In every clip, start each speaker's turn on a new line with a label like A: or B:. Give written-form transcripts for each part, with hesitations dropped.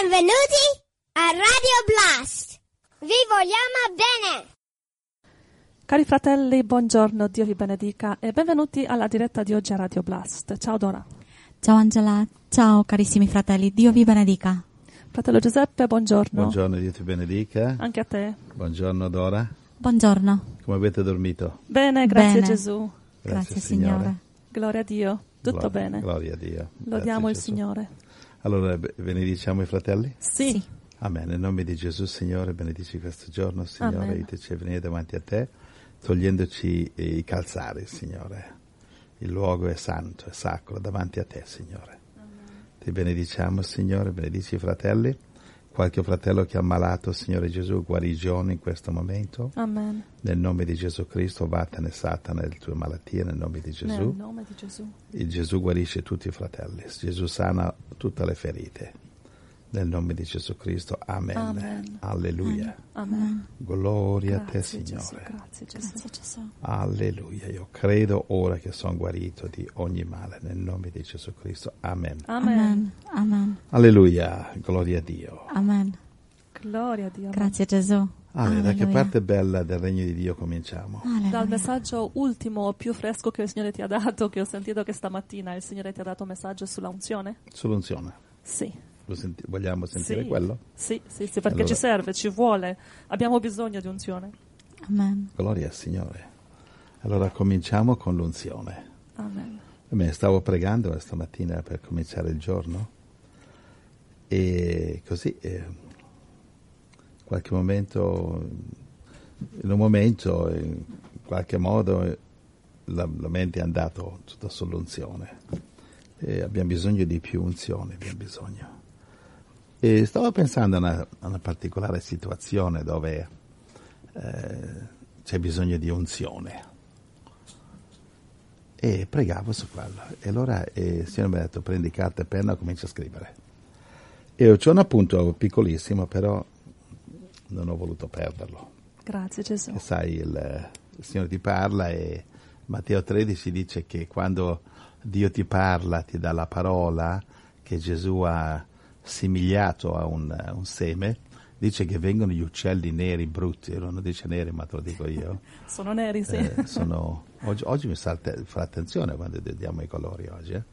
A: Benvenuti a Radio Blast! Vi vogliamo bene!
B: Cari fratelli, buongiorno, Dio vi benedica e benvenuti alla diretta di oggi a Radio Blast. Ciao Dora.
C: Ciao Angela, ciao carissimi fratelli, Dio vi benedica.
B: Fratello Giuseppe, buongiorno.
D: Buongiorno, Dio ti benedica.
B: Anche a te.
D: Buongiorno Dora.
C: Buongiorno.
D: Come avete dormito?
B: Bene, grazie
C: Bene.
B: Gesù.
C: Grazie Signore.
B: Gloria a Dio. Tutto bene.
D: Gloria a Dio.
B: Lodiamo il
D: Gesù.
B: Signore.
D: Allora, benediciamo i fratelli?
B: Sì.
D: Amen. Nel nome di Gesù, Signore, benedici questo giorno, Signore,
B: Amen.
D: aiutaci a venire davanti a te, togliendoci i calzari, Signore. Il luogo è santo, è sacro, davanti a te, Signore. Amen. Ti benediciamo, Signore, benedici i fratelli. Qualche fratello che è ammalato, Signore Gesù, guarigione in questo momento.
B: Amen.
D: Nel nome di Gesù Cristo, vattene Satana le tue malattie, nel nome di Gesù.
B: Nel nome di Gesù.
D: Il Gesù guarisce tutti i fratelli. Gesù sana tutte le ferite. Nel nome di Gesù Cristo. Amen.
B: Amen.
D: Alleluia.
B: Amen.
D: Gloria
B: Grazie,
D: a te, Signore.
B: Gesù, grazie Gesù.
C: Grazie Gesù.
D: Alleluia. Io credo ora che sono guarito di ogni male. Nel nome di Gesù Cristo. Amen.
B: Amen.
C: Amen.
D: Alleluia. Gloria a Dio.
C: Amen.
B: Gloria a Dio. Amen.
C: Grazie Gesù.
D: Allora, da che
C: Alleluia.
D: parte bella del regno di Dio cominciamo?
B: Dal
C: Alleluia.
B: messaggio ultimo, più fresco che il Signore ti ha dato, che ho sentito che stamattina il Signore ti ha dato un messaggio sulla unzione?
D: Sull'unzione.
B: Sì.
D: Vogliamo sentire
B: Sì.
D: quello?
B: Sì, perché
D: Allora.
B: ci serve, ci vuole. Abbiamo bisogno di unzione.
C: Amen.
D: Gloria al Signore. Allora cominciamo con l'unzione.
B: Amen.
D: Stavo pregando stamattina per cominciare il giorno e così in qualche modo la mente è andata tutta sull'unzione e abbiamo bisogno di più unzione, abbiamo bisogno. E stavo pensando a una particolare situazione dove c'è bisogno di unzione. E pregavo su quello. E allora il Signore mi ha detto: prendi carta e penna e comincia a scrivere. E c'ho un appunto piccolissimo, però non ho voluto perderlo.
B: Grazie Gesù.
D: E sai, il Signore ti parla e Matteo 13 dice che quando Dio ti parla, ti dà la parola che Gesù ha simigliato a un seme, dice che vengono gli uccelli neri brutti. Non dice neri, ma te lo dico io.
B: Sono neri, sì.
D: Oggi mi fa attenzione quando diamo i colori oggi.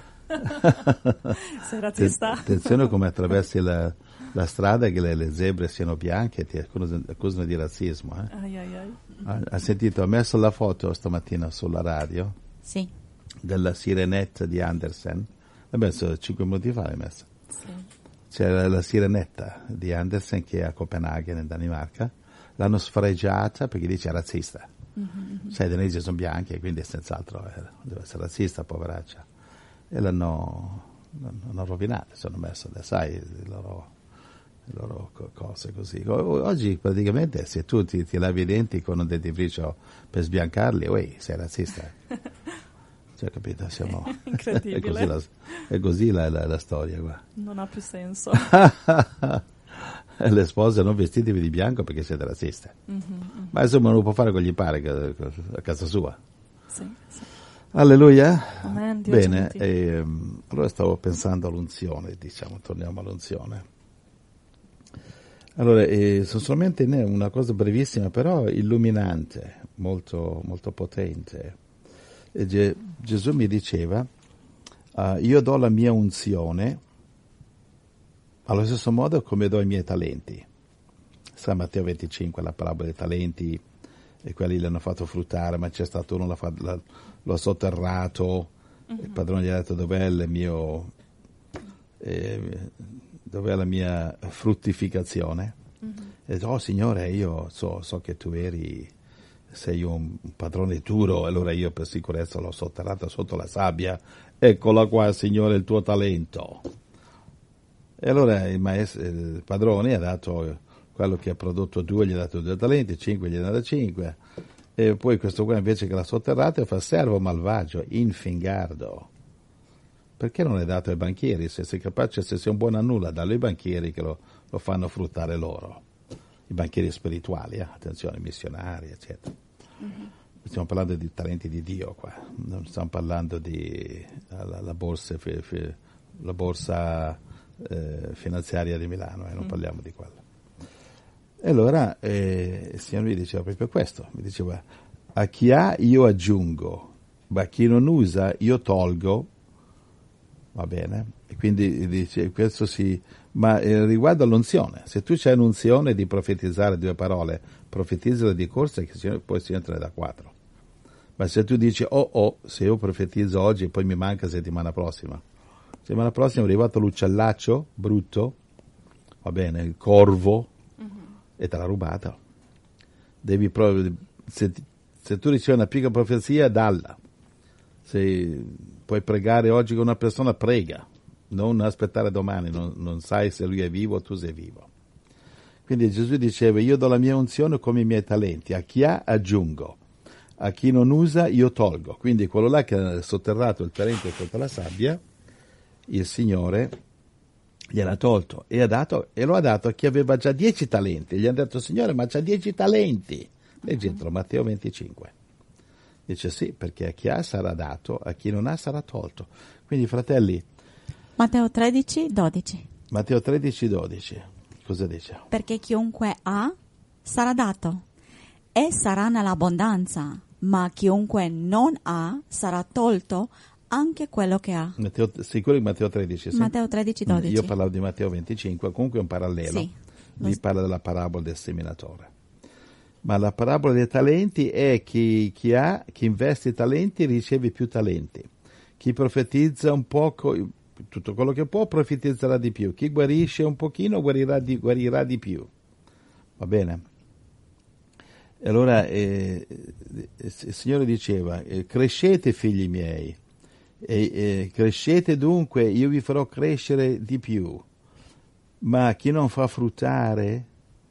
B: Sei razzista?
D: Attenzione come attraversi la strada che le zebre siano bianche e ti accusano di razzismo.
B: Ai, ai, ai.
D: Ha sentito, ha messo la foto stamattina sulla radio
C: Sì.
D: della sirenetta di Andersen. L'ha messo 5 minuti fa, l'hai messo.
B: Sì.
D: C'era la sirenetta di Andersen che è a Copenaghen, in Danimarca. L'hanno sfregiata perché dice è razzista.
B: Mm-hmm.
D: Sai, i danesi sono bianchi e quindi senz'altro deve essere razzista, poveraccia. E l'hanno rovinata, sono messo, sai, le loro cose così. Oggi praticamente se tu ti lavi i denti con un dentifricio per sbiancarli, sei razzista. Cioè, capito? Siamo...
B: Incredibile.
D: È così la storia qua.
B: Non ha più senso.
D: Le spose non vestitevi di bianco perché siete razzisti.
B: Mm-hmm.
D: Ma insomma non lo può fare con gli pare a casa sua.
B: Sì, sì.
D: Alleluia.
B: Amen, Dio
D: Bene,
B: ci aiuti.
D: allora stavo pensando all'unzione, torniamo all'unzione. Allora, sono solamente una cosa brevissima, però illuminante, molto, molto potente. E Gesù mi diceva, io do la mia unzione allo stesso modo come do i miei talenti. Sa Matteo 25, la parabola dei talenti, e quelli l'hanno fatto fruttare, ma c'è stato uno l'ho sotterrato, il padrone gli ha detto dov'è dov'è la mia fruttificazione? E ha detto, Signore, io so che tu sei un padrone duro, allora io per sicurezza l'ho sotterrata sotto la sabbia, eccola qua, Signore, il tuo talento. E allora il padrone ha dato quello che ha prodotto 2, gli ha dato 2 talenti, 5 gli ha dato 5, e poi questo qua invece che l'ha sotterrato fa servo malvagio, infingardo. Perché non è dato ai banchieri? Se sei capace, se sei un buono a nulla, dallo ai banchieri che lo fanno fruttare loro. I banchieri spirituali, attenzione, missionari, eccetera. Mm-hmm. Stiamo parlando di talenti di Dio qua, non stiamo parlando di la borsa finanziaria di Milano, non parliamo di quello. E allora il Signore mi diceva proprio questo, mi diceva: a chi ha io aggiungo, ma a chi non usa io tolgo, va bene? E quindi dice questo ma riguardo all'unzione, se tu c'hai un'unzione di profetizzare 2 parole, profetizzala di corsa, che poi si entra da 4. Ma se tu dici se io profetizzo oggi poi mi manca settimana prossima è arrivato l'uccellaccio brutto, va bene, il corvo, e te l'ha rubato. Devi proprio, se tu ricevi una piccola profezia, dalla. Se puoi pregare oggi con una persona, prega, non aspettare domani, non sai se lui è vivo o tu sei vivo. Quindi Gesù diceva: io do la mia unzione come i miei talenti, a chi ha aggiungo, a chi non usa io tolgo. Quindi quello là che ha sotterrato il talento sotto la sabbia, il Signore gliel'ha tolto e lo ha dato a chi aveva già 10 talenti. Gli hanno detto: Signore, ma c'ha 10 talenti. Leggi dentro Matteo 25. Dice sì, perché a chi ha sarà dato, a chi non ha sarà tolto. Quindi, fratelli,
C: Matteo 13:12.
D: Matteo 13:12. Cosa dice?
C: Perché chiunque ha sarà dato e sarà nell'abbondanza, ma chiunque non ha sarà tolto anche quello che ha.
D: Sicuro di Matteo 13? Sì?
C: Matteo 13:12.
D: Io parlavo di Matteo 25, comunque è un parallelo.
C: Sì.
D: Lì parla della parabola del seminatore. Ma la parabola dei talenti è chi investe i talenti riceve più talenti. Chi profetizza un poco, tutto quello che può, profetizzerà di più. Chi guarisce un pochino guarirà di più. Va bene? E allora il Signore diceva: crescete, figli miei, crescete dunque, io vi farò crescere di più. Ma chi non fa fruttare,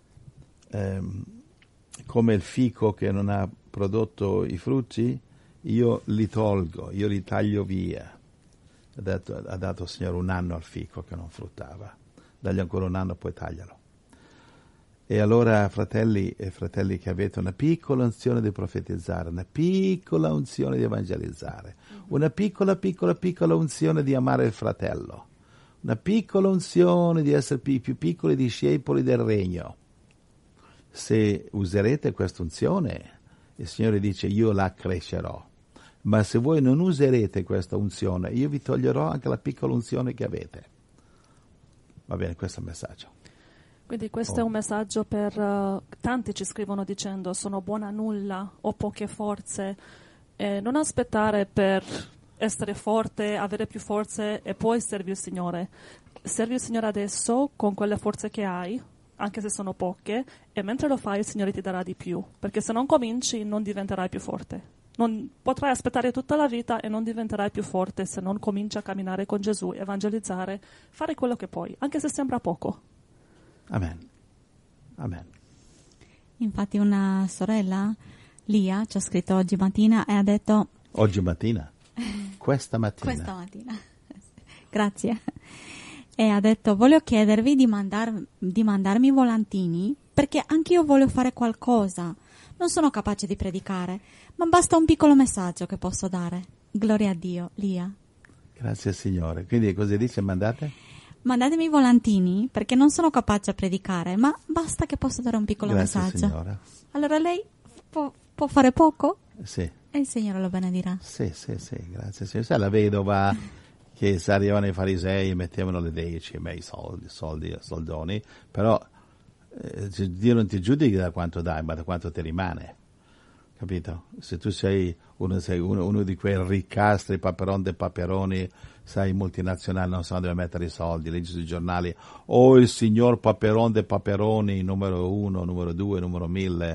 D: come il fico che non ha prodotto i frutti, io li tolgo, io li taglio via. Ha dato il Signore 1 anno al fico che non fruttava, dagli ancora 1 anno, poi taglialo. E allora, fratelli e fratelli che avete una piccola unzione di profetizzare, una piccola unzione di evangelizzare, una piccola unzione di amare il fratello, una piccola unzione di essere più piccoli discepoli del regno. Se userete questa unzione, il Signore dice: io la crescerò. Ma se voi non userete questa unzione, io vi toglierò anche la piccola unzione che avete. Va bene, questo è il messaggio.
B: Quindi questo è un messaggio per tanti ci scrivono dicendo: sono buona a nulla, ho poche forze. Non aspettare per essere forte, avere più forze e poi servi il Signore. Servi il Signore adesso con quelle forze che hai, anche se sono poche, e mentre lo fai il Signore ti darà di più, perché se non cominci non diventerai più forte. Non potrai aspettare tutta la vita e non diventerai più forte se non cominci a camminare con Gesù, evangelizzare, fare quello che puoi, anche se sembra poco.
D: Amen. Amen.
C: Infatti una sorella, Lia, ci ha scritto oggi mattina e ha detto...
D: Oggi mattina? Questa mattina.
C: Questa mattina. Grazie. E ha detto: voglio chiedervi di mandarmi i volantini perché anche io voglio fare qualcosa. Non sono capace di predicare, ma basta un piccolo messaggio che posso dare. Gloria a Dio, Lia.
D: Grazie Signore. Quindi cosa dice?
C: Mandatemi i volantini perché non sono capace a predicare, ma basta che posso dare un piccolo messaggio.
D: Signora.
C: Allora lei può fare poco?
D: Sì.
C: E il Signore lo benedirà.
D: Sì, grazie Signore. Sai la vedova che se arrivano i farisei mettevano le decime, i soldoni, però Dio non ti giudica da quanto dai, ma da quanto ti rimane. Capito? Se tu sei uno di quei riccastri, paperon de paperoni, sai, multinazionali, non sanno dove mettere i soldi, leggi sui giornali: il signor paperon de paperoni, numero 1, numero 2, numero 1000,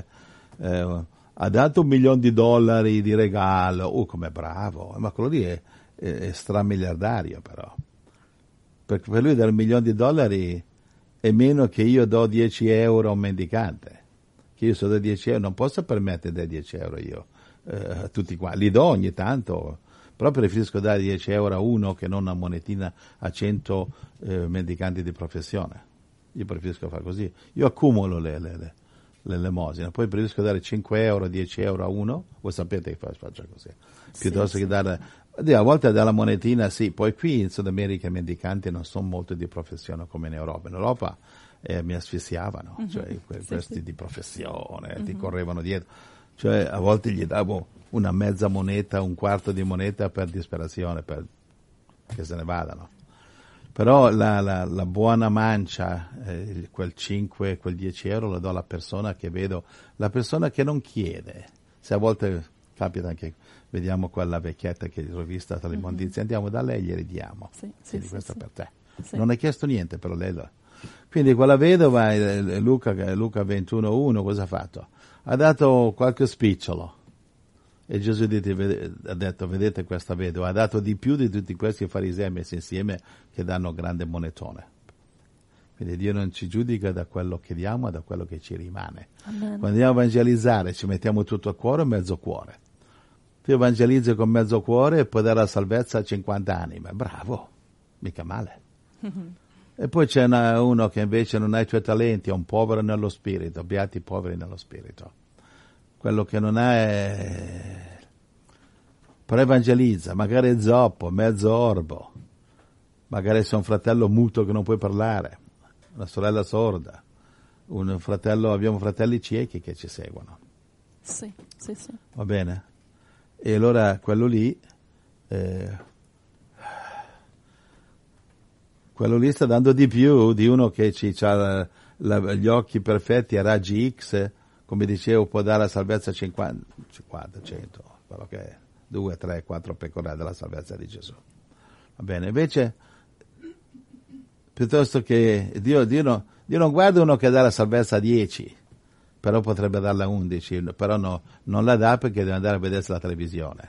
D: ha dato $1 milione di regalo. Com'è bravo! Ma quello lì è stramiliardario, però. Perché per lui dare $1 milione è meno che io do 10 euro a un mendicante. Che io so da 10 euro, non posso permettere di dare 10 euro io a tutti qua. Li do ogni tanto, però preferisco dare 10 euro a uno che non una monetina a 100 mendicanti di professione. Io preferisco fare così. Io accumulo le elemosine, poi preferisco dare 5 euro, 10 euro a uno. Voi sapete che faccio così. Piuttosto che dare A volte dalla monetina sì, poi qui in Sud America i mendicanti non sono molto di professione come in Europa. In Europa mi asfissiavano, cioè questi di professione, ti correvano dietro. Cioè a volte gli davo una mezza moneta, un quarto di moneta per disperazione, per che se ne vadano. Però la buona mancia, quel 5, quel 10 euro lo do alla persona che vedo, la persona che non chiede. Se a volte capita anche, vediamo quella vecchietta che ho vista tra le immondizie, andiamo da lei e glieli diamo. Sì, questo per te. Sì. Non hai chiesto niente, però lei lo... Quindi quella vedova, Luca 21:1, cosa ha fatto? Ha dato qualche spicciolo. E Gesù ha detto, vedete questa vedova, ha dato di più di tutti questi farisei messi insieme che danno grande monetone. Quindi Dio non ci giudica da quello che diamo, ma da quello che ci rimane.
B: Amen.
D: Quando andiamo a evangelizzare ci mettiamo tutto a cuore o mezzo cuore. Tu evangelizzi con mezzo cuore e puoi dare la salvezza a 50 anime. Bravo, mica male. E poi c'è uno che invece non ha i tuoi talenti, è un povero nello spirito, beati i poveri nello spirito. Quello che non ha è... però evangelizza, magari è zoppo, mezzo orbo, magari sei un fratello muto che non puoi parlare, una sorella sorda, abbiamo fratelli ciechi che ci seguono.
B: Sì.
D: Va bene? E allora quello lì sta dando di più di uno che ha gli occhi perfetti a raggi X, come dicevo, può dare la salvezza a 50, 100, quello che è, 2, 3, 4 pecorelle della salvezza di Gesù. Va bene? Invece, piuttosto che Dio non guarda uno che dà la salvezza a 10, però potrebbe darla a 11, però non la dà perché deve andare a vedersi la televisione.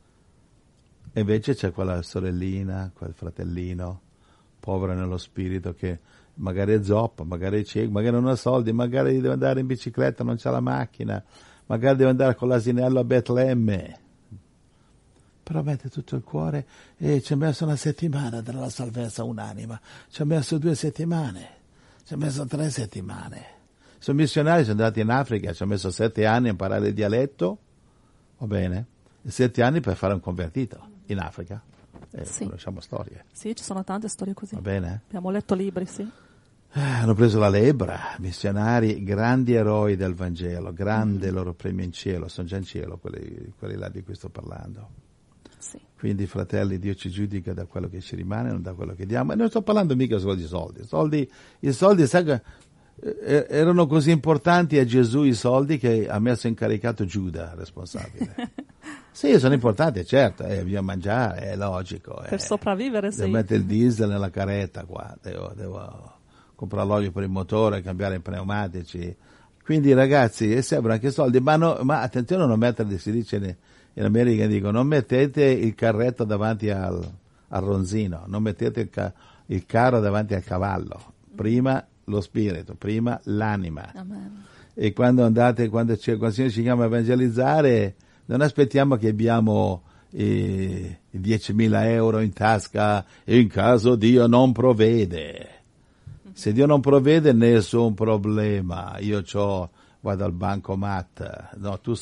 D: E invece c'è quella sorellina, quel fratellino, povero nello spirito, che magari è zoppo, magari è cieco, magari non ha soldi, magari deve andare in bicicletta, non c'ha la macchina, magari deve andare con l'asinello a Betlemme. Però mette tutto il cuore e ci ha messo una settimana dalla salvezza un'anima, ci ha messo 2 settimane, ci ha messo 3 settimane. Sono missionari, sono andati in Africa, ci ha messo 7 anni a imparare il dialetto, va bene, e 7 anni per fare un convertito in Africa. Conosciamo storie.
B: Sì, ci sono tante storie così.
D: Va bene?
B: Abbiamo letto libri, sì.
D: Hanno preso la lebbra, missionari, grandi eroi del Vangelo, grande loro premio in cielo, sono già in cielo quelli là di cui sto parlando.
B: Sì.
D: Quindi, fratelli, Dio ci giudica da quello che ci rimane, non da quello che diamo. E non sto parlando mica solo di soldi. I soldi, sai, erano così importanti a Gesù i soldi che ha messo incaricato Giuda responsabile. Sì, sono importanti, certo, bisogna mangiare, è logico.
B: Per sopravvivere, sì.
D: Devo mettere il diesel nella carretta qua, devo comprare l'olio per il motore, cambiare i pneumatici. Quindi ragazzi, servono anche soldi, ma attenzione a non mettere, si dice in America, non mettete il carretto davanti al ronzino, non mettete il carro davanti al cavallo. Prima lo spirito, prima l'anima.
B: Amen.
D: E quando il Signore ci chiama a evangelizzare, non aspettiamo che abbiamo 10.000 euro in tasca e in caso Dio non provvede. Se Dio non provvede, nessun problema. Vado al bancomat. No, tu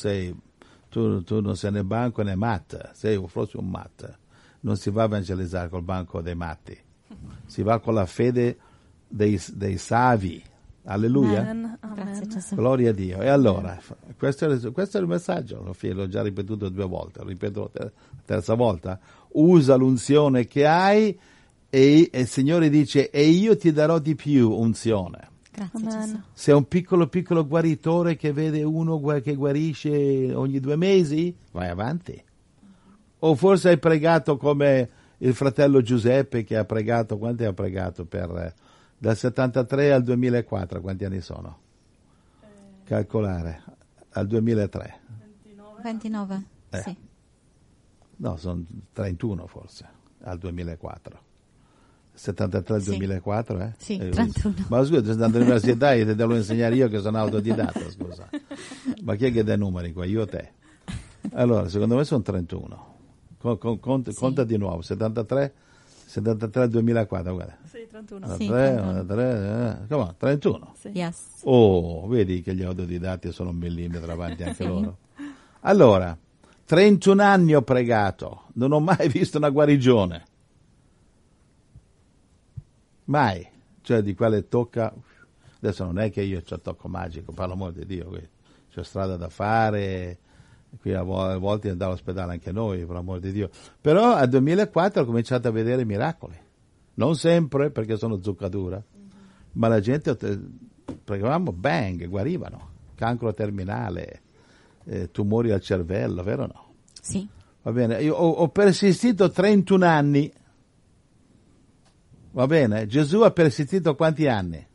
D: non sei né banco né mat, sei forse un mat. Non si va a evangelizzare col banco dei matti. Si va con la fede dei savi. Alleluia.
B: Amen. Amen.
D: Gloria a Dio. E allora, questo è il messaggio, l'ho già ripetuto 2 volte, lo ripeto la terza volta. Usa l'unzione che hai e il Signore dice, e io ti darò di più unzione.
C: Grazie Gesù.
D: Sei un piccolo guaritore che vede uno che guarisce ogni 2 mesi, vai avanti. O forse hai pregato come il fratello Giuseppe che ha pregato, quanti ha pregato dal 73 al 2004, quanti anni sono? Calcolare, al 2003.
C: 29, sì.
D: No, sono 31 forse, al 2004. 73 al 2004, eh?
C: Sì, 31.
D: Ma scusa, sei andato all'università e te devo insegnare io che sono autodidatta, scusa. Ma chi è che dà i numeri qua, io o te? Allora, secondo me sono 31. Conta di nuovo, 73 al 2004, guarda.
B: Sì, 31.
D: 31.
B: Sì.
C: Yes.
D: Oh, vedi che gli autodidatti sono un millimetro avanti anche loro. Allora, 31 anni ho pregato, non ho mai visto una guarigione. Mai. Cioè di quale tocca. Adesso non è che io c'ho tocco magico, per l'amor di Dio, c'ho strada da fare, qui a volte andavo all'ospedale anche noi, per l'amor di Dio. Però al 2004 ho cominciato a vedere miracoli. Non sempre, perché sono zuccatura, ma la gente, pregavamo, bang, guarivano. Cancro terminale, tumori al cervello, vero o no?
C: Sì.
D: Va bene, io ho persistito 31 anni. Va bene, Gesù ha persistito quanti anni?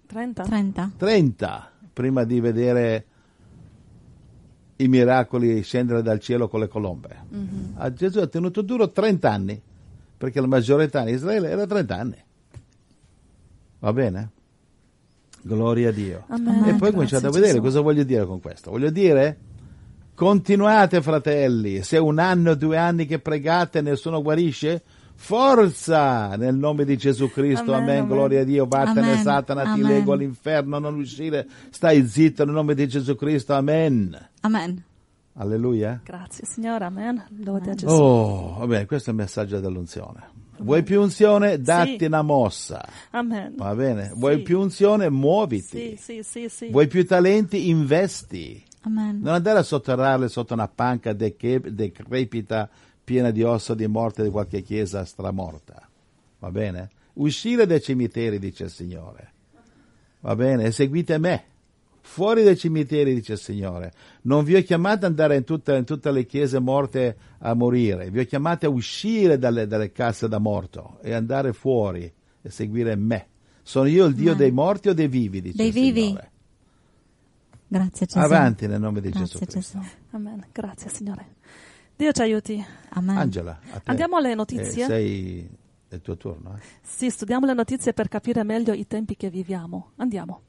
D: 30, prima di vedere i miracoli scendere dal cielo con le colombe. Gesù ha tenuto duro 30 anni, perché la maggiore età in Israele era 30 anni. Va bene? Gloria a Dio.
B: Amen.
D: E poi cominciate a vedere
B: Gesù.
D: cosa voglio dire con questo. Voglio dire, continuate fratelli, se 1 anno, 2 anni che pregate e nessuno guarisce, forza nel nome di Gesù Cristo,
B: Amen,
D: amen,
B: amen.
D: gloria a Dio, vattene
C: Amen,
D: Satana, ti
C: amen.
D: leggo all'inferno, non uscire, stai zitto nel nome di Gesù Cristo, amen.
C: Amen.
D: Alleluia.
B: Grazie Signore, amen. Lode a Gesù.
D: Oh, va bene, questo è il messaggio dell'unzione. Vuoi più unzione? Datti
B: Sì.
D: una mossa.
B: Amen.
D: Va bene?
B: Sì.
D: Vuoi più unzione? Muoviti.
B: Sì.
D: Vuoi più talenti? Investi.
C: Amen.
D: Non andare a sotterrarle sotto una panca decrepita, piena di ossa di morte di qualche chiesa stramorta. Va bene? Uscire dai cimiteri, dice il Signore. Va bene? E seguite me. Fuori dai cimiteri, dice il Signore. Non vi ho chiamato ad andare in tutte le chiese morte a morire. Vi ho chiamato a uscire dalle casse da morto e andare fuori e seguire me. Sono io il Dio dei morti o dei vivi, dice
C: Dei
D: il
C: vivi.
D: Signore.
C: Grazie Gesù.
D: Avanti nel nome di
C: Grazie
D: Gesù Cristo.
C: Gesù.
B: Amen. Grazie Signore. Dio ci aiuti.
C: Amen.
D: Angela, a te.
B: Andiamo alle notizie.
D: È il tuo turno.
B: Sì, studiamo le notizie per capire meglio i tempi che viviamo. Andiamo.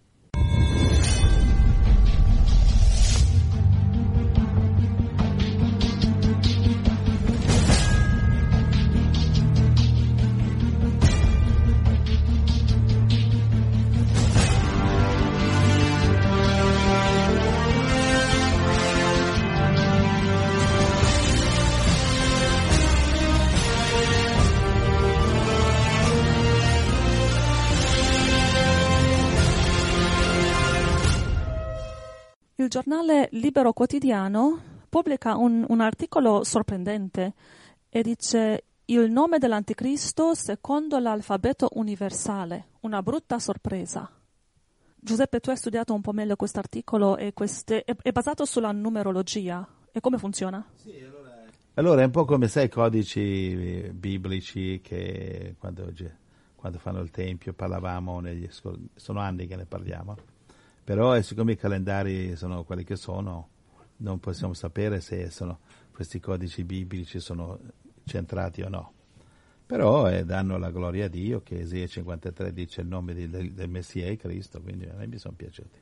B: Il giornale Libero Quotidiano pubblica un articolo sorprendente e dice il nome dell'anticristo secondo l'alfabeto universale, una brutta sorpresa. Giuseppe, tu hai studiato un po' meglio questo articolo e è basato sulla numerologia. E come funziona?
D: Sì, allora è un po' come sai i codici biblici che quando fanno il Tempio parlavamo, sono anni che ne parliamo. Però siccome i calendari sono quelli che sono, non possiamo sapere se questi codici biblici sono centrati o no. Però danno la gloria a Dio, che Esaia 53 dice il nome del Messia e Cristo, quindi a me mi sono piaciuti.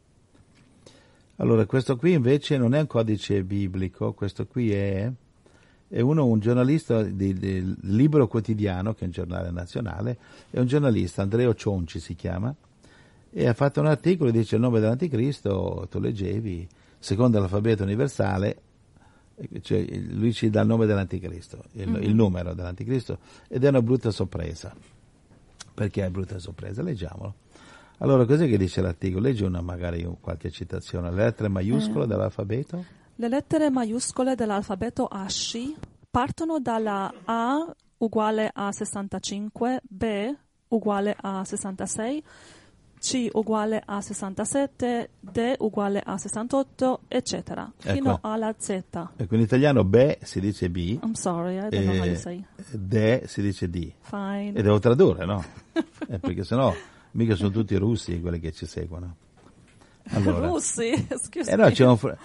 D: Allora, questo qui invece non è un codice biblico, questo qui è un giornalista del Libero Quotidiano, che è un giornale nazionale, è un giornalista, Andrea Cionci si chiama, e ha fatto un articolo, dice il nome dell'anticristo, tu leggevi, secondo l'alfabeto universale, cioè lui ci dà il nome dell'anticristo, il numero dell'anticristo, ed è una brutta sorpresa. Perché è brutta sorpresa? Leggiamolo. Allora, cos'è che dice l'articolo? Leggi magari qualche citazione. Le lettere maiuscole dell'alfabeto?
B: Le lettere maiuscole dell'alfabeto ASCII partono dalla A uguale a 65, B uguale a 66, C uguale a 67, D uguale a 68, eccetera, fino alla Z.
D: Ecco, in italiano B si dice B.
B: I'm sorry, I don't know how you say.
D: D si dice D.
B: Fine.
D: E devo tradurre, no? Perché sennò mica sono tutti russi quelli che ci seguono. Allora,
B: Russi, scusa.
D: No, c'è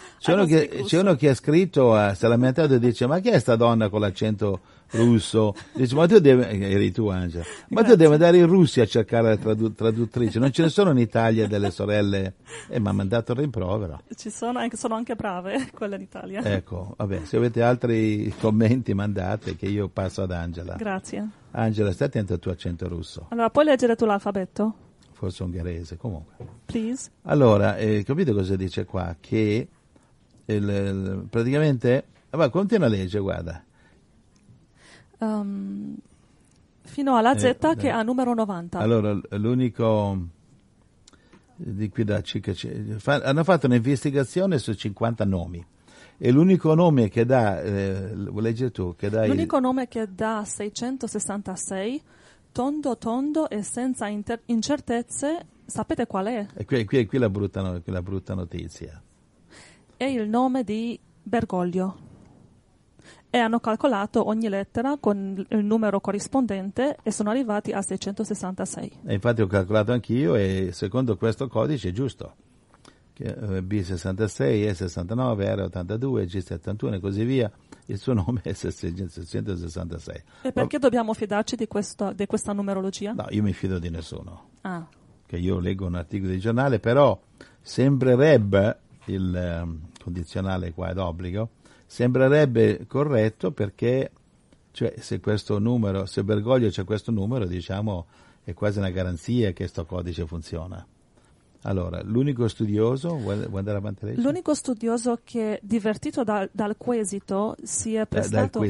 D: uno che ha scritto, si è lamentato e dice: ma chi è sta donna con l'accento russo? Dice: ma tu eri tu, Angela, ma tu devi andare in Russia a cercare la traduttrice, non ce ne sono in Italia delle sorelle, mi ha mandato il rimprovero.
B: Ci sono anche brave, quelle d'Italia.
D: Ecco, vabbè, se avete altri commenti mandate, che io passo ad Angela.
B: Grazie.
D: Angela, stai attento al tuo accento russo.
B: Allora, puoi leggere tu l'alfabeto?
D: Forse ungherese, comunque.
B: Please.
D: Allora, capite cosa dice qua? Che praticamente Va, continua a leggere, guarda.
B: Fino alla Z che ha numero 90.
D: Allora, l'unico di qui da circa hanno fatto un'investigazione su 50 nomi e l'unico nome che dà vuoi leggere tu?
B: L'unico nome che dà 666, tondo e senza incertezze, sapete qual è?
D: E qui la brutta notizia.
B: È il nome di Bergoglio. E hanno calcolato ogni lettera con il numero corrispondente e sono arrivati a 666.
D: E infatti ho calcolato anch'io e secondo questo codice è giusto. B66, E69, R82, G71 e così via. Il suo nome è 666.
B: E perché dobbiamo fidarci di questa numerologia?
D: No, io mi fido di nessuno.
B: Ah.
D: Che io leggo un articolo di giornale, però sembrerebbe, il condizionale qua è d'obbligo, sembrerebbe corretto perché, cioè, se Bergoglio c'è questo numero, diciamo, è quasi una garanzia che questo codice funziona. Allora, l'unico studioso, vuoi andare avanti lei?
B: L'unico studioso che, divertito dal quesito, si è prestato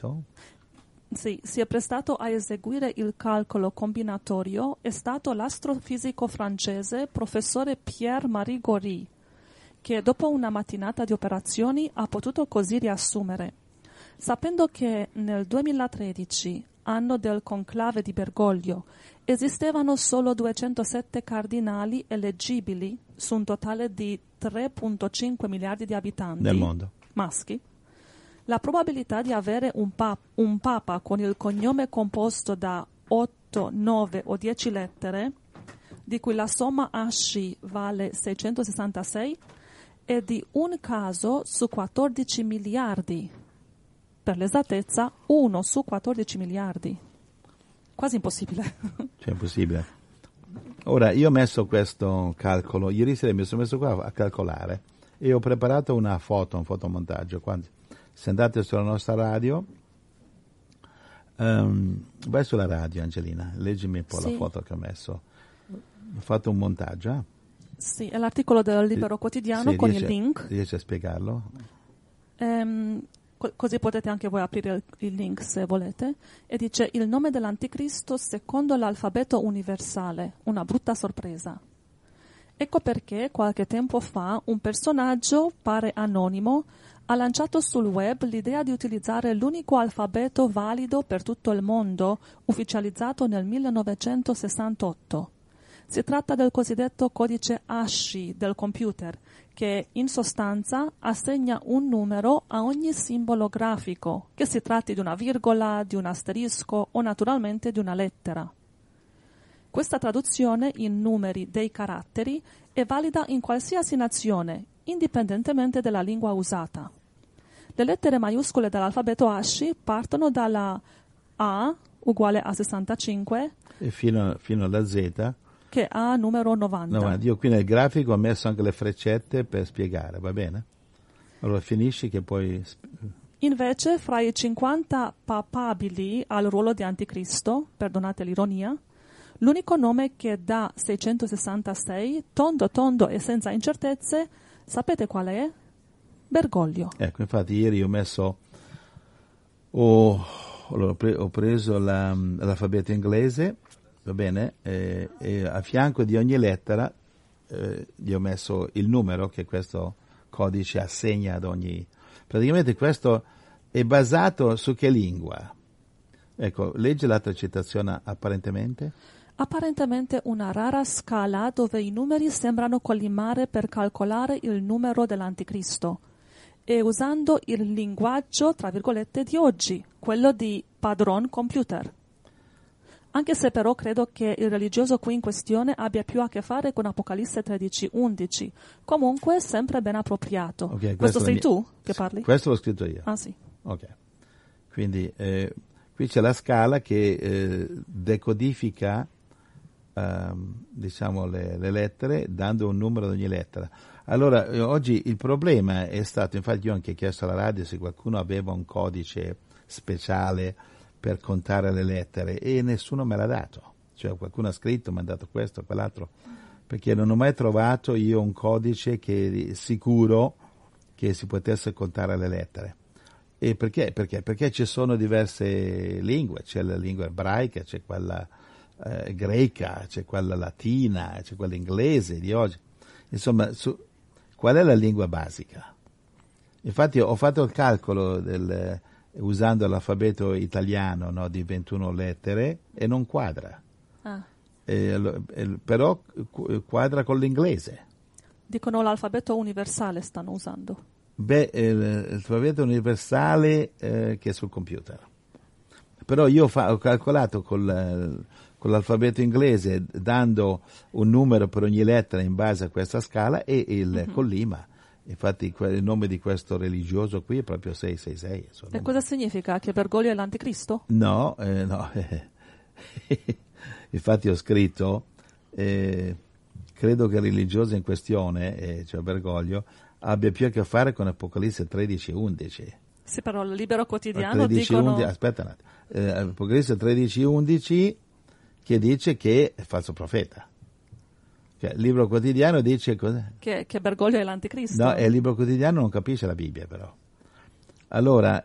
B: a eseguire il calcolo combinatorio è stato l'astrofisico francese professore Pierre-Marie Gory, che dopo una mattinata di operazioni ha potuto così riassumere. Sapendo che nel 2013, anno del conclave di Bergoglio, esistevano solo 207 cardinali eleggibili su un totale di 3,5 miliardi di abitanti
D: nel mondo
B: maschi, la probabilità di avere un papa con il cognome composto da 8, 9 o 10 lettere, di cui la somma Asci vale 666, è di un caso su 14 miliardi. Per l'esattezza, 1 su 14 miliardi. Quasi impossibile.
D: Cioè, impossibile. Ora, io ho messo questo calcolo, ieri sera mi sono messo qua a calcolare e ho preparato un fotomontaggio. Se andate sulla nostra radio, vai sulla radio, Angelina, leggimi un po' la foto che ho messo. Ho fatto un montaggio,
B: Sì, è l'articolo del Libero Quotidiano con il link.
D: Riesci a spiegarlo?
B: Così potete anche voi aprire il link se volete. E dice: il nome dell'anticristo secondo l'alfabeto universale. Una brutta sorpresa. Ecco perché qualche tempo fa un personaggio, pare anonimo, ha lanciato sul web l'idea di utilizzare l'unico alfabeto valido per tutto il mondo, ufficializzato nel 1968. Si tratta del cosiddetto codice Asci del computer, che in sostanza assegna un numero a ogni simbolo grafico, che si tratti di una virgola, di un asterisco o naturalmente di una lettera. Questa traduzione in numeri dei caratteri è valida in qualsiasi nazione, indipendentemente dalla lingua usata. Le lettere maiuscole dell'alfabeto Asci partono dalla A uguale a 65
D: e fino alla Z
B: che ha numero 90.
D: No, io qui nel grafico ho messo anche le freccette per spiegare, va bene? Allora finisci che poi...
B: Invece, fra i 50 papabili al ruolo di anticristo, perdonate l'ironia, l'unico nome che dà 666, tondo e senza incertezze, sapete qual è? Bergoglio.
D: Ecco, infatti ieri ho messo... ho preso l'alfabeto inglese, va bene, e a fianco di ogni lettera gli ho messo il numero che questo codice assegna ad ogni... Praticamente questo è basato su che lingua? Ecco, leggi l'altra citazione apparentemente.
B: Apparentemente una rara scala dove i numeri sembrano collimare per calcolare il numero dell'anticristo e usando il linguaggio, tra virgolette, di oggi, quello di padron computer. Anche se però credo che il religioso qui in questione abbia più a che fare con Apocalisse 13:11. Comunque sempre ben appropriato.
D: Okay,
B: questo sei tu che parli?
D: Questo l'ho scritto io.
B: Ah sì.
D: Ok. Quindi qui c'è la scala che decodifica diciamo le lettere dando un numero ad ogni lettera. Allora oggi il problema è stato, infatti io ho anche chiesto alla radio se qualcuno aveva un codice speciale per contare le lettere e nessuno me l'ha dato, cioè qualcuno ha scritto, mi ha dato questo, quell'altro, perché non ho mai trovato io un codice che sicuro che si potesse contare le lettere. E perché? Perché ci sono diverse lingue, c'è la lingua ebraica, c'è quella greca, c'è quella latina, c'è quella inglese di oggi. Insomma, qual è la lingua basica? Infatti ho fatto il calcolo usando l'alfabeto italiano, no, di 21 lettere e non quadra. Però quadra con l'inglese.
B: Dicono l'alfabeto universale stanno usando.
D: L'alfabeto universale che è sul computer. Però io ho calcolato con l'alfabeto inglese, dando un numero per ogni lettera in base a questa scala, e il collima. Infatti il nome di questo religioso qui è proprio 666.
B: E cosa significa? Che Bergoglio è l'anticristo?
D: No. Infatti ho scritto, credo che il religioso in questione, cioè Bergoglio, abbia più a che fare con Apocalisse 13 e 11.
B: Sì, però il Libero Quotidiano dicono...
D: Aspetta un attimo. Apocalisse 13 e 11 che dice che è falso profeta. Cioè, il Libro Quotidiano dice cosa?
B: Che Bergoglio è l'anticristo.
D: No, il Libro Quotidiano non capisce la Bibbia, però. Allora,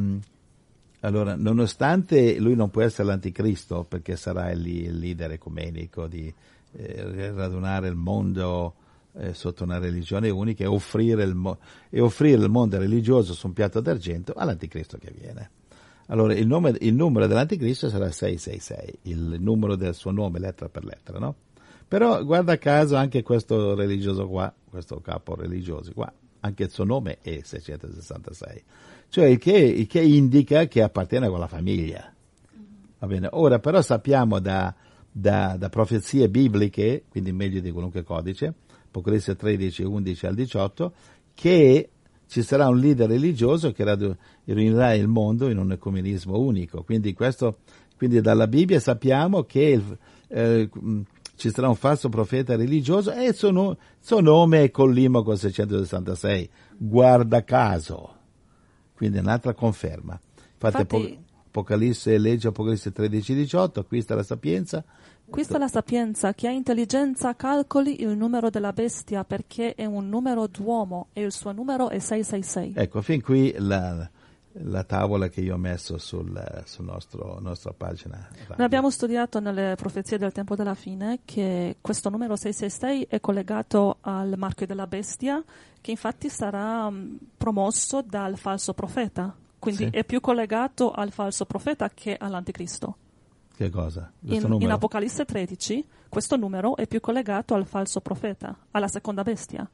D: nonostante lui non può essere l'anticristo, perché sarà il leader ecumenico di radunare il mondo sotto una religione unica e offrire il mondo religioso su un piatto d'argento all'anticristo che viene. Allora il numero dell'anticristo sarà 666, il numero del suo nome lettera per lettera, no? Però guarda caso anche questo religioso qua, questo capo religioso qua, anche il suo nome è 666, cioè il che indica che appartiene a quella famiglia. Va bene. Ora però sappiamo da profezie bibliche, quindi meglio di qualunque codice, Apocalisse 13, 11 al 18, che ci sarà un leader religioso che riunirà il mondo in un ecumenismo unico. Quindi dalla Bibbia sappiamo che ci sarà un falso profeta religioso e il suo nome è collimo con 666. Guarda caso. Quindi è un'altra conferma. Infatti legge Apocalisse 13, 18, acquista la sapienza.
B: Questa è la sapienza, chi ha intelligenza calcoli il numero della bestia perché è un numero d'uomo e il suo numero è 666.
D: Ecco, fin qui la tavola che io ho messo sulla nostra pagina.
B: Noi abbiamo studiato nelle profezie del tempo della fine che questo numero 666 è collegato al marchio della bestia, che infatti sarà promosso dal falso profeta. Quindi è più collegato al falso profeta che all'anticristo.
D: Che cosa?
B: In Apocalisse 13 questo numero è più collegato al falso profeta, alla seconda bestia.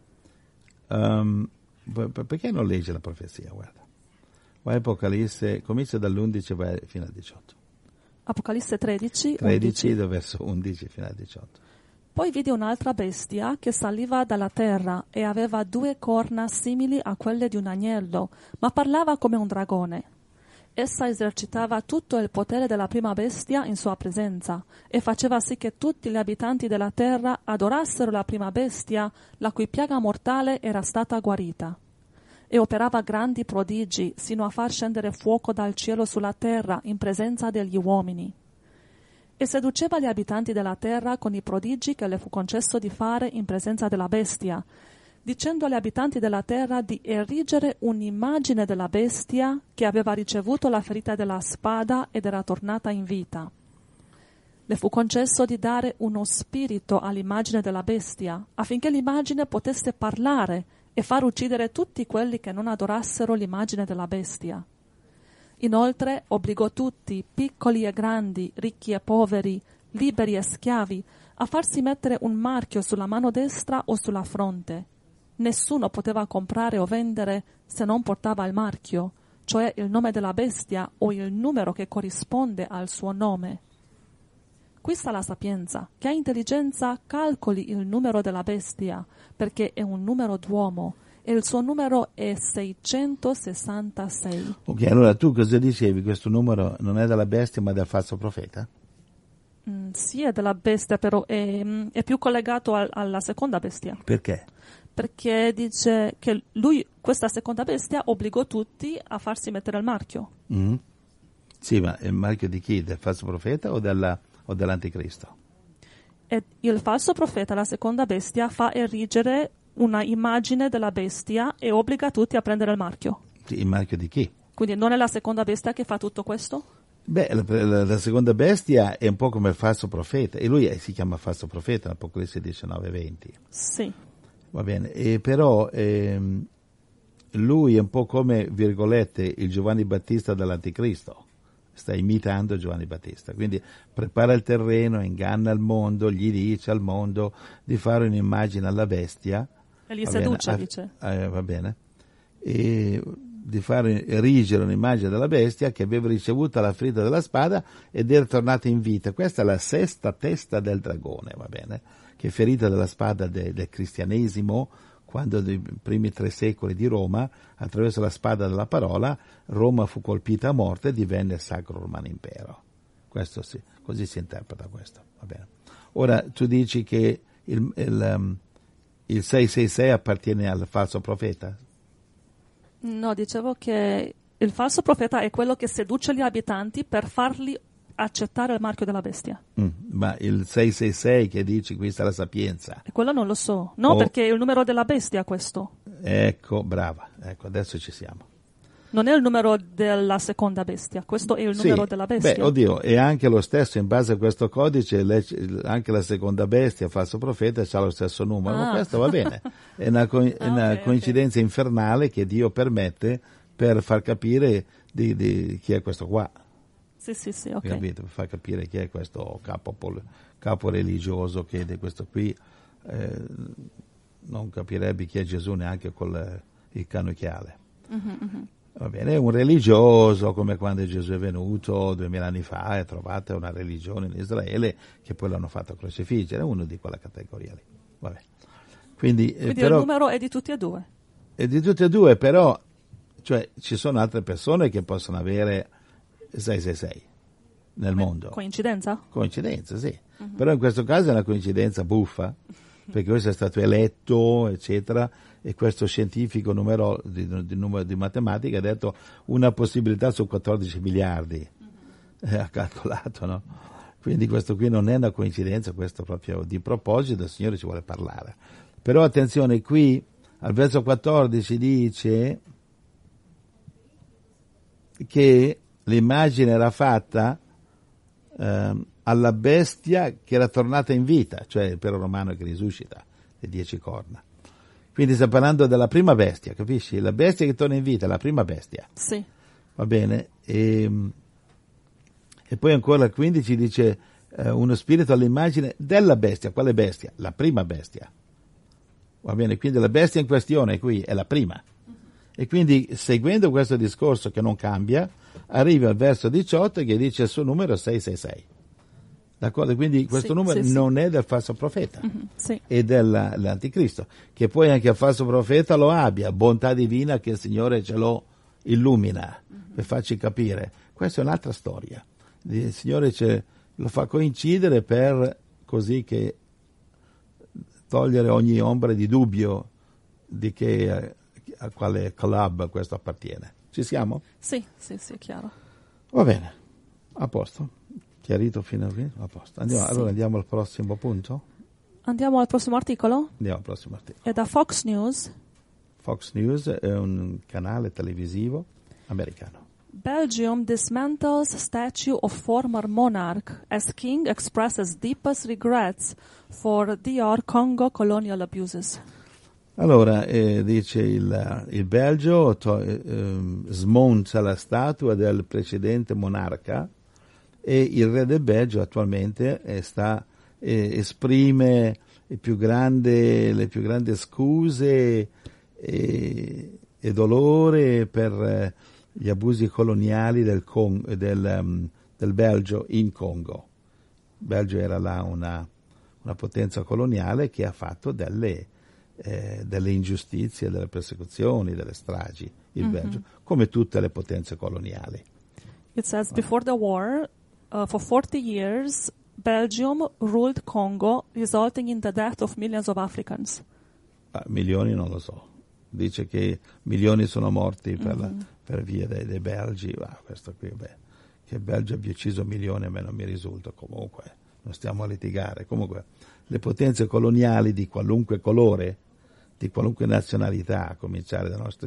D: Perché non leggi la profezia? Guarda. Vai Apocalisse, comincia dall'11 e vai fino al 18.
B: Apocalisse 13
D: da verso 11 fino al 18.
B: Poi vidi un'altra bestia che saliva dalla terra e aveva 2 corna simili a quelle di un agnello, ma parlava come un dragone. Essa esercitava tutto il potere della prima bestia in sua presenza e faceva sì che tutti gli abitanti della terra adorassero la prima bestia, la cui piaga mortale era stata guarita. E operava grandi prodigi, sino a far scendere fuoco dal cielo sulla terra in presenza degli uomini. E seduceva gli abitanti della terra con i prodigi che le fu concesso di fare in presenza della bestia, dicendo agli abitanti della terra di erigere un'immagine della bestia che aveva ricevuto la ferita della spada ed era tornata in vita. Le fu concesso di dare uno spirito all'immagine della bestia, affinché l'immagine potesse parlare e far uccidere tutti quelli che non adorassero l'immagine della bestia. Inoltre obbligò tutti, piccoli e grandi, ricchi e poveri, liberi e schiavi, a farsi mettere un marchio sulla mano destra o sulla fronte. Nessuno poteva comprare o vendere se non portava il marchio, cioè il nome della bestia o il numero che corrisponde al suo nome. Qui sta la sapienza. Chi ha intelligenza calcoli il numero della bestia, perché è un numero d'uomo e il suo numero è 666.
D: Ok, allora tu cosa dicevi? Questo numero non è della bestia ma del falso profeta?
B: Sì, è della bestia, però è più collegato alla seconda bestia.
D: Perché?
B: Perché dice che questa seconda bestia obbligò tutti a farsi mettere il marchio.
D: Sì, ma il marchio di chi? Del falso profeta o dell'anticristo?
B: E il falso profeta, la seconda bestia, fa erigere una immagine della bestia e obbliga tutti a prendere il marchio.
D: Il marchio di chi?
B: Quindi non è la seconda bestia che fa tutto questo?
D: Beh, la seconda bestia è un po' come il falso profeta, e lui si chiama falso profeta, Apocalisse 19:20.
B: Sì.
D: Va bene, però lui è un po' come, virgolette, il Giovanni Battista dell'Anticristo. Sta imitando Giovanni Battista, quindi prepara il terreno, inganna il mondo, gli dice al mondo di fare un'immagine alla bestia.
B: E li seduce, dice.
D: Va bene. E di fare erigere un'immagine della bestia che aveva ricevuto la ferita della spada ed era tornata in vita. Questa è la sesta testa del dragone, va bene? Che ferita della spada del cristianesimo, quando nei primi 3 secoli di Roma, attraverso la spada della parola, Roma fu colpita a morte e divenne il Sacro Romano Impero. Questo sì, così si interpreta questo, va bene. Ora tu dici che il 666 appartiene al falso profeta?
B: No, dicevo che il falso profeta è quello che seduce gli abitanti per farli accettare il marchio della bestia.
D: Ma il 666 che dici qui sta la sapienza?
B: E quello non lo so. No, perché è il numero della bestia questo.
D: Ecco, brava. Ecco, adesso ci siamo.
B: Non è il numero della seconda bestia, questo è il numero della bestia.
D: Beh, oddio, è anche lo stesso, in base a questo codice, anche la seconda bestia, falso profeta, ha lo stesso numero, ma questo va bene. È una coincidenza infernale che Dio permette per far capire di chi è questo qua.
B: Sì, ok.
D: Capito? Per far capire chi è questo capo religioso che di questo qui non capirebbe chi è Gesù neanche con il canocchiale. Va bene, è un religioso come quando Gesù è venuto 2000 anni fa e trovate una religione in Israele che poi l'hanno fatto crocifiggere, è uno di quella categoria lì. Vabbè. Quindi però,
B: il numero è di tutti e due?
D: È di tutti e due, però cioè, ci sono altre persone che possono avere 666 nel mondo.
B: Coincidenza?
D: Coincidenza, sì. Però in questo caso è una coincidenza buffa, perché questo è stato eletto, eccetera, e questo scientifico di matematica ha detto una possibilità su 14 miliardi. Ha calcolato, no? Quindi questo qui non è una coincidenza, questo proprio di proposito, il Signore ci vuole parlare. Però attenzione, qui al verso 14 dice che l'immagine era fatta alla bestia che era tornata in vita, cioè il impero romano che risuscita, le 10 corna. Quindi sta parlando della prima bestia, capisci? La bestia che torna in vita è la prima bestia.
B: Sì.
D: Va bene? E poi ancora al 15 dice uno spirito all'immagine della bestia. Quale bestia? La prima bestia. Va bene? Quindi la bestia in questione qui è la prima. E quindi, seguendo questo discorso che non cambia, arriva al verso 18 che dice il suo numero 666. D'accordo? Quindi questo numero non è del falso profeta, è dell'anticristo, che poi anche il falso profeta lo abbia, bontà divina che il Signore ce lo illumina per farci capire. Questa è un'altra storia. Il Signore lo fa coincidere per così che togliere ogni ombra di dubbio di che a quale club questo appartiene. Ci siamo?
B: Sì, chiaro.
D: Va bene, a posto. Chiarito fino a qui? A posto. Allora andiamo al prossimo punto?
B: Andiamo al prossimo articolo?
D: Andiamo al prossimo articolo.
B: È da Fox News.
D: Fox News è un canale televisivo americano.
B: Belgium dismantles statue of former monarch as king expresses deepest regrets for DR Congo colonial abuses.
D: Allora, dice il Belgio smonta la statua del precedente monarca e il re del Belgio attualmente esprime le più grandi scuse e dolore per gli abusi coloniali del Belgio in Congo. Il Belgio era là una potenza coloniale che ha fatto delle ingiustizie, delle persecuzioni, delle stragi, il Belgio, come tutte le potenze coloniali.
B: It says, before the war, for 40 years, Belgium ruled Congo, resulting in the death of millions of Africans.
D: Milioni non lo so. Dice che milioni sono morti per via dei belgi. Questo qui, che il Belgio abbia ucciso milioni a me non mi risulta. Comunque, non stiamo a litigare. Comunque, le potenze coloniali di qualunque colore, di qualunque nazionalità, a cominciare dai nostri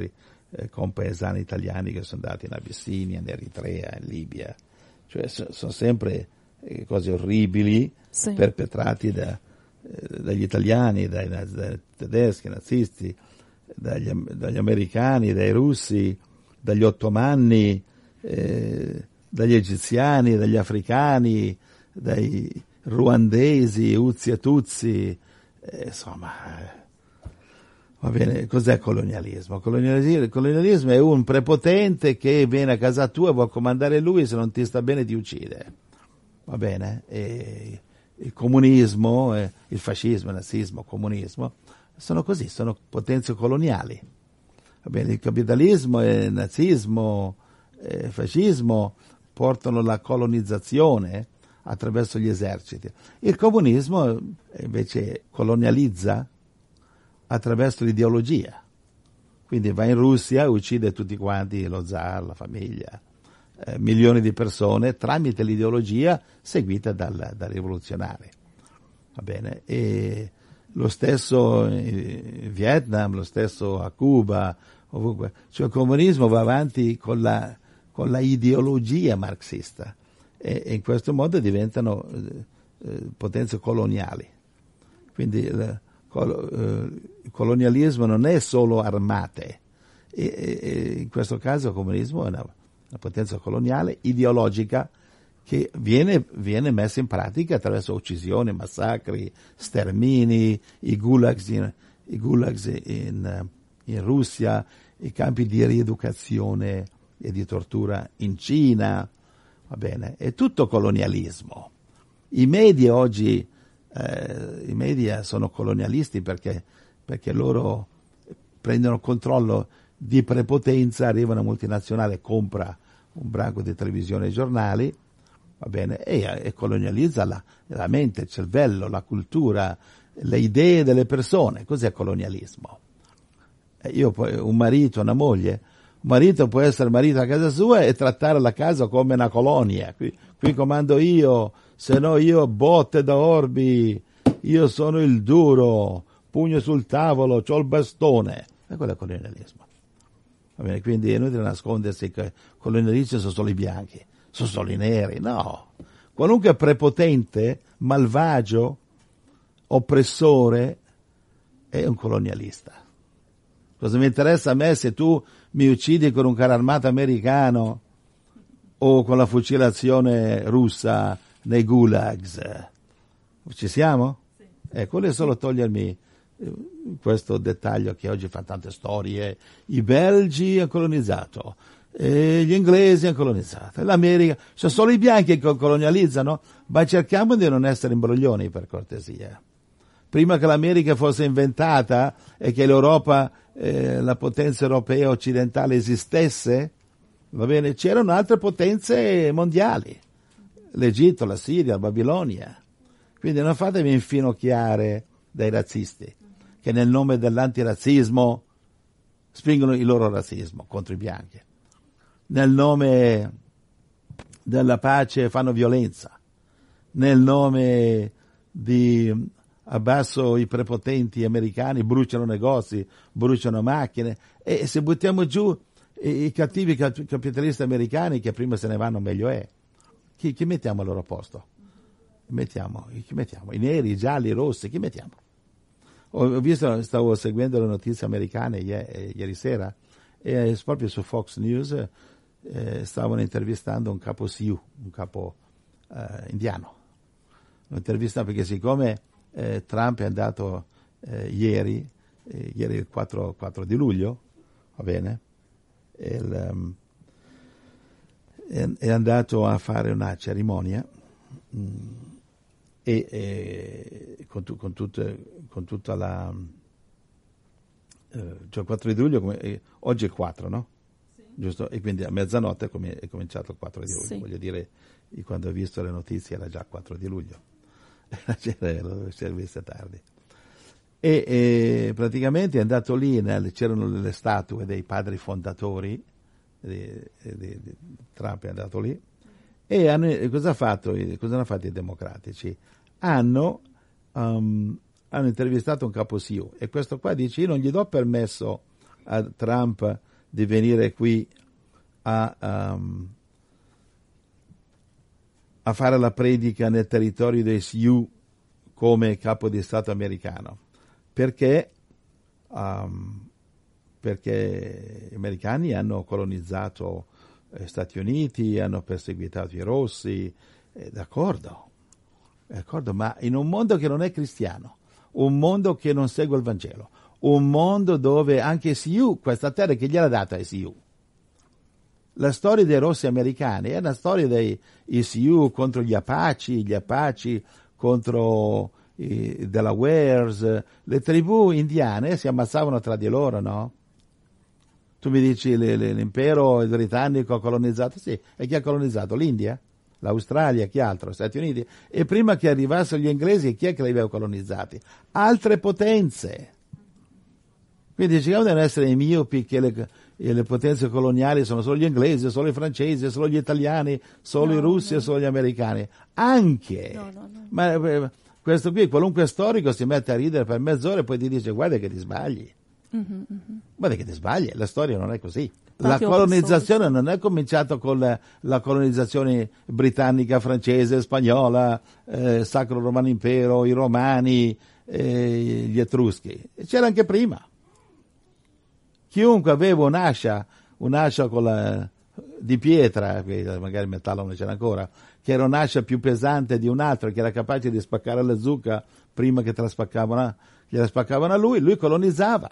D: compaesani italiani che sono andati in Abissinia, in Eritrea, in Libia. Cioè sono sempre cose orribili
B: Sì.
D: perpetrati dagli italiani, dai tedeschi, nazisti, dagli americani, dai russi, dagli ottomani, dagli egiziani, dagli africani, dai ruandesi, Huzi e Tutsi, insomma, va bene. Cos'è colonialismo? Colonialismo è un prepotente che viene a casa tua e vuole comandare lui, se non ti sta bene ti uccide, va bene? E il comunismo, il fascismo, il nazismo, il comunismo sono così, sono potenze coloniali, va bene? Il capitalismo e il nazismo, il fascismo portano la colonizzazione attraverso gli eserciti. Il comunismo invece colonializza attraverso l'ideologia. Quindi va in Russia e uccide tutti quanti, lo zar, la famiglia, milioni di persone tramite l'ideologia seguita dal rivoluzionario. Va bene? E lo stesso in Vietnam, lo stesso a Cuba, ovunque. Cioè il comunismo va avanti con la ideologia marxista e in questo modo diventano potenze coloniali. Quindi il colonialismo non è solo armate, e in questo caso il comunismo è una potenza coloniale ideologica che viene messa in pratica attraverso uccisioni, massacri, stermini, i gulags in Russia, i campi di rieducazione e di tortura in Cina, va bene? È tutto colonialismo. I media oggi sono colonialisti perché loro prendono controllo di prepotenza, arriva una multinazionale, compra un branco di televisione e giornali, va bene, e colonializza la mente, il cervello, la cultura, le idee delle persone. Cos'è colonialismo? Un marito, una moglie, un marito può essere marito a casa sua e trattare la casa come una colonia. Qui comando io, se no io botte da orbi, io sono il duro, pugno sul tavolo, c'ho il bastone. E quello è colonialismo. Va bene, quindi è inutile nascondersi che colonialisti sono solo i bianchi, sono solo i neri. No, qualunque prepotente, malvagio, oppressore è un colonialista. Cosa mi interessa a me se tu mi uccidi con un carro armato americano o con la fucilazione russa nei gulags? Ci siamo? Sì. Quello è solo togliermi questo dettaglio che oggi fa tante storie. I belgi hanno colonizzato, gli inglesi hanno colonizzato, l'America, sono solo i bianchi che colonializzano, ma cerchiamo di non essere imbroglioni, per cortesia. Prima che l'America fosse inventata e che l'Europa, la potenza europea occidentale esistesse, va bene, c'erano altre potenze mondiali, l'Egitto, la Siria, la Babilonia. Quindi non fatevi infinocchiare dai razzisti che nel nome dell'antirazzismo spingono il loro razzismo contro i bianchi, nel nome della pace fanno violenza, nel nome di abbasso i prepotenti americani bruciano negozi, bruciano macchine, e se buttiamo giù i cattivi capitalisti americani che prima se ne vanno meglio è. Chi mettiamo al loro posto? Chi mettiamo? I neri, i gialli, i rossi, chi mettiamo? Stavo seguendo le notizie americane ieri sera e proprio su Fox News stavano intervistando un capo Sioux, un capo indiano. Lo intervistano perché siccome Trump è andato ieri il 4 di luglio, va bene, è andato a fare una cerimonia e con tutta la cioè il 4 di luglio oggi è il 4, no? Sì. Giusto? E quindi a mezzanotte è cominciato il 4 di luglio, sì. Voglio dire, quando ho visto le notizie era già il 4 di luglio. C'era vista tardi e praticamente è andato lì, c'erano le statue dei padri fondatori di Trump, è andato lì e cosa hanno fatto i democratici? Hanno intervistato un capo Sioux e questo qua dice: io non gli do permesso a Trump di venire qui a fare la predica nel territorio dei Sioux come capo di Stato americano. Perché gli americani hanno colonizzato gli Stati Uniti, hanno perseguitato i rossi, d'accordo, ma in un mondo che non è cristiano, un mondo che non segue il Vangelo, un mondo dove anche Sioux, questa terra che gliel'ha data ai Sioux. La storia dei rossi americani è una storia dei Sioux contro gli Apache contro i Delawares, le tribù indiane si ammazzavano tra di loro, no? Tu mi dici l'impero britannico ha colonizzato? Sì, e chi ha colonizzato? L'India? L'Australia, chi altro? Gli Stati Uniti? E prima che arrivassero gli inglesi, chi è che li aveva colonizzati? Altre potenze. Quindi diciamo devono essere miopi che le potenze coloniali sono solo gli inglesi, solo i francesi, solo gli italiani, solo i russi e solo gli americani. Anche.
B: No.
D: Ma questo qui, qualunque storico si mette a ridere per mezz'ora e poi ti dice guarda che ti sbagli. Guarda che ti sbagli, la storia non è così. La colonizzazione non è cominciata con la colonizzazione britannica, francese, spagnola, Sacro Romano Impero, i Romani, gli Etruschi. C'era anche prima. Chiunque aveva un'ascia di pietra, magari metallo non c'era ancora, che era un'ascia più pesante di un'altra, che era capace di spaccare la zucca prima che gliela spaccavano a lui colonizzava.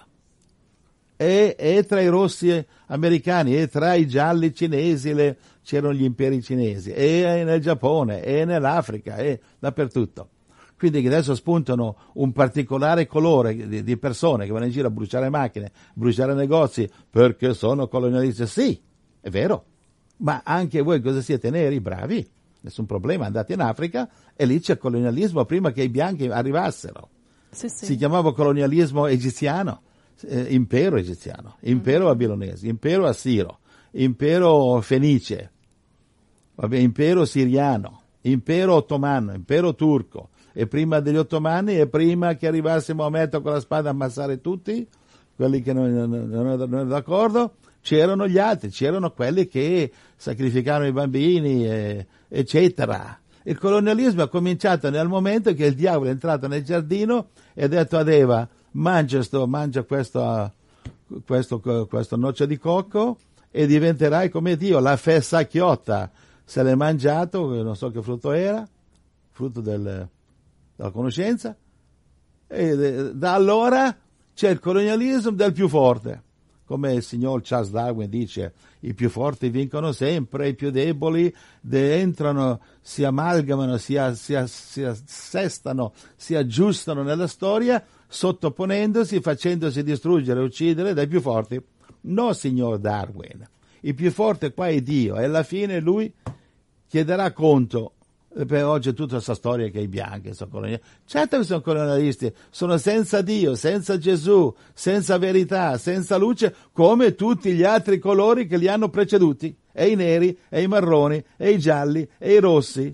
D: E tra i rossi americani e tra i gialli cinesi c'erano gli imperi cinesi, e nel Giappone e nell'Africa e dappertutto. Quindi adesso spuntano un particolare colore di persone che vanno in giro a bruciare macchine, bruciare negozi perché sono colonialisti. Sì, è vero, ma anche voi cosa siete, neri? Bravi, nessun problema, andate in Africa e lì c'è colonialismo prima che i bianchi arrivassero.
B: Sì.
D: Si chiamava colonialismo egiziano. Impero egiziano, impero babilonese, impero assiro, impero fenice, impero siriano, impero ottomano, impero turco, e prima degli ottomani e prima che arrivasse Maometto con la spada a ammazzare tutti, quelli che non erano d'accordo, c'erano gli altri, c'erano quelli che sacrificavano i bambini, eccetera. Il colonialismo è cominciato nel momento che il diavolo è entrato nel giardino e ha detto ad Eva: mangia questa noce di cocco e diventerai come Dio. La fessa chiotta se l'è mangiato, non so che frutto era, frutto della conoscenza, e da allora c'è il colonialismo del più forte. Come il signor Charles Darwin dice, i più forti vincono sempre, i più deboli entrano, si amalgamano, si assestano, si aggiustano nella storia, sottoponendosi, facendosi distruggere e uccidere dai più forti. No, signor Darwin, il più forte qua è Dio, e alla fine lui chiederà conto. Per oggi è tutta questa storia che i bianchi sono colonialisti. Certo che sono colonialisti, sono senza Dio, senza Gesù, senza verità, senza luce, come tutti gli altri colori che li hanno preceduti, e i neri, e i marroni, e i gialli, e i rossi.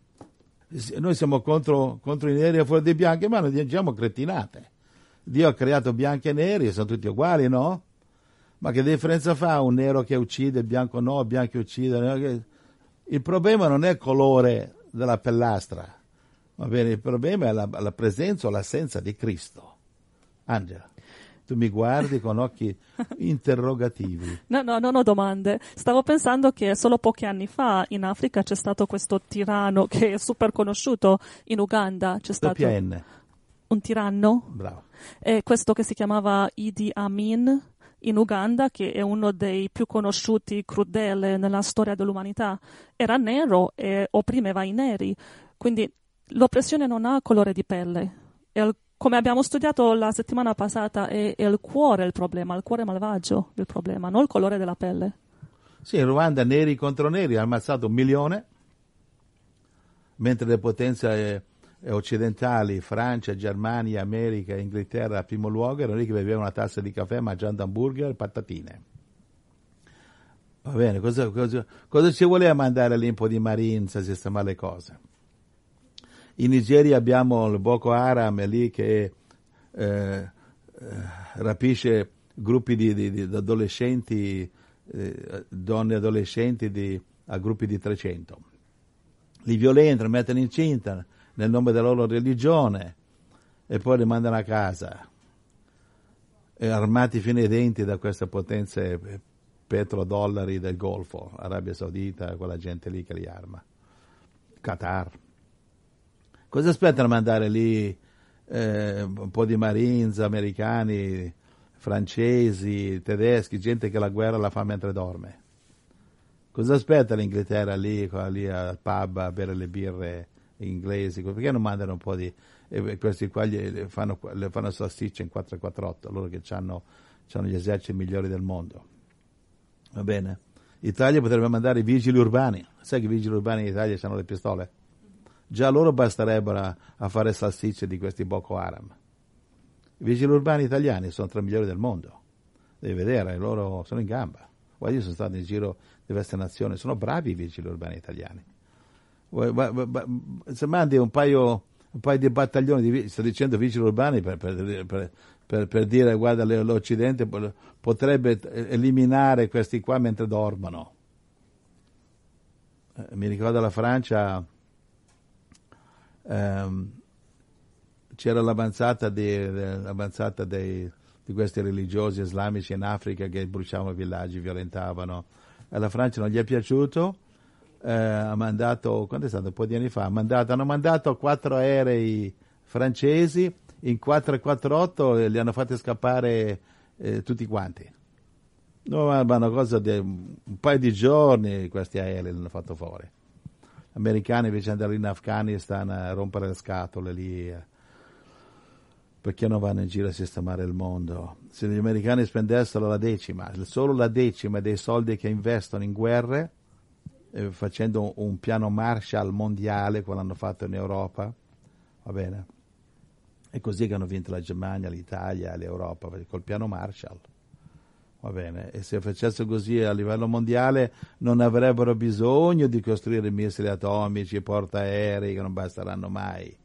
D: Noi siamo contro i neri a fuori dei bianchi, ma noi diciamo cretinate. Dio ha creato bianchi e neri, sono tutti uguali, no? Ma che differenza fa un nero che uccide, il bianco no, il bianco uccide? Il problema non è il colore della pellastra, va bene? Il problema è la presenza o l'assenza di Cristo. Angela, tu mi guardi con occhi interrogativi.
B: No, non ho domande. Stavo pensando che solo pochi anni fa in Africa c'è stato questo tiranno che è super conosciuto in Uganda. C'è stato un tiranno.
D: Bravo.
B: Questo che si chiamava Idi Amin in Uganda, che è uno dei più conosciuti crudele nella storia dell'umanità. Era nero e opprimeva i neri. Quindi l'oppressione non ha colore di pelle. Come abbiamo studiato la settimana passata, è il cuore il problema, il cuore malvagio il problema, non il colore della pelle.
D: Sì, in Ruanda neri contro neri ha ammazzato 1 milione, mentre le potenze occidentali, Francia, Germania, America, Inghilterra a primo luogo, erano lì che bevevano una tazza di caffè mangiando hamburger e patatine. Va bene, cosa ci voleva mandare lì un po' di Marines a sistemare le cose? In Nigeria abbiamo il Boko Haram lì che rapisce gruppi di adolescenti, donne adolescenti a gruppi di 300. Li violentano, mettono incinta nel nome della loro religione e poi li mandano a casa, armati fino ai denti da queste potenze petrodollari del Golfo, Arabia Saudita, quella gente lì che li arma, Qatar. Cosa aspettano a mandare lì un po' di Marines americani, francesi, tedeschi, gente che la guerra la fa mentre dorme? Cosa aspetta l'Inghilterra lì al pub a bere le birre inglesi? Perché non mandano un po' di... questi qua le fanno salsicce in 448, loro che hanno gli eserciti migliori del mondo. Va bene? L'Italia potrebbe mandare i vigili urbani. Sai che i vigili urbani in Italia hanno le pistole? Già loro basterebbero a fare salsicce di questi Boko Haram. I vigili urbani italiani sono tra i migliori del mondo. Devi vedere, loro sono in gamba. Guarda, io sono stato in giro di diverse nazioni, sono bravi i vigili urbani italiani. Se mandi un paio di battaglioni, sto dicendo vigili urbani per dire, guarda, l'Occidente potrebbe eliminare questi qua mentre dormono. Mi ricordo la Francia, c'era l'avanzata di questi religiosi islamici in Africa che bruciavano villaggi, violentavano. Alla Francia non gli è piaciuto, ha mandato, quando è stato? Un po' di anni fa, hanno mandato 4 aerei francesi, in 448 li hanno fatti scappare tutti quanti. No, ma una cosa di un paio di giorni questi aerei li hanno fatto fuori. Gli americani invece andare in Afghanistan a rompere le scatole lì, perché non vanno in giro a sistemare il mondo. Se gli americani spendessero solo la decima dei soldi che investono in guerre, facendo un piano Marshall mondiale, come l'hanno fatto in Europa, va bene? È così che hanno vinto la Germania, l'Italia, l'Europa, col piano Marshall, va bene? E se facessero così a livello mondiale non avrebbero bisogno di costruire missili atomici, portaerei che non basteranno mai.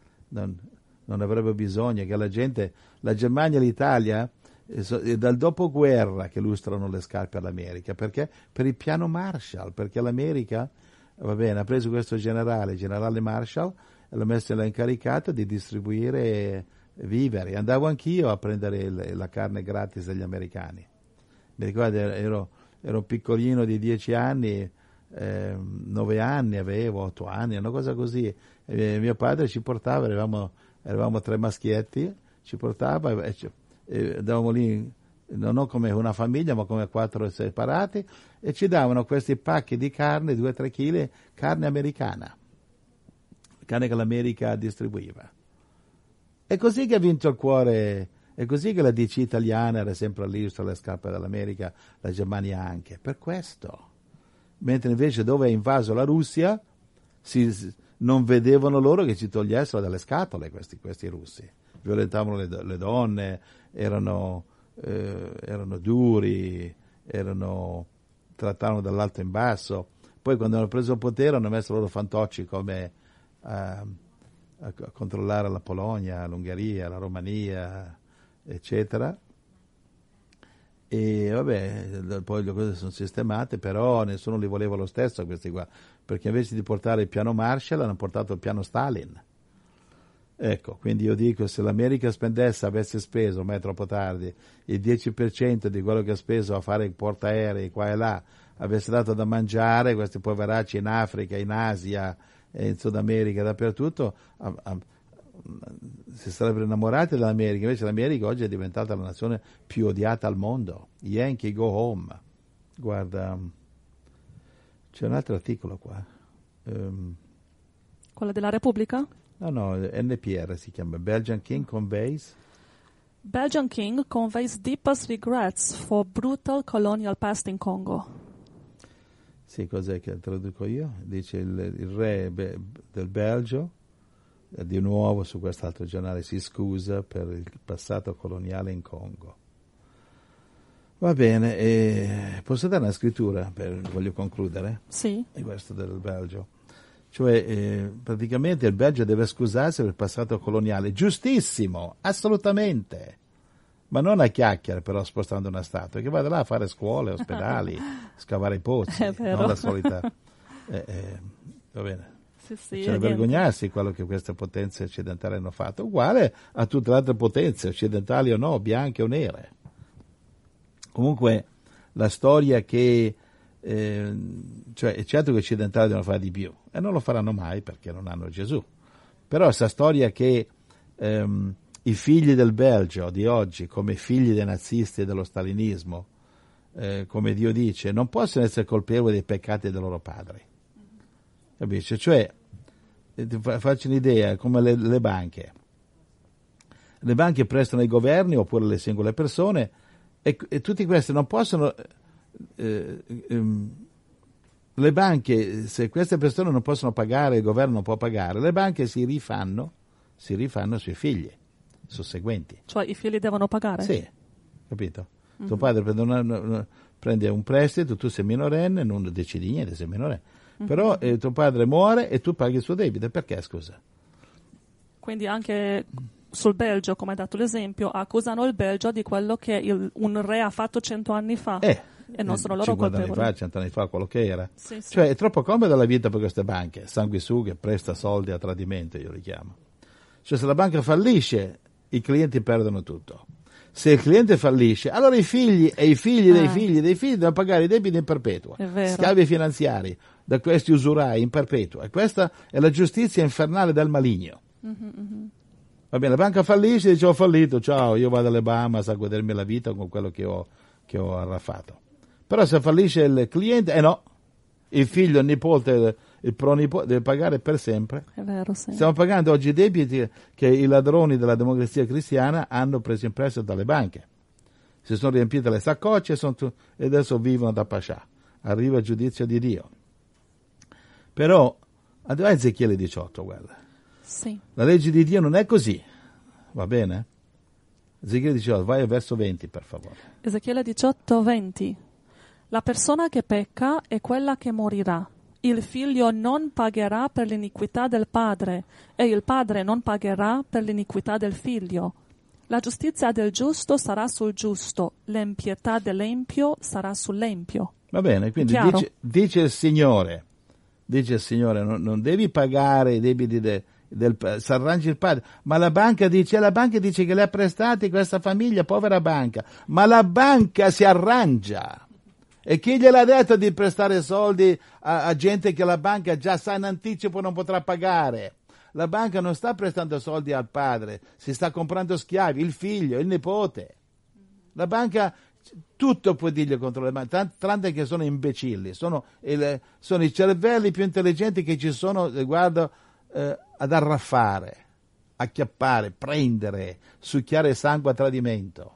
D: Non avrebbe bisogno che la Germania e l'Italia è dal dopoguerra che lustrano le scarpe all'America, perché per il piano Marshall, perché l'America, va bene, ha preso questo generale Marshall e l'ha incaricato di distribuire viveri. Andavo anch'io a prendere la carne gratis dagli americani. Mi ricordo, ero piccolino di 10 anni, 9 anni avevo, 8 anni, una cosa così, e mio padre ci portava, eravamo 3 maschietti, ci portava e andavamo lì, non come una famiglia ma come 4 separati, e ci davano questi pacchi di carne, 2-3 kg, carne americana, carne che l'America distribuiva. È così che ha vinto il cuore, è così che la DC italiana era sempre lì sulle scarpe dell'America, la Germania anche, per questo. Mentre invece dove è invaso la Russia non vedevano loro che ci togliessero dalle scatole questi russi. Violentavano le donne, erano duri, trattavano dall'alto in basso. Poi quando hanno preso il potere hanno messo loro fantocci come a controllare la Polonia, l'Ungheria, la Romania, eccetera. E vabbè, poi le cose sono sistemate, però nessuno li voleva lo stesso questi qua, perché invece di portare il piano Marshall hanno portato il piano Stalin. Ecco, quindi io dico, se l'America avesse speso, ormai è troppo tardi, il 10% di quello che ha speso a fare i portaerei qua e là, avesse dato da mangiare questi poveracci in Africa, in Asia, in Sud America, dappertutto, si sarebbero innamorati dell'America. Invece l'America oggi è diventata la nazione più odiata al mondo. Yankee go home. Guarda, c'è un altro articolo qua.
B: Quella della Repubblica?
D: No, NPR si chiama. Belgian King conveys deepest regrets for brutal colonial past in Congo. Sì, cos'è che traduco io? Dice il re del Belgio, di nuovo su quest'altro giornale, si scusa per il passato coloniale in Congo. Va bene, posso dare una scrittura? Voglio concludere.
B: Sì.
D: E questo del Belgio. Cioè, praticamente il Belgio deve scusarsi per il passato coloniale. Giustissimo, assolutamente. ma non a chiacchiere però spostando una statua, che vada là a fare scuole, ospedali, scavare i pozzi, non la solita... va bene.
B: Sì,
D: C'è da vergognarsi quello che queste potenze occidentali hanno fatto, uguale a tutte le altre potenze, occidentali o no, bianche o nere. Comunque la storia che, cioè è certo che gli occidentali devono fare di più, e non lo faranno mai perché non hanno Gesù, però questa storia che i figli del Belgio di oggi, come figli dei nazisti e dello stalinismo, come Dio dice, non possono essere colpevoli dei peccati dei loro padri. Capisci? Cioè, faccio un'idea, come le banche. Le banche prestano ai governi oppure alle singole persone e tutti questi non possono... le banche, se queste persone non possono pagare, il governo non può pagare, le banche si rifanno sui figli susseguenti.
B: Cioè i figli devono pagare?
D: Sì, capito? Tuo padre prende un prestito, tu sei minorenne, non decidi niente, sei minorenne. Però tuo padre muore e tu paghi il suo debito. Perché, scusa?
B: Quindi anche sul Belgio, come hai dato l'esempio, accusano il Belgio di quello che un re ha fatto 100 anni fa. E non sono loro
D: 50
B: colpevoli.
D: anni fa, 100 anni fa, quello che era.
B: Sì.
D: Cioè è troppo comoda la vita per queste banche, sanguisughe, presta soldi a tradimento, io li chiamo. Cioè se la banca fallisce, i clienti perdono tutto. Se il cliente fallisce, allora i figli e i figli dei figli dei figli devono pagare i debiti in perpetua, schiavi finanziari da questi usurai in perpetua. E questa è la giustizia infernale del maligno. Va bene, la banca fallisce e dice ho fallito, ciao, io vado alle Bahamas a godermi la vita con quello che ho arraffato. Però se fallisce il cliente, no, il figlio, il nipote, il pronipote deve pagare per sempre.
B: È vero, sì.
D: Stiamo pagando oggi i debiti che i ladroni della democrazia cristiana hanno preso in prestito dalle banche. Si sono riempite le saccocce e adesso vivono da pascià. Arriva il giudizio di Dio. Però, a Ezechiele 18, guarda.
B: Sì.
D: La legge di Dio non è così, va bene? Ezechiele 18, vai al verso 20 per favore.
B: Ezechiele 18, 20. La persona che pecca è quella che morirà. Il figlio non pagherà per l'iniquità del padre e il padre non pagherà per l'iniquità del figlio. La giustizia del giusto sarà sul giusto, l'empietà dell'empio sarà sull'empio.
D: Va bene, quindi dice il Signore, non devi pagare i debiti si arrangi il padre, ma la banca dice che le ha prestati questa famiglia, povera banca, ma la banca si arrangia. E chi gliel'ha detto di prestare soldi a gente che la banca già sa in anticipo non potrà pagare? La banca non sta prestando soldi al padre, si sta comprando schiavi, il figlio, il nipote. La banca tutto può dirgli contro le banche, tranne che sono imbecilli, sono i cervelli più intelligenti che ci sono riguardo ad arraffare, acchiappare, prendere, succhiare sangue a tradimento.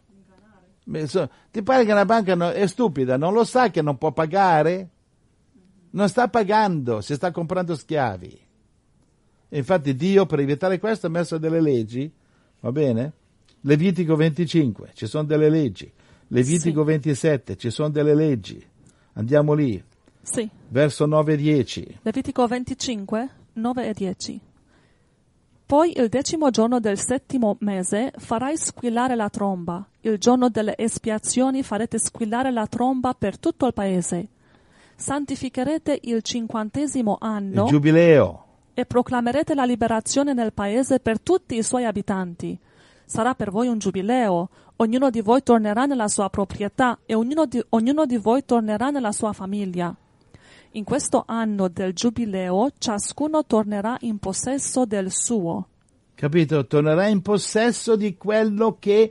D: Ti pare che una banca è stupida, non lo sa che non può pagare? Non sta pagando, si sta comprando schiavi. E infatti Dio per evitare questo ha messo delle leggi, va bene? Levitico 25, ci sono delle leggi. Levitico 27, ci sono delle leggi. Andiamo lì.
B: Sì.
D: Verso 9 e 10.
B: Levitico 25, 9 e 10. Poi il 10° giorno del 7° mese farai squillare la tromba. Il giorno delle espiazioni farete squillare la tromba per tutto il paese. Santificherete il 50° anno.
D: Il giubileo.
B: E proclamerete la liberazione nel paese per tutti i suoi abitanti. Sarà per voi un giubileo. Ognuno di voi tornerà nella sua proprietà e ognuno di voi tornerà nella sua famiglia. In questo anno del giubileo ciascuno tornerà in possesso del suo.
D: Capito? Tornerà in possesso di quello che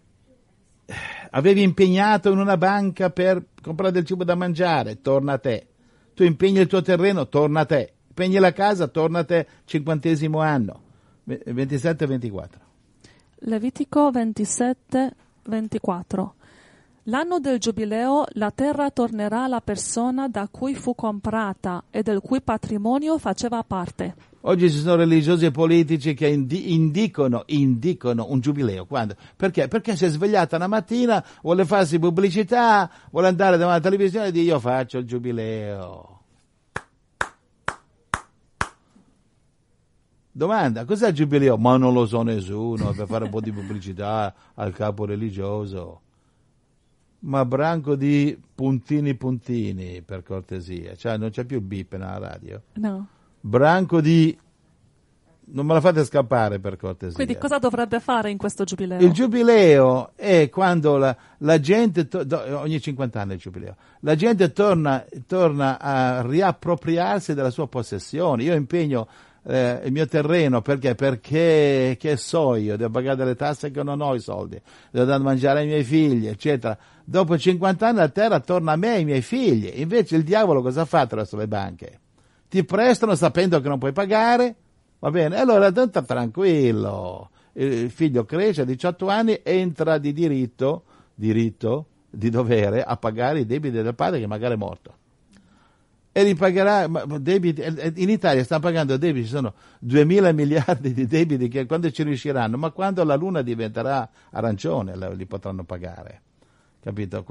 D: avevi impegnato in una banca per comprare del cibo da mangiare, torna a te. Tu impegni il tuo terreno, torna a te. Impegni la casa, torna a te, 50° anno. 27 e 24.
B: Levitico 27, 24. L'anno del giubileo la terra tornerà alla persona da cui fu comprata e del cui patrimonio faceva parte.
D: Oggi ci sono religiosi e politici che indicano un giubileo. Quando? Perché? Perché si è svegliata una mattina, vuole farsi pubblicità, vuole andare davanti alla televisione e dire io faccio il giubileo. Domanda, cos'è il giubileo? Ma non lo so nessuno, per fare un po' di pubblicità al capo religioso. Ma branco di puntini, per cortesia. Cioè, non c'è più il bip nella radio?
B: No.
D: Branco di... Non me la fate scappare, per cortesia.
B: Quindi cosa dovrebbe fare in questo giubileo?
D: Il giubileo è quando la gente, ogni 50 anni il giubileo, la gente torna a riappropriarsi della sua possessione. Io impegno il mio terreno perché che so io, devo pagare delle tasse che non ho i soldi, devo dare da mangiare ai miei figli, eccetera. Dopo 50 anni la terra torna a me e ai miei figli. Invece il diavolo cosa ha fatto verso le banche? Ti prestano sapendo che non puoi pagare, va bene? Allora sta tranquillo, il figlio cresce a 18 anni, entra di diritto, di dovere a pagare i debiti del padre che magari è morto. E ripagherà debiti. In Italia stanno pagando debiti, ci sono 2.000 miliardi di debiti che quando ci riusciranno, ma quando la luna diventerà arancione li potranno pagare, capito?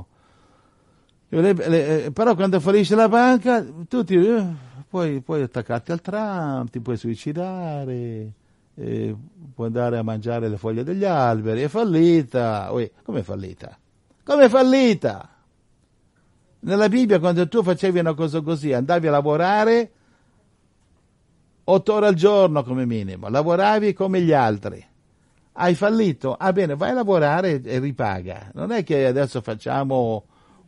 D: Però quando fallisce la banca tutti puoi attaccarti al tram, ti puoi suicidare, puoi andare a mangiare le foglie degli alberi. È fallita. Come è fallita? Come è fallita? Nella Bibbia, quando tu facevi una cosa così, andavi a lavorare 8 ore al giorno come minimo, lavoravi come gli altri, hai fallito, bene, vai a lavorare e ripaga. Non è che adesso facciamo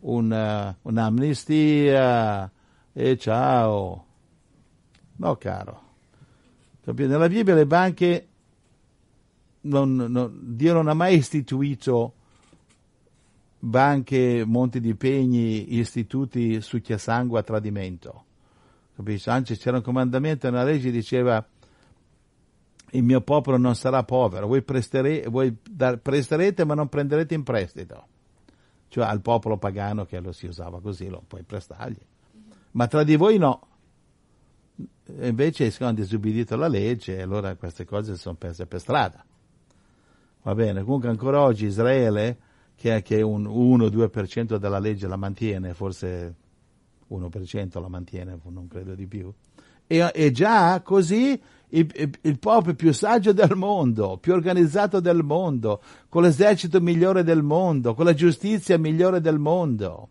D: un'amnistia e ciao. No, caro. Capito? Nella Bibbia le banche, Dio non ha mai istituito banche, monti di pegni, istituti succhiasangue a tradimento. Capisci? Anzi, c'era un comandamento nella legge che diceva: il mio popolo non sarà povero, voi presterete ma non prenderete in prestito. Cioè al popolo pagano, che lo si usava così, lo puoi prestargli. Ma tra di voi no. E invece hanno disubbidito la legge e allora queste cose sono perse per strada. Va bene, comunque ancora oggi Israele, che un 1-2% della legge la mantiene, forse 1% la mantiene, non credo di più, e già così il popolo più saggio del mondo, più organizzato del mondo, con l'esercito migliore del mondo, con la giustizia migliore del mondo.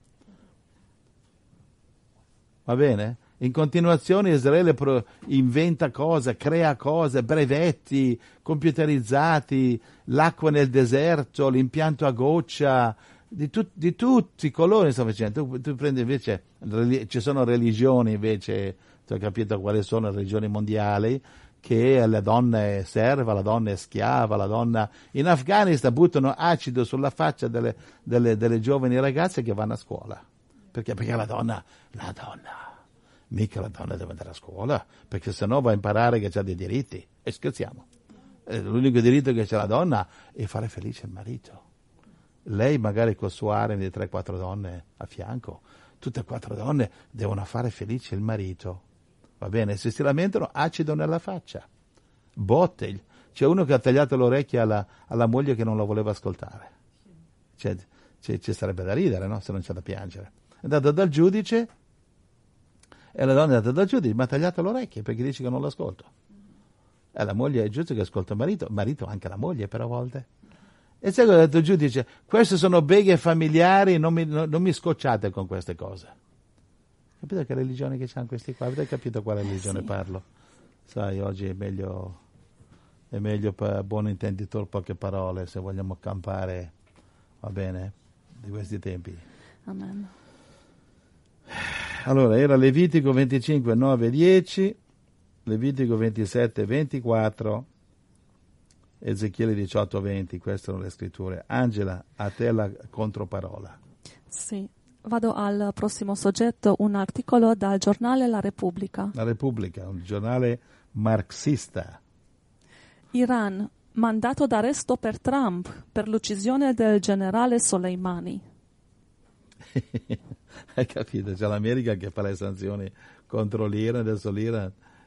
D: Va bene? In continuazione Israele inventa cose, crea cose, brevetti computerizzati, l'acqua nel deserto, l'impianto a goccia, di tutti i colori sta facendo. Tu prendi invece, ci sono religioni invece, tu hai capito quali sono le religioni mondiali, che la donna è serva, la donna è schiava, la donna... In Afghanistan buttano acido sulla faccia delle giovani ragazze che vanno a scuola. Perché la donna... Mica la donna deve andare a scuola, perché sennò va a imparare che ha dei diritti. E scherziamo. L'unico diritto che c'è la donna è fare felice il marito. Lei magari col suo harem di 3-4 donne a fianco, tutte e 4 donne devono fare felice il marito. Va bene? Se si lamentano, acido nella faccia. Botte. C'è uno che ha tagliato le orecchie alla moglie che non la voleva ascoltare. Ci sarebbe da ridere, no? Se non c'è da piangere. È andato dal giudice... E la donna è andata dal giudice, mi ha tagliato le orecchie perché dice che non l'ascolto. E la moglie è giusto che ascolta il marito anche la moglie per a volte. E sai cosa ha detto il giudice? Queste sono beghe familiari, non mi scocciate con queste cose. Capito che religione che c'hanno questi qua? Avete capito quale religione parlo? Sai, oggi è meglio per buon intenditor poche parole, se vogliamo campare, va bene, di questi tempi.
B: Amen.
D: Allora, era Levitico 25, 9 e 10, Levitico 27, 24, Ezechiele 18, 20, queste sono le scritture. Angela, a te la controparola.
B: Sì, vado al prossimo soggetto, un articolo dal giornale La Repubblica.
D: La Repubblica, un giornale marxista.
B: Iran, mandato d'arresto per Trump per l'uccisione del generale Soleimani.
D: Hai capito? C'è l'America che fa le sanzioni contro l'Iran, adesso l'Iran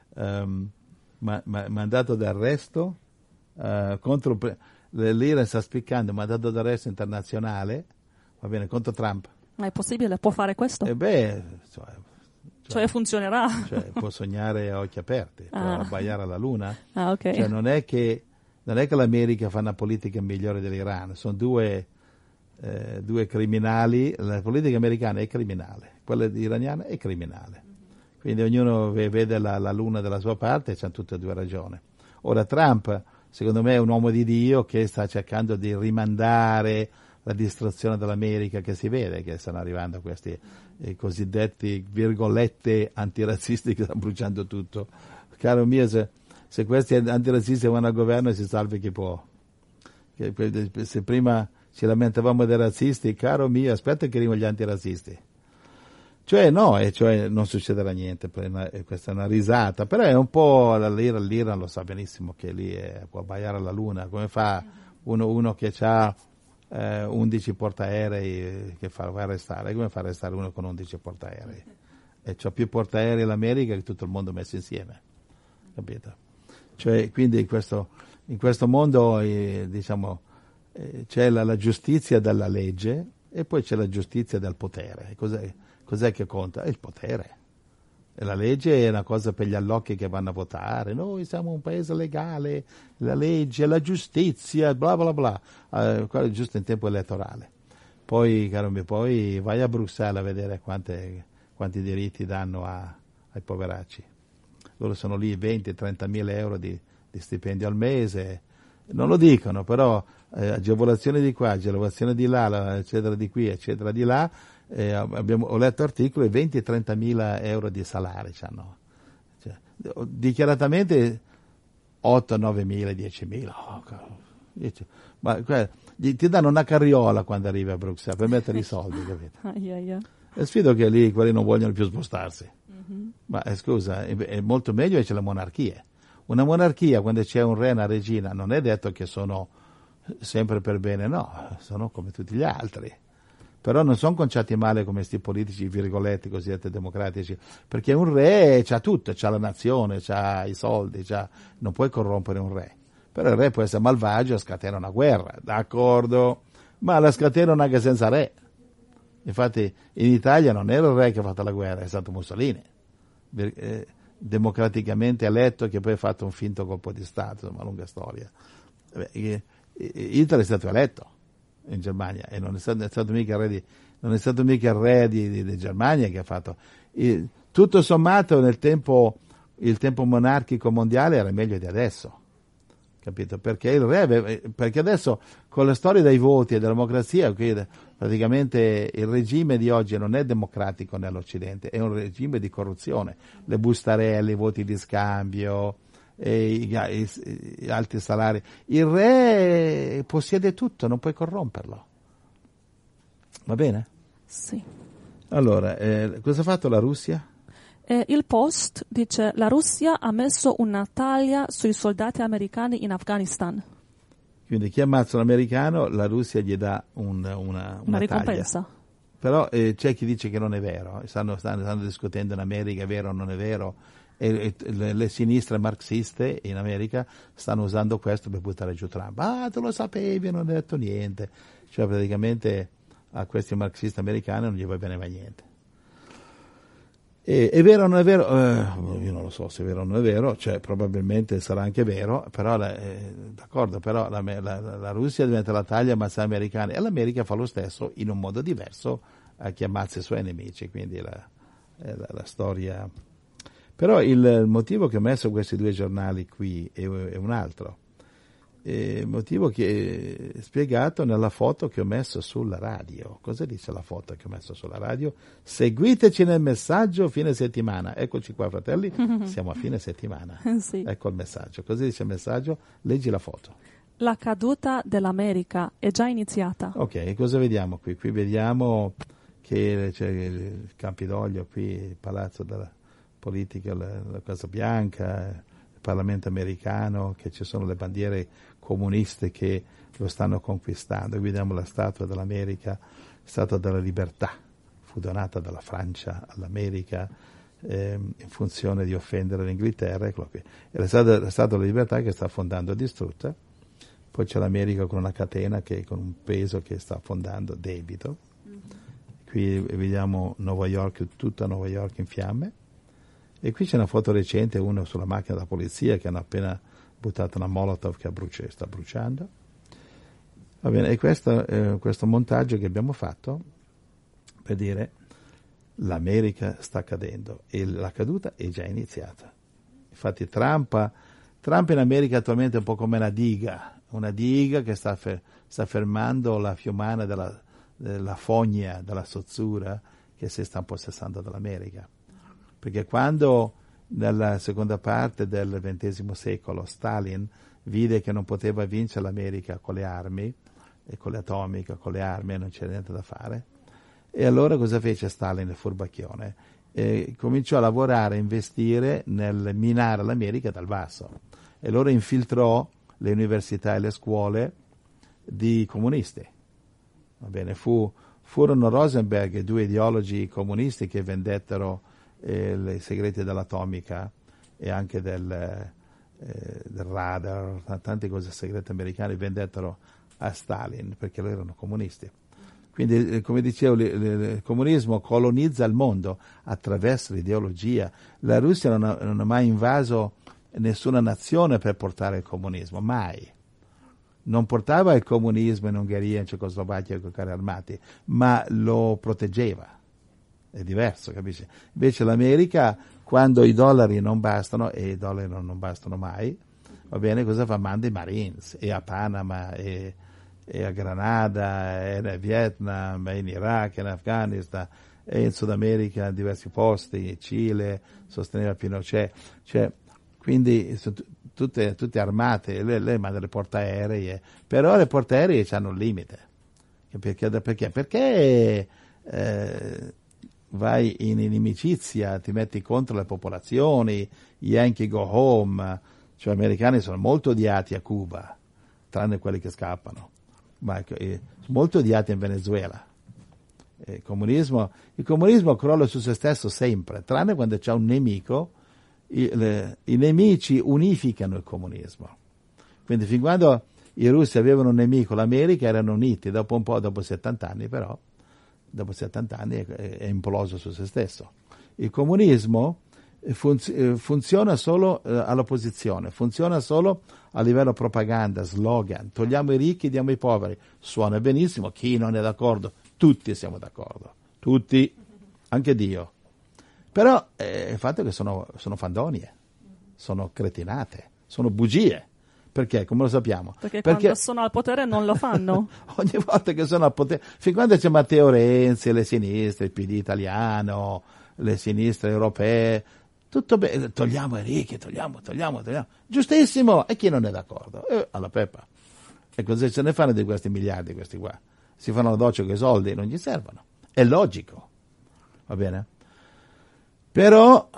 D: mandato d'arresto contro l'Iran sta spiccando mandato d'arresto internazionale, va bene, contro Trump.
B: Ma è possibile? Può fare questo? Cioè funzionerà.
D: Cioè, può sognare a occhi aperti, può abbaiare alla luna.
B: Ok.
D: Cioè, non è che l'America fa una politica migliore dell'Iran, sono due criminali. La politica americana è criminale, quella iraniana è criminale. Quindi ognuno vede la luna dalla sua parte e c'hanno tutte e due ragione. Ora Trump, secondo me, è un uomo di Dio che sta cercando di rimandare la distruzione dell'America, che si vede che stanno arrivando questi cosiddetti virgolette antirazzisti che stanno bruciando tutto. Caro mio, se questi antirazzisti vanno al governo si salvi chi può. Se prima ci lamentavamo dei razzisti, caro mio, aspetta che arrivano gli antirazzisti. Cioè non succederà niente, questa è una risata, però è un po' l'Iran lo sa benissimo che lì può abbaiare alla luna, come fa uno che ha 11 portaerei che fa arrestare, come fa a arrestare uno con 11 portaerei? E c'ha più portaerei l'America che tutto il mondo messo insieme, capito? Cioè, quindi in questo mondo c'è la giustizia della legge e poi c'è la giustizia del potere. Cos'è che conta? È il potere. E la legge è una cosa per gli allocchi che vanno a votare. Noi siamo un paese legale, la legge, la giustizia, bla bla bla. Quello è giusto in tempo elettorale. Poi, caro mio, poi vai a Bruxelles a vedere quanti diritti danno ai poveracci. Loro sono lì 20-30 mila euro di stipendio al mese. Non lo dicono, però agevolazioni di qua, agevolazioni di là, eccetera di qui, eccetera di là. Ho letto articoli 20-30 mila euro di salario c'hanno. Cioè, dichiaratamente 8-9 mila, 10 mila. Ma ti danno una carriola quando arrivi a Bruxelles per mettere i soldi, capito? E sfido che lì quelli non vogliono più spostarsi. Mm-hmm. Ma scusa, è molto meglio che c'è la monarchia. Una monarchia, quando c'è un re e una regina, non è detto che sono sempre per bene, no, sono come tutti gli altri. Però non sono conciati male come questi politici, virgolette, cosiddetti democratici, perché un re c'ha tutto, c'ha la nazione, c'ha i soldi, non puoi corrompere un re. Però il re può essere malvagio e scatena una guerra, d'accordo, ma la scatenano anche senza re. Infatti in Italia non era il re che ha fatto la guerra, è stato Mussolini, democraticamente eletto, che poi ha fatto un finto colpo di Stato, una lunga storia. Hitler è stato eletto in Germania e non è stato mica il re di Germania che ha fatto. Tutto sommato il tempo monarchico mondiale era meglio di adesso, capito? Perché perché adesso con la storia dei voti e della democrazia, praticamente il regime di oggi non è democratico nell'Occidente, è un regime di corruzione, le bustarelle, i voti di scambio, gli alti salari. Il re possiede tutto, non puoi corromperlo. Va bene?
B: Sì.
D: Allora, cosa ha fatto la Russia?
B: Il Post dice: la Russia ha messo una taglia sui soldati americani in Afghanistan.
D: Quindi chi ammazza un americano, la Russia gli dà una
B: ricompensa.
D: Taglia. Però c'è chi dice che non è vero, stanno discutendo in America, è vero o non è vero, e le sinistre marxiste in America stanno usando questo per buttare giù Trump. Ah, tu lo sapevi, non hai detto niente. Cioè praticamente a questi marxisti americani non gli va bene mai niente. È vero o non è vero? Io non lo so se è vero o non è vero, cioè probabilmente sarà anche vero, però d'accordo, però la Russia diventa la taglia ammazza gli americani e l'America fa lo stesso in un modo diverso a chi ammazza i suoi nemici, quindi la storia. Però il motivo che ho messo questi due giornali qui è un altro. Il motivo che è spiegato nella foto che ho messo sulla radio. Cosa dice la foto che ho messo sulla radio? Seguiteci nel messaggio fine settimana. Eccoci qua, fratelli, siamo a fine settimana.
B: Sì.
D: Ecco il messaggio. Cosa dice il messaggio? Leggi la foto.
B: La caduta dell'America è già iniziata.
D: Ok, cosa vediamo qui? Qui vediamo che c'è il Campidoglio, qui il palazzo della politica, la Casa Bianca, il Parlamento americano, che ci sono le bandiere comuniste che lo stanno conquistando. Qui vediamo la statua dell'America, statua della libertà, fu donata dalla Francia all'America in funzione di offendere l'Inghilterra. Eccolo qui. È la statua della libertà che sta affondando distrutta. Poi c'è l'America con una catena con un peso che sta affondando debito. Qui vediamo New York, tutta New York in fiamme. E qui c'è una foto recente, uno sulla macchina della polizia che hanno appena buttato una Molotov che sta bruciando. Va bene, e questo montaggio che abbiamo fatto per dire l'America sta cadendo e la caduta è già iniziata. Infatti Trump in America attualmente è un po' come una diga che sta fermando la fiumana della fogna, della sozzura che si sta impossessando dall'America. Perché quando nella seconda parte del XX secolo Stalin vide che non poteva vincere l'America con le armi, e con le atomiche, con le armi, e non c'era niente da fare, e allora cosa fece Stalin, il furbacchione? Cominciò a lavorare, a investire nel minare l'America dal basso, e allora infiltrò le università e le scuole di comunisti. Va bene, furono Rosenberg e 2 ideologi comunisti che vendettero i segreti dell'atomica e anche del radar, tante cose segrete americane vendettero a Stalin perché loro erano comunisti. Quindi, come dicevo, il comunismo colonizza il mondo attraverso l'ideologia. La Russia non ha mai invaso nessuna nazione per portare il comunismo, mai. Non portava il comunismo in Ungheria, in Cecoslovacchia con carri armati, ma lo proteggeva. È diverso, capisci? Invece l'America, quando i dollari non bastano, e i dollari non bastano mai, va bene, cosa fa? Manda i Marines, e a Panama, e a Granada, e nel Vietnam, e in Iraq, e in Afghanistan, e in Sud America, in diversi posti, Cile, sosteneva Pinochet, quindi sono tutte armate, lei manda le portaerei, però le portaerei hanno un limite. Perché? Perché vai in inimicizia, ti metti contro le popolazioni, Yankee go home, cioè gli americani sono molto odiati a Cuba, tranne quelli che scappano, ma molto odiati in Venezuela. Il comunismo crolla su se stesso sempre, tranne quando c'è un nemico. I nemici unificano il comunismo. Quindi fin quando i russi avevano un nemico, l'America, erano uniti. Dopo un po', dopo 70 anni però, è imploso su se stesso. Il comunismo funziona solo all'opposizione, funziona solo a livello propaganda, slogan. Togliamo i ricchi, diamo ai poveri. Suona benissimo, chi non è d'accordo? Tutti siamo d'accordo, tutti, anche Dio. Però il fatto è che sono fandonie, sono cretinate, sono bugie. Perché? Come lo sappiamo?
B: Perché quando sono al potere non lo fanno.
D: Ogni volta che sono al potere, fin quando c'è Matteo Renzi, le sinistre, il PD italiano, le sinistre europee, tutto bene, togliamo i ricchi, togliamo. Giustissimo, e chi non è d'accordo? Alla peppa. E cosa ce ne fanno di questi miliardi, questi qua? Si fanno la doccia con i soldi, non gli servono. È logico, va bene? Però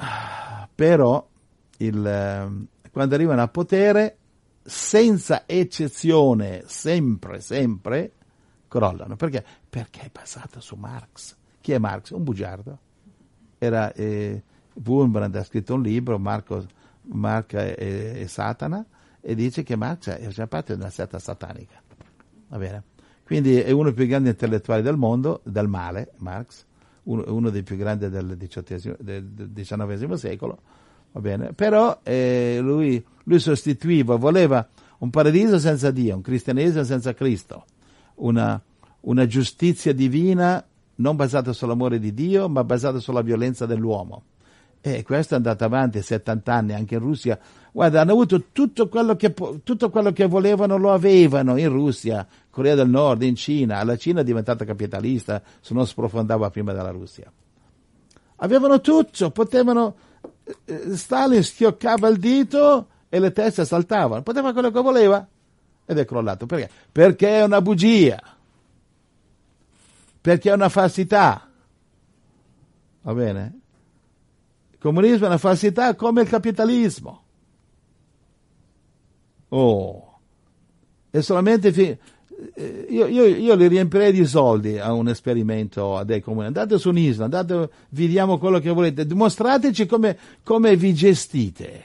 D: quando arrivano al potere, senza eccezione, sempre crollano. Perché? Perché è basato su Marx. Chi è Marx? Un bugiardo. Era Wurmbrand ha scritto un libro, Marx e Satana, e dice che Marx è già parte di una setta satanica. Va bene? Quindi è uno dei più grandi intellettuali del mondo, del male, Marx, uno dei più grandi del XIX secolo, va bene? Però lui voleva un paradiso senza Dio, un cristianesimo senza Cristo, una giustizia divina non basata sull'amore di Dio, ma basata sulla violenza dell'uomo. E questo è andato avanti 70 anni, anche in Russia. Guarda, hanno avuto tutto quello che volevano, lo avevano in Russia, Corea del Nord, in Cina. La Cina è diventata capitalista, se non sprofondava prima della Russia. Avevano tutto, potevano... Stalin schioccava il dito e le teste saltavano. Poteva quello che voleva ed è crollato. Perché? Perché è una bugia. Perché è una falsità. Va bene? Il comunismo è una falsità come il capitalismo. E solamente io li riempirei di soldi a un esperimento dei comuni. Andate su un'isola, vediamo quello che volete, dimostrateci come vi gestite.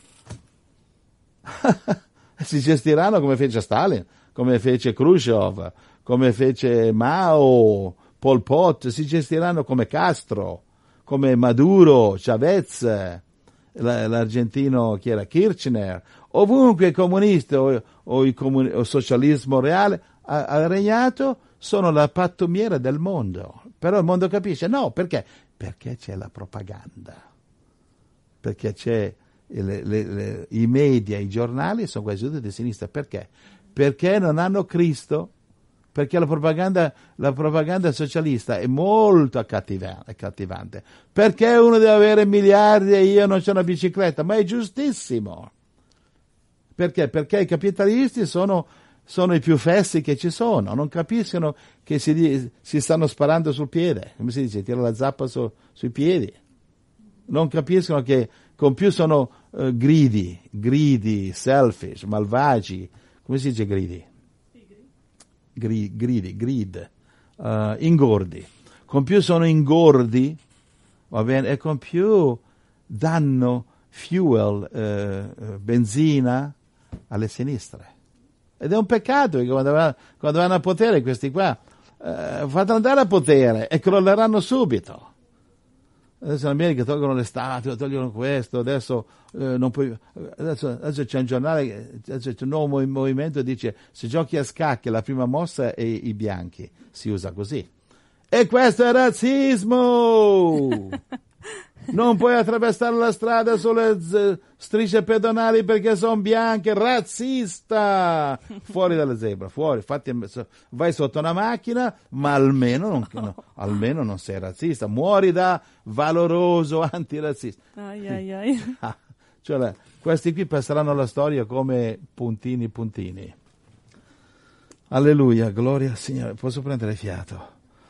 D: Si gestiranno come fece Stalin, come fece Khrushchev, come fece Mao, Pol Pot, si gestiranno come Castro, come Maduro, Chavez, l'argentino che era Kirchner, ovunque i comunisti o il socialismo reale ha regnato, sono la pattumiera del mondo. Però il mondo capisce, no, perché? Perché c'è la propaganda, perché c'è i media, i giornali sono quasi tutti di sinistra. Perché? Perché non hanno Cristo, perché la propaganda socialista è molto accattivante. Perché uno deve avere miliardi e io non c'ho una bicicletta? Ma è giustissimo. Perché? Perché i capitalisti sono i più fessi che ci sono, non capiscono che si stanno sparando sul piede, come si dice, tira la zappa sui piedi. Non capiscono che con più sono greedy, selfish, malvagi, come si dice greedy? Greed, ingordi. Con più sono ingordi, va bene, e con più danno fuel, benzina alle sinistre. Ed è un peccato che quando vanno a potere questi qua, fatelo andare a potere e crolleranno subito. Adesso in America tolgono le statue, togliono questo, adesso non puoi. Adesso c'è un giornale, adesso c'è un nuovo movimento che dice: se giochi a scacchi la prima mossa è i bianchi, si usa così. E questo è razzismo! Non puoi attraversare la strada sulle strisce pedonali perché sono bianche, razzista! Fuori dalle zebra, fuori, vai sotto una macchina, ma almeno non sei razzista, muori da valoroso antirazzista.
B: Ai.
D: Cioè, questi qui passeranno la storia come puntini. Alleluia, gloria al Signore. Posso prendere fiato?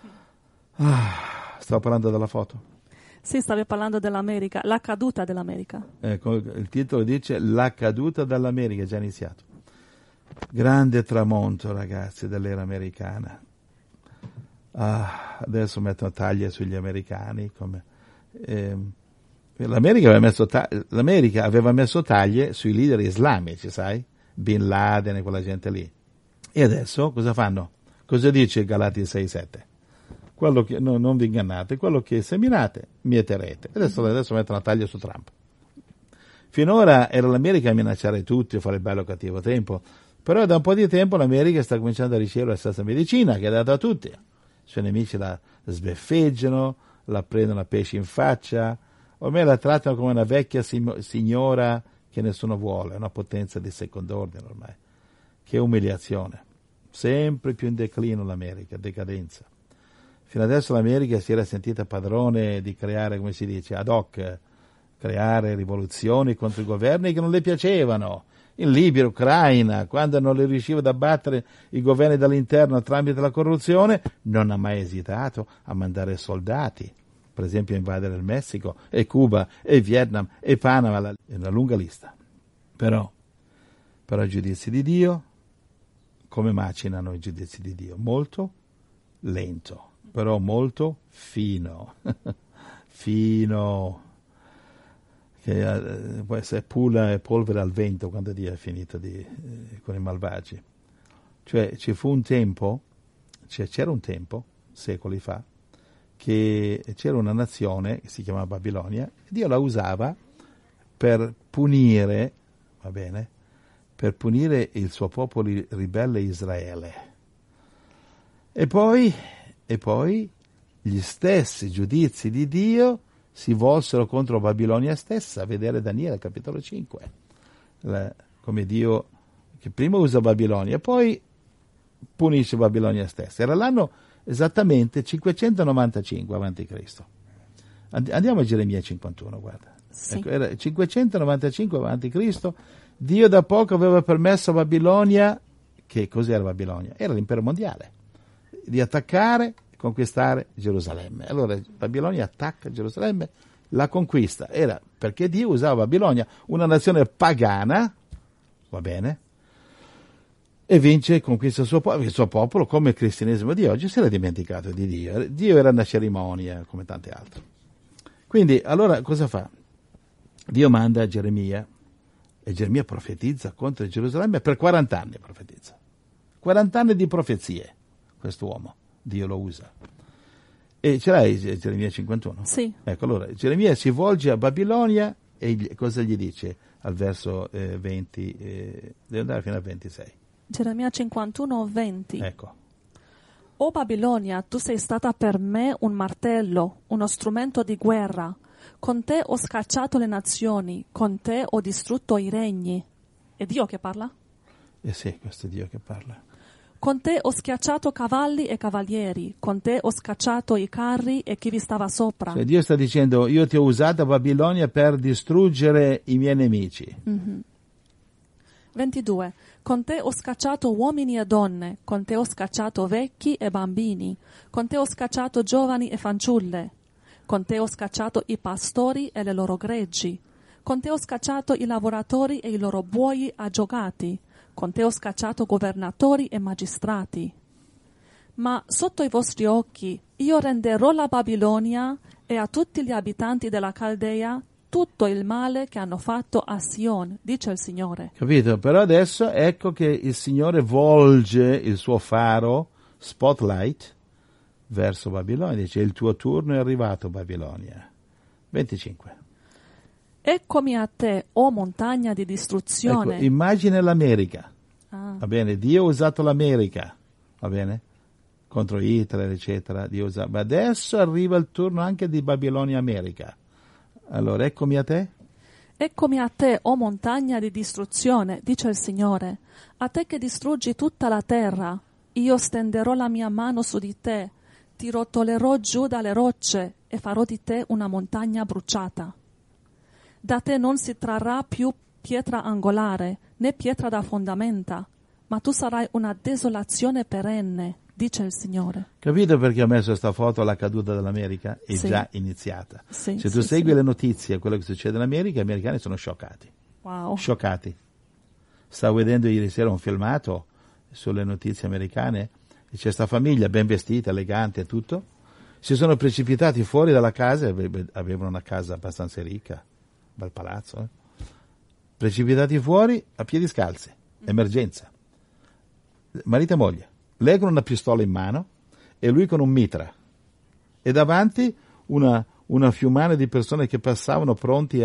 D: Stavo parlando della foto.
B: Sì, stavi parlando dell'America, la caduta dell'America.
D: Ecco, il titolo dice La caduta dell'America, è già iniziato. Grande tramonto, ragazzi, dell'era americana. Adesso mettono taglie sugli americani. L'America aveva messo taglie sui leader islamici, sai? Bin Laden e quella gente lì. E adesso cosa fanno? Cosa dice Galati 6,7? Quello che, non vi ingannate, quello che seminate, mieterete. Adesso mettono una taglia su Trump. Finora era l'America a minacciare tutti, a fare il bello cattivo tempo, però da un po' di tempo l'America sta cominciando a ricevere la stessa medicina che ha dato a tutti. I suoi nemici la sbeffeggiano, la prendono a pesci in faccia, ormai la trattano come una vecchia signora che nessuno vuole, una potenza di secondo ordine ormai. Che umiliazione. Sempre più in declino l'America, decadenza. Fino adesso l'America si era sentita padrone di creare, come si dice, ad hoc, creare rivoluzioni contro i governi che non le piacevano. In Libia, Ucraina, quando non le riusciva ad abbattere i governi dall'interno tramite la corruzione, non ha mai esitato a mandare soldati, per esempio a invadere il Messico, e Cuba, e Vietnam, e Panama, è una lunga lista. Però i giudizi di Dio, come macinano i giudizi di Dio? Molto lento. Però molto fino, che può essere pula e polvere al vento quando Dio è finito con i malvagi. Cioè c'era un tempo, secoli fa, che c'era una nazione che si chiamava Babilonia, e Dio la usava per punire, va bene, per punire il suo popolo ribelle Israele. E poi gli stessi giudizi di Dio si volsero contro Babilonia stessa, a vedere Daniele capitolo 5, come Dio che prima usa Babilonia e poi punisce Babilonia stessa. Era l'anno esattamente 595 avanti Cristo. Andiamo a Geremia 51, guarda.
B: Sì.
D: Ecco, era 595 avanti Cristo. Dio da poco aveva permesso a Babilonia, che cos'era Babilonia? Era l'impero mondiale, di attaccare e conquistare Gerusalemme. Allora Babilonia attacca Gerusalemme, la conquista. Era perché Dio usava Babilonia, una nazione pagana, va bene, e vince e conquista il suo popolo, come il cristianesimo di oggi si era dimenticato di Dio. Dio era una cerimonia come tante altre. Quindi allora cosa fa? Dio manda Geremia, e Geremia profetizza contro Gerusalemme per 40 anni, profetizza. 40 anni di profezie, quest'uomo, Dio lo usa. E ce l'hai Geremia 51?
B: Sì.
D: Ecco, allora Geremia si volge a Babilonia e cosa gli dice al verso 20, deve andare fino al 26.
B: Geremia 51, 20.
D: Ecco.
B: O Babilonia, tu sei stata per me un martello, uno strumento di guerra. Con te ho scacciato le nazioni, con te ho distrutto i regni. È Dio che parla?
D: Sì, questo è Dio che parla.
B: Con te ho schiacciato cavalli e cavalieri, con te ho scacciato i carri e chi vi stava sopra.
D: Cioè, Dio sta dicendo, io ti ho usata Babilonia per distruggere i miei nemici.
B: 22. Con te ho scacciato uomini e donne, con te ho scacciato vecchi e bambini, con te ho scacciato giovani e fanciulle, con te ho scacciato i pastori e le loro greggi, con te ho scacciato i lavoratori e i loro buoi aggiogati, con te ho scacciato governatori e magistrati. Ma sotto i vostri occhi io renderò la Babilonia e a tutti gli abitanti della Caldea tutto il male che hanno fatto a Sion, dice il Signore.
D: Capito? Però adesso ecco che il Signore volge il suo faro, spotlight, verso Babilonia. Dice, il tuo turno è arrivato, Babilonia. 25.
B: Eccomi a te, o montagna di distruzione.
D: Ecco, immagina l'America.
B: Ah.
D: Va bene? Dio ha usato l'America. Va bene? Contro Hitler, eccetera. Dio ma adesso arriva il turno anche di Babilonia America. Allora, eccomi a te.
B: Eccomi a te, o montagna di distruzione, dice il Signore, a te che distruggi tutta la terra. Io stenderò la mia mano su di te, ti rotolerò giù dalle rocce e farò di te una montagna bruciata. Da te non si trarrà più pietra angolare, né pietra da fondamenta, ma tu sarai una desolazione perenne, dice il Signore.
D: Capito perché ho messo questa foto alla caduta dell'America? È
B: Sì.
D: già iniziata.
B: Sì,
D: Se tu
B: sì,
D: segui
B: sì.
D: le notizie, quello che succede in America, gli americani sono scioccati.
B: Wow.
D: Scioccati. Stavo vedendo ieri sera un filmato sulle notizie americane e c'è sta famiglia ben vestita, elegante e tutto. Si sono precipitati fuori dalla casa, avevano una casa abbastanza ricca, un bel palazzo. Precipitati fuori a piedi scalzi, emergenza. Marito e moglie. Lei con una pistola in mano e lui con un mitra. E davanti una fiumana di persone che passavano pronti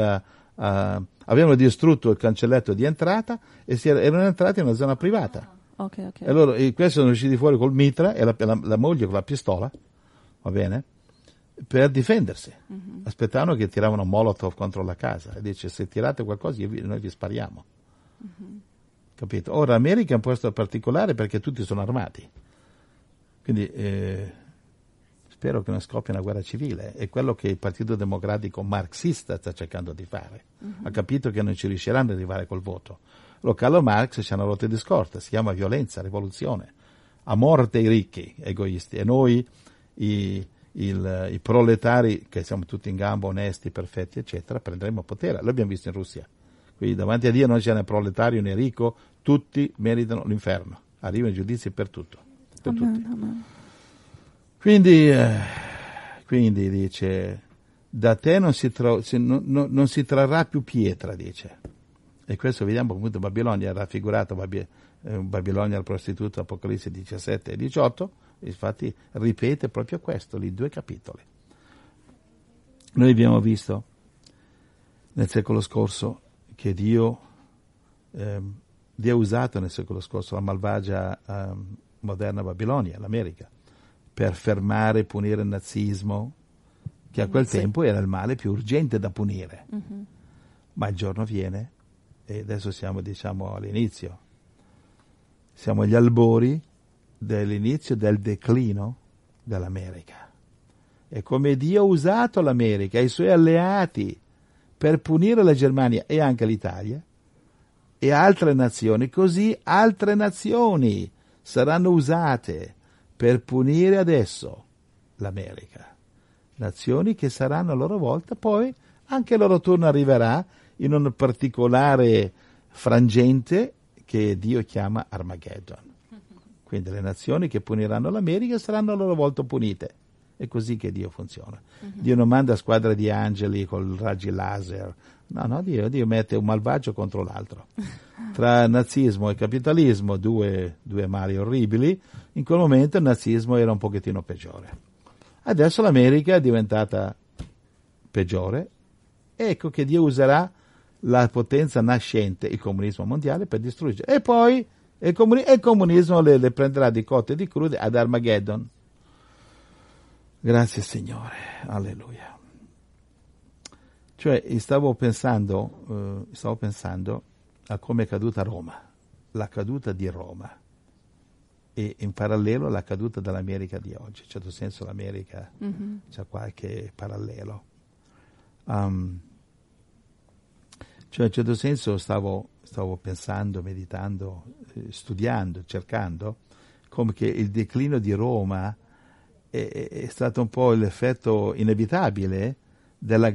D: avevano distrutto il cancelletto di entrata e erano entrati in una zona privata.
B: Ok.
D: E allora questi sono usciti fuori col mitra e la moglie con la pistola, va bene, per difendersi. Aspettavano che tiravano molotov contro la casa e dice, se tirate qualcosa noi vi spariamo. Capito? Ora l'America è un posto particolare perché tutti sono armati, quindi spero che non scoppia una guerra civile. È quello che il Partito Democratico marxista sta cercando di fare. Ha capito che non ci riusciranno ad arrivare col voto. Allora Carlo Marx ci hanno rotto di scorta, si chiama violenza, rivoluzione, a morte i ricchi, egoisti, e noi i proletari, che siamo tutti in gamba, onesti, perfetti, eccetera, prenderemo potere. L'abbiamo visto in Russia. Quindi davanti a Dio non c'è né proletario né ricco, tutti meritano l'inferno. Arrivano i giudizi per tutto. Per tutti.
B: Amen.
D: Quindi dice, da te non si trarrà più pietra, dice. E questo vediamo appunto Babilonia, raffigurato Babilonia al prostituto, Apocalisse 17 e 18, infatti ripete proprio questo, lì 2 capitoli. Noi abbiamo visto nel secolo scorso che Dio ha usato nel secolo scorso la malvagia moderna Babilonia, l'America, per fermare e punire il nazismo, che a quel tempo era il male più urgente da punire. Ma il giorno viene, e adesso siamo all'inizio, siamo agli albori dell'inizio del declino dell'America. E come Dio ha usato l'America e i suoi alleati per punire la Germania e anche l'Italia e altre nazioni, così altre nazioni saranno usate per punire adesso l'America. Nazioni che saranno a loro volta, poi anche il loro turno arriverà in un particolare frangente che Dio chiama Armageddon. Quindi le nazioni che puniranno l'America saranno a loro volta punite. È così che Dio funziona. Dio non manda squadre di angeli con raggi laser. No, Dio mette un malvagio contro l'altro. Tra nazismo e capitalismo, due mali orribili, in quel momento il nazismo era un pochettino peggiore. Adesso l'America è diventata peggiore. Ecco che Dio userà la potenza nascente, il comunismo mondiale, per distruggere. E poi il comunismo le prenderà di cotte e di crude ad Armageddon. Grazie Signore, alleluia. Cioè, stavo pensando a come è caduta Roma, la caduta di Roma, e in parallelo la caduta dell'America di oggi. In certo senso l'America c'è qualche parallelo. Cioè, in certo senso stavo pensando, meditando, studiando, cercando, come che il declino di Roma è stato un po' l'effetto inevitabile della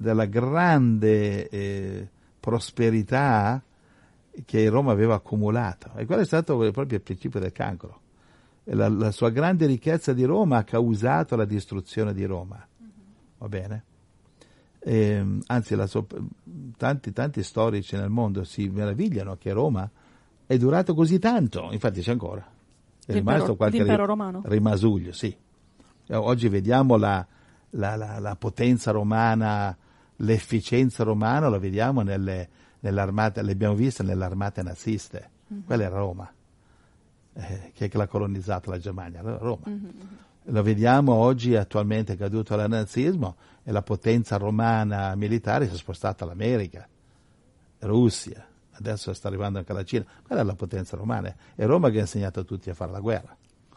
D: grande prosperità che Roma aveva accumulato. E quello è stato proprio il principio del cancro. La sua grande ricchezza di Roma ha causato la distruzione di Roma. Va bene? Anzi, tanti storici nel mondo si meravigliano che Roma è durato così tanto. Infatti c'è ancora. È rimasto qualche
B: l'impero romano.
D: rimasuglio, sì. Oggi vediamo la potenza romana, l'efficienza romana, lo vediamo nell'armata, l'abbiamo vista nelle armate naziste. Quella era Roma. Chi è che l'ha colonizzato la Germania? Roma. Lo vediamo oggi, attualmente caduto dal nazismo, e la potenza romana militare si è spostata all'America, Russia, adesso sta arrivando anche la Cina. Quella è la potenza romana. È Roma che ha insegnato a tutti a fare la guerra.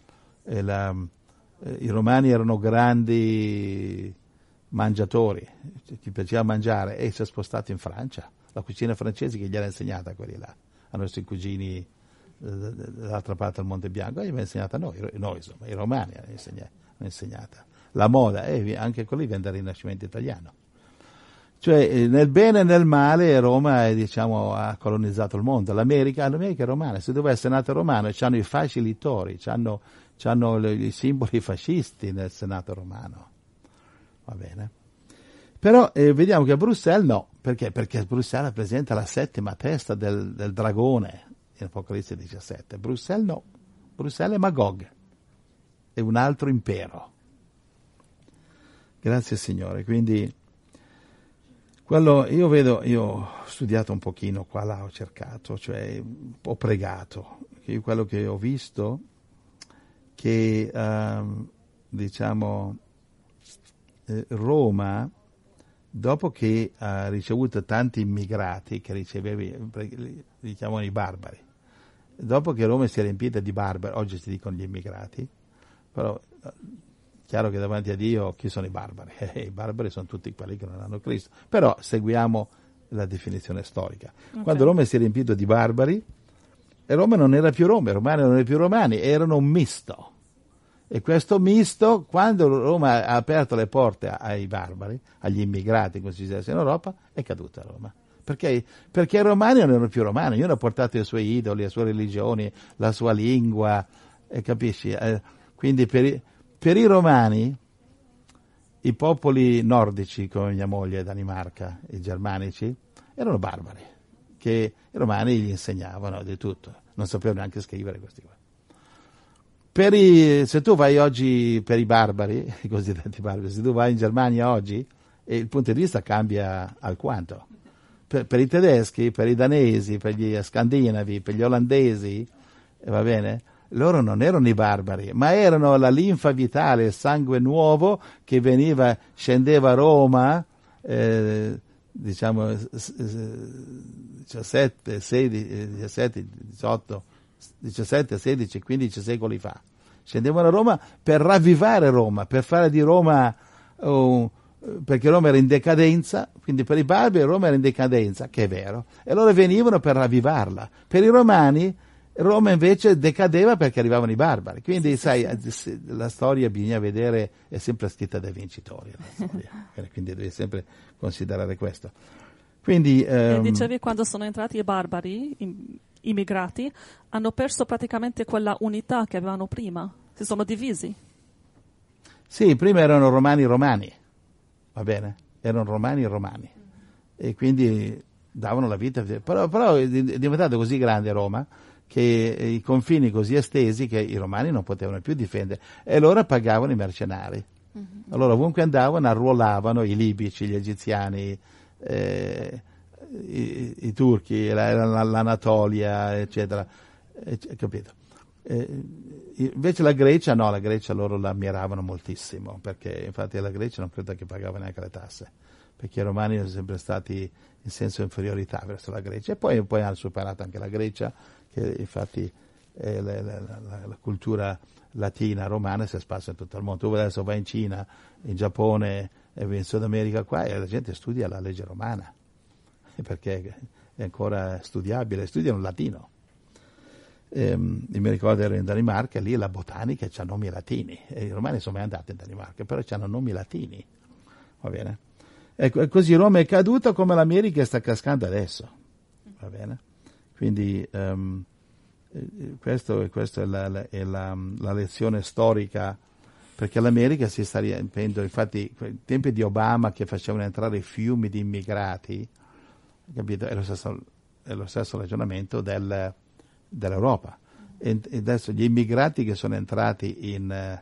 D: I romani erano grandi mangiatori, ti piaceva mangiare, e si è spostato in Francia. La cucina francese che gli era insegnata a quelli là, ai nostri cugini dall'altra parte del Monte Bianco, gli aveva insegnata a noi insomma, i romani hanno insegnata. La moda, anche quelli viene dal Rinascimento italiano. Cioè, nel bene e nel male, Roma ha colonizzato il mondo. L'America è romana. Se doveva essere Senato romano, c'hanno i fasci littori, c'hanno i simboli fascisti nel Senato romano. Va bene? Però vediamo che a Bruxelles no. Perché? Perché Bruxelles rappresenta la settima testa del dragone in Apocalisse 17. Bruxelles no. Bruxelles è Magog. È un altro impero. Grazie Signore. Quindi io ho studiato un pochino qua là, ho cercato, cioè ho pregato. Quello che ho visto che Roma, dopo che ha ricevuto tanti immigrati che li chiamano i barbari, dopo che Roma si è riempita di barbari, oggi si dicono gli immigrati, però chiaro che davanti a Dio chi sono i barbari? I barbari sono tutti quelli che non hanno Cristo, però seguiamo la definizione storica. Okay. Quando Roma si è riempito di barbari, Roma non era più Roma, i romani non erano più romani, erano un misto. E questo misto, quando Roma ha aperto le porte ai barbari, agli immigrati, come si dice in Europa, è caduta Roma. Perché i romani non erano più romani, ognuno ha portato i suoi idoli, le sue religioni, la sua lingua, capisci? Quindi per i romani, i popoli nordici, come mia moglie Danimarca, i germanici, erano barbari, che i romani gli insegnavano di tutto, non sapevano neanche scrivere questi qua. Se tu vai oggi per i barbari, i cosiddetti barbari, se tu vai in Germania oggi, il punto di vista cambia alquanto. Per i tedeschi, per i danesi, per gli scandinavi, per gli olandesi, va bene? Loro non erano i barbari, ma erano la linfa vitale, il sangue nuovo che scendeva a Roma, 17, 16, 15 secoli fa. Scendevano a Roma per ravvivare Roma, per fare di Roma, perché Roma era in decadenza, quindi per i barbari Roma era in decadenza, che è vero, e loro venivano per ravvivarla. Per i romani Roma invece decadeva perché arrivavano i barbari. Quindi la storia bisogna vedere, è sempre scritta dai vincitori, la storia. Quindi devi sempre considerare questo. Quindi
B: dicevi, quando sono entrati i barbari, immigrati, hanno perso praticamente quella unità che avevano prima, si sono divisi.
D: Sì, prima erano romani, va bene? Erano romani, e quindi davano la vita, però è diventata così grande Roma che i confini così estesi che i romani non potevano più difendere, e loro pagavano i mercenari. Allora ovunque andavano arruolavano i libici, gli egiziani, i turchi, l'Anatolia, eccetera, capito? Invece la Grecia loro la ammiravano moltissimo, perché infatti la Grecia non credo che pagava neanche le tasse, perché i romani sono sempre stati in senso inferiorità verso la Grecia, e poi hanno superato anche la Grecia, che infatti la cultura latina romana si è espansa in tutto il mondo. Tu adesso vai in Cina, in Giappone e in Sud America qua, e la gente studia la legge romana, perché è ancora studiabile, studiano il latino. Io mi ricordo ero in Danimarca, lì la botanica c'ha nomi latini, e i romani sono mai andati in Danimarca, però c'hanno nomi latini, va bene? E così Roma è caduta come l'America sta cascando adesso, va bene? Quindi questa è la lezione storica, perché l'America si sta riempendo, infatti ai tempi di Obama, che facevano entrare fiumi di immigrati, capito? È lo stesso ragionamento dell'Europa. E adesso gli immigrati che sono entrati in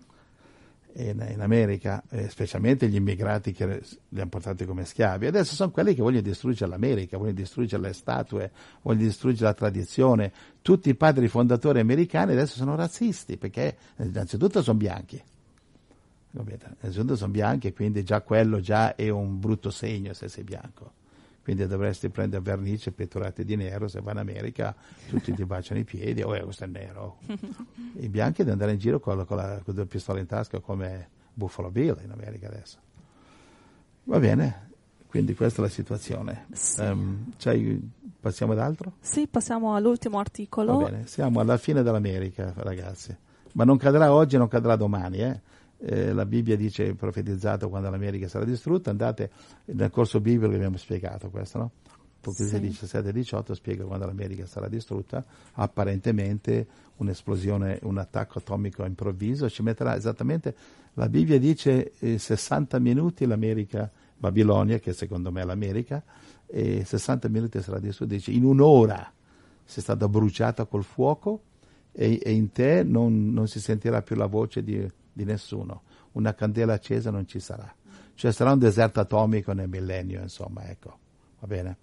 D: America, specialmente gli immigrati che li hanno portati come schiavi, adesso sono quelli che vogliono distruggere l'America, vogliono distruggere le statue, vogliono distruggere la tradizione. Tutti i padri fondatori americani adesso sono razzisti, perché innanzitutto sono bianchi. Innanzitutto sono bianchi, quindi già quello già è un brutto segno se sei bianco. Quindi dovresti prendere vernice e pettorati di nero, se vai in America tutti ti baciano i piedi, questo è nero. I bianchi devono andare in giro con due pistole in tasca come Buffalo Bill in America adesso. Va bene, quindi questa è la situazione. Sì. Passiamo ad altro?
B: Sì, passiamo all'ultimo articolo.
D: Va bene, siamo alla fine dell'America, ragazzi. Ma non cadrà oggi, non cadrà domani, la Bibbia dice, profetizzato, quando l'America sarà distrutta. Andate nel corso biblico che abbiamo spiegato questo, no? Apocalisse 17 e 18 spiega quando l'America sarà distrutta, apparentemente un'esplosione, un attacco atomico improvviso, ci metterà esattamente, la Bibbia dice 60 minuti l'America, Babilonia, che secondo me è l'America, e 60 minuti sarà distrutta, dice in un'ora sei stata bruciata col fuoco e in te non si sentirà più la voce di nessuno, una candela accesa non ci sarà, cioè sarà un deserto atomico nel millennio, insomma, ecco, va bene?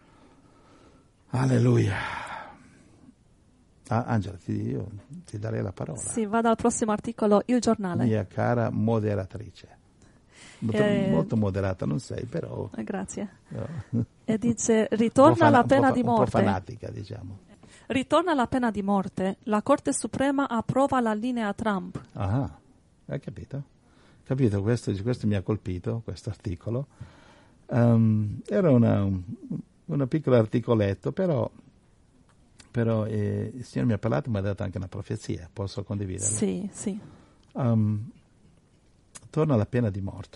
D: Alleluia. Angela, io ti darei la parola.
B: Sì, vado al prossimo articolo, Il Giornale.
D: Mia cara moderatrice, molto moderata non sei, però.
B: Grazie.
D: No.
B: E dice, ritorna la pena di morte.
D: Un po' fanatica, diciamo.
B: Ritorna la pena di morte, la Corte Suprema approva la linea Trump.
D: Ah, hai capito? Capito, questo mi ha colpito, questo articolo. Era una piccola articoletto, però il Signore mi ha parlato e mi ha dato anche una profezia, posso condividerla?
B: Sì.
D: Torna la pena di morte.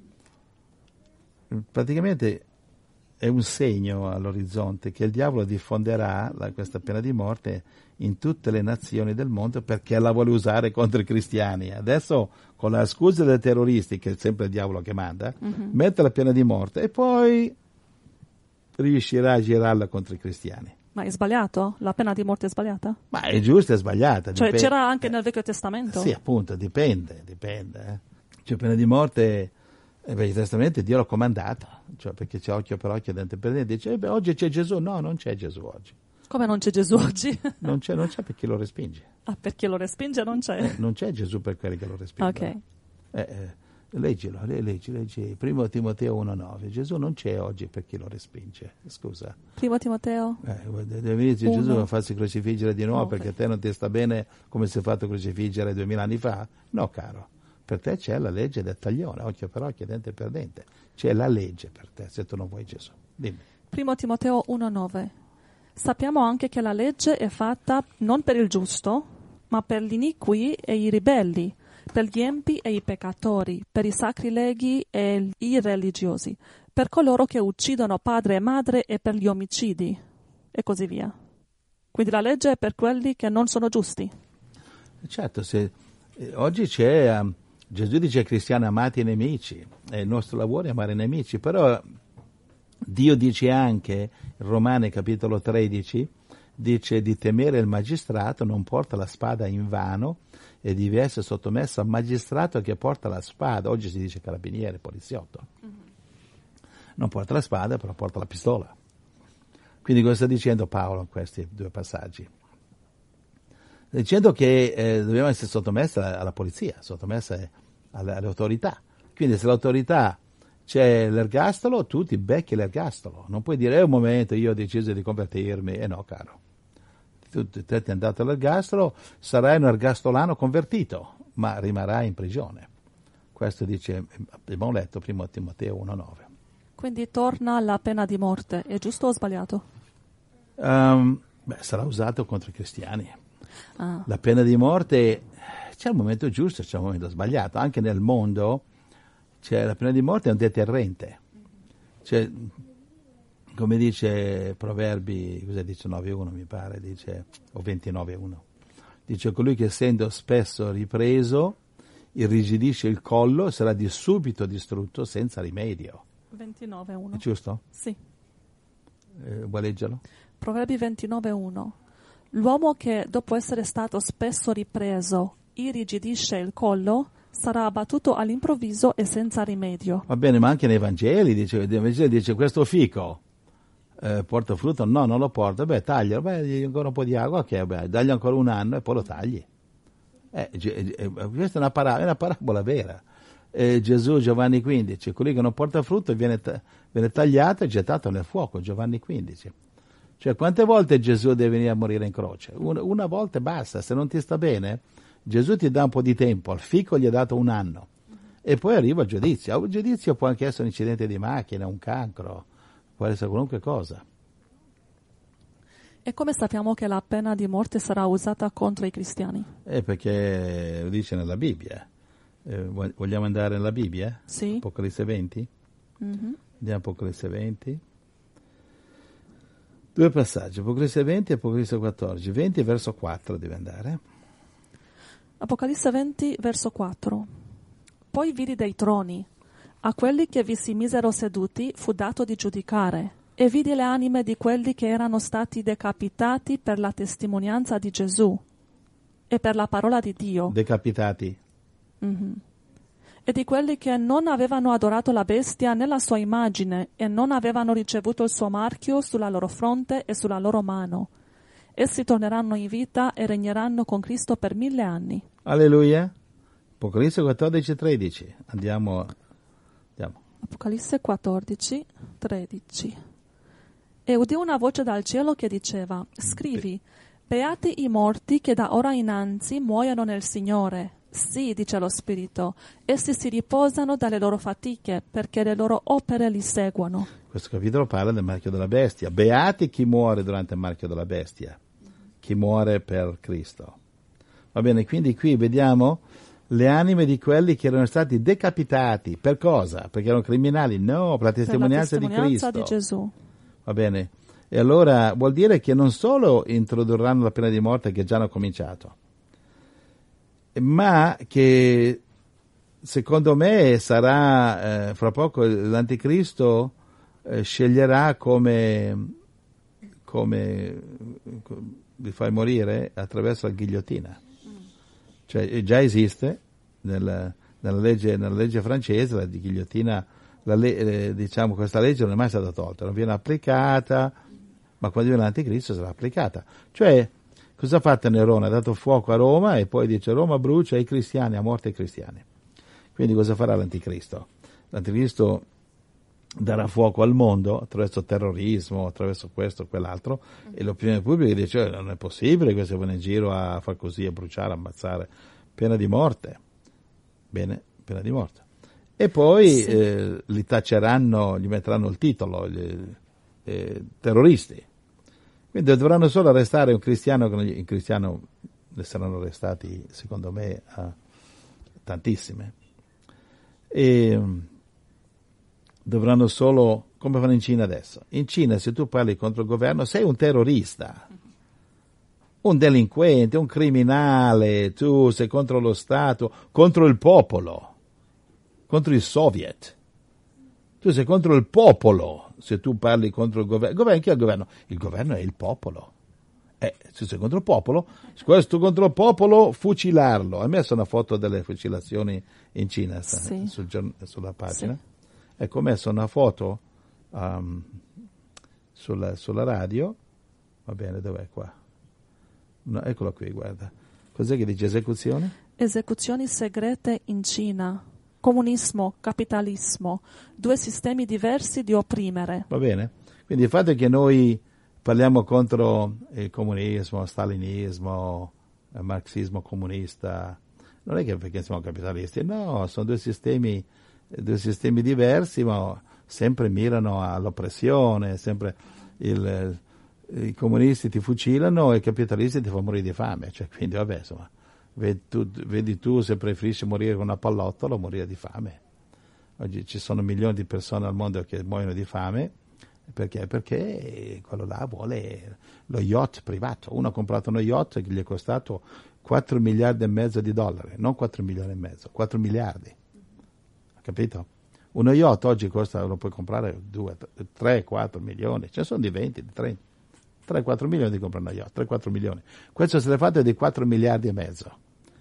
D: Praticamente è un segno all'orizzonte che il diavolo diffonderà questa pena di morte in tutte le nazioni del mondo, perché la vuole usare contro i cristiani. Adesso con la scusa dei terroristi, che è sempre il diavolo che manda, mette la pena di morte e poi riuscirà a girarla contro i cristiani.
B: Ma è sbagliato? La pena di morte è sbagliata?
D: Ma è giusta, è sbagliata.
B: Cioè c'era anche nel Vecchio Testamento?
D: Sì, appunto, dipende. Cioè pena di morte, nel Vecchio Testamento Dio l'ha comandata, cioè perché c'è occhio per occhio, dente per dente. Dice, oggi c'è Gesù. No, non c'è Gesù oggi.
B: Come non c'è Gesù oggi?
D: non c'è per chi lo respinge.
B: Ah, per chi lo respinge non c'è?
D: Non c'è Gesù per quelli che lo respingono.
B: Ok.
D: Leggilo, leggi 1 Timoteo 1,9. Gesù non c'è oggi per chi lo respinge, scusa.
B: 1 Timoteo?
D: Deve venire Gesù a farsi crocifiggere di nuovo, perché a te non ti sta bene come si è fatto crocifiggere 2000 anni fa? No, caro. Per te c'è la legge del taglione, occhio per occhio, dente per dente. C'è la legge per te, se tu non vuoi Gesù. Dimmi.
B: 1 Timoteo 1,9. Sappiamo anche che la legge è fatta non per il giusto, ma per gli iniqui e i ribelli, per gli empi e i peccatori, per i sacrileghi e i religiosi, per coloro che uccidono padre e madre e per gli omicidi, e così via. Quindi la legge è per quelli che non sono giusti.
D: Certo, oggi c'è, Gesù dice ai cristiani amate i nemici, e il nostro lavoro è amare i nemici, però Dio dice anche, in Romani capitolo 13, dice di temere il magistrato non porta la spada in vano, e devi essere sottomesso al magistrato che porta la spada. Oggi si dice carabiniere, poliziotto. Non porta la spada, però porta la pistola. Quindi cosa sta dicendo Paolo in questi due passaggi? Sta dicendo che dobbiamo essere sottomessi alla polizia, sottomessi alle autorità. Quindi se l'autorità c'è l'ergastolo, tu ti becchi l'ergastolo. Non puoi dire, un momento, io ho deciso di convertirmi. No, caro. Tu ti è andato all'ergastolo, sarai un ergastolano convertito, ma rimarrai in prigione. Questo dice, abbiamo letto 1 Timoteo 1,9.
B: Quindi torna la pena di morte, è giusto o sbagliato?
D: Sarà usato contro i cristiani. La pena di morte, c'è un momento giusto, c'è un momento sbagliato. Anche nel mondo la pena di morte è un deterrente. Come dice Proverbi, 19:1 mi pare, dice, o 29:1, dice colui che essendo spesso ripreso irrigidisce il collo sarà di subito distrutto senza rimedio.
B: 29:1.
D: È giusto?
B: Sì.
D: Vuoi leggerlo?
B: Proverbi 29:1. L'uomo che dopo essere stato spesso ripreso irrigidisce il collo sarà abbattuto all'improvviso e senza rimedio.
D: Va bene, ma anche nei Vangeli dice questo fico porta frutto? No, non lo porta. Taglialo, dagli ancora un po' di acqua, dagli ancora un anno e poi lo tagli. Questa è una parabola vera. Gesù, Giovanni 15, colui che non porta frutto viene tagliato e gettato nel fuoco, Giovanni 15. Cioè, quante volte Gesù deve venire a morire in croce? Una volta basta, se non ti sta bene, Gesù ti dà un po' di tempo, al fico gli ha dato 1 anno, e poi arriva il giudizio. Il giudizio può anche essere un incidente di macchina, un cancro, può essere qualunque cosa.
B: E come sappiamo che la pena di morte sarà usata contro i cristiani?
D: Perché lo dice nella Bibbia. Vogliamo andare nella Bibbia?
B: Sì.
D: Apocalisse 20?
B: Mm-hmm.
D: Andiamo a Apocalisse 20. 2 passaggi, Apocalisse 20 e Apocalisse 14. 20 verso 4 deve andare.
B: Apocalisse 20 verso 4. Poi vidi dei troni. A quelli che vi si misero seduti fu dato di giudicare. E vidi le anime di quelli che erano stati decapitati per la testimonianza di Gesù e per la parola di Dio.
D: Decapitati.
B: Mm-hmm. E di quelli che non avevano adorato la bestia né la sua immagine e non avevano ricevuto il suo marchio sulla loro fronte e sulla loro mano. Essi torneranno in vita e regneranno con Cristo per 1000 anni.
D: Alleluia. Apocalisse 14, 13. Andiamo.
B: Apocalisse 14, 13. E udì una voce dal cielo che diceva, scrivi, beati i morti che da ora innanzi muoiono nel Signore. Sì, dice lo Spirito, essi si riposano dalle loro fatiche, perché le loro opere li seguono.
D: Questo capitolo parla del marchio della bestia. Beati chi muore durante il marchio della bestia, chi muore per Cristo. Va bene, quindi qui vediamo le anime di quelli che erano stati decapitati. Per cosa? Perché erano criminali? No, per la testimonianza di Cristo.
B: Di Gesù.
D: Va bene. E allora vuol dire che non solo introdurranno la pena di morte, che già hanno cominciato, ma che secondo me sarà fra poco l'anticristo sceglierà come li fai morire attraverso la ghigliottina. Cioè già esiste nella legge francese la ghigliottina, diciamo questa legge non è mai stata tolta, non viene applicata, ma quando viene l'anticristo sarà applicata. Cioè cosa ha fatto Nerone? Ha dato fuoco a Roma e poi dice Roma brucia i cristiani, a morte i cristiani. Quindi cosa farà l'anticristo? L'anticristo darà fuoco al mondo attraverso terrorismo, attraverso questo o quell'altro, e l'opinione pubblica dice non è possibile che si vanno in giro a far così, a bruciare, a ammazzare. Pena di morte. Bene, pena di morte. E poi li taceranno, gli metteranno il titolo, terroristi. Quindi dovranno solo arrestare un cristiano, i cristiani ne saranno arrestati, secondo me, tantissime. E dovranno solo, come fanno in Cina adesso. In Cina, se tu parli contro il governo, sei un terrorista, un delinquente, un criminale, tu sei contro lo Stato, contro il popolo, contro il Soviet. Tu sei contro il popolo se tu parli contro il governo. Chi è il governo? Il governo è il popolo. Se sei contro il popolo, questo contro il popolo, fucilarlo. Hai messo una foto delle fucilazioni in Cina
B: Sì.
D: sulla pagina?
B: Sì.
D: Ecco, ho messo una foto sulla radio. Va bene, dov'è qua? No, eccolo qui, guarda. Cos'è che dice esecuzione?
B: Esecuzioni segrete in Cina. Comunismo, capitalismo. 2 sistemi diversi di opprimere.
D: Va bene? Quindi il fatto è che noi parliamo contro il comunismo, stalinismo, il marxismo comunista, non è che perché siamo capitalisti, no, sono due sistemi diversi, ma sempre mirano all'oppressione, sempre i comunisti ti fucilano e i capitalisti ti fanno morire di fame, cioè, quindi vabbè, insomma, vedi tu se preferisci morire con una pallottola o morire di fame. Oggi ci sono milioni di persone al mondo che muoiono di fame. Perché? Perché quello là vuole lo yacht privato. Uno ha comprato uno yacht che gli è costato 4 miliardi e mezzo di dollari, non 4 milioni e mezzo, 4 miliardi. Capito? Uno yacht oggi costa, lo puoi comprare 2, 3, 4 milioni, ce ne sono di 20, di 30. 3-4 milioni di comprare uno yacht, 3-4 milioni. Questo se l'è fatto di 4 miliardi e mezzo.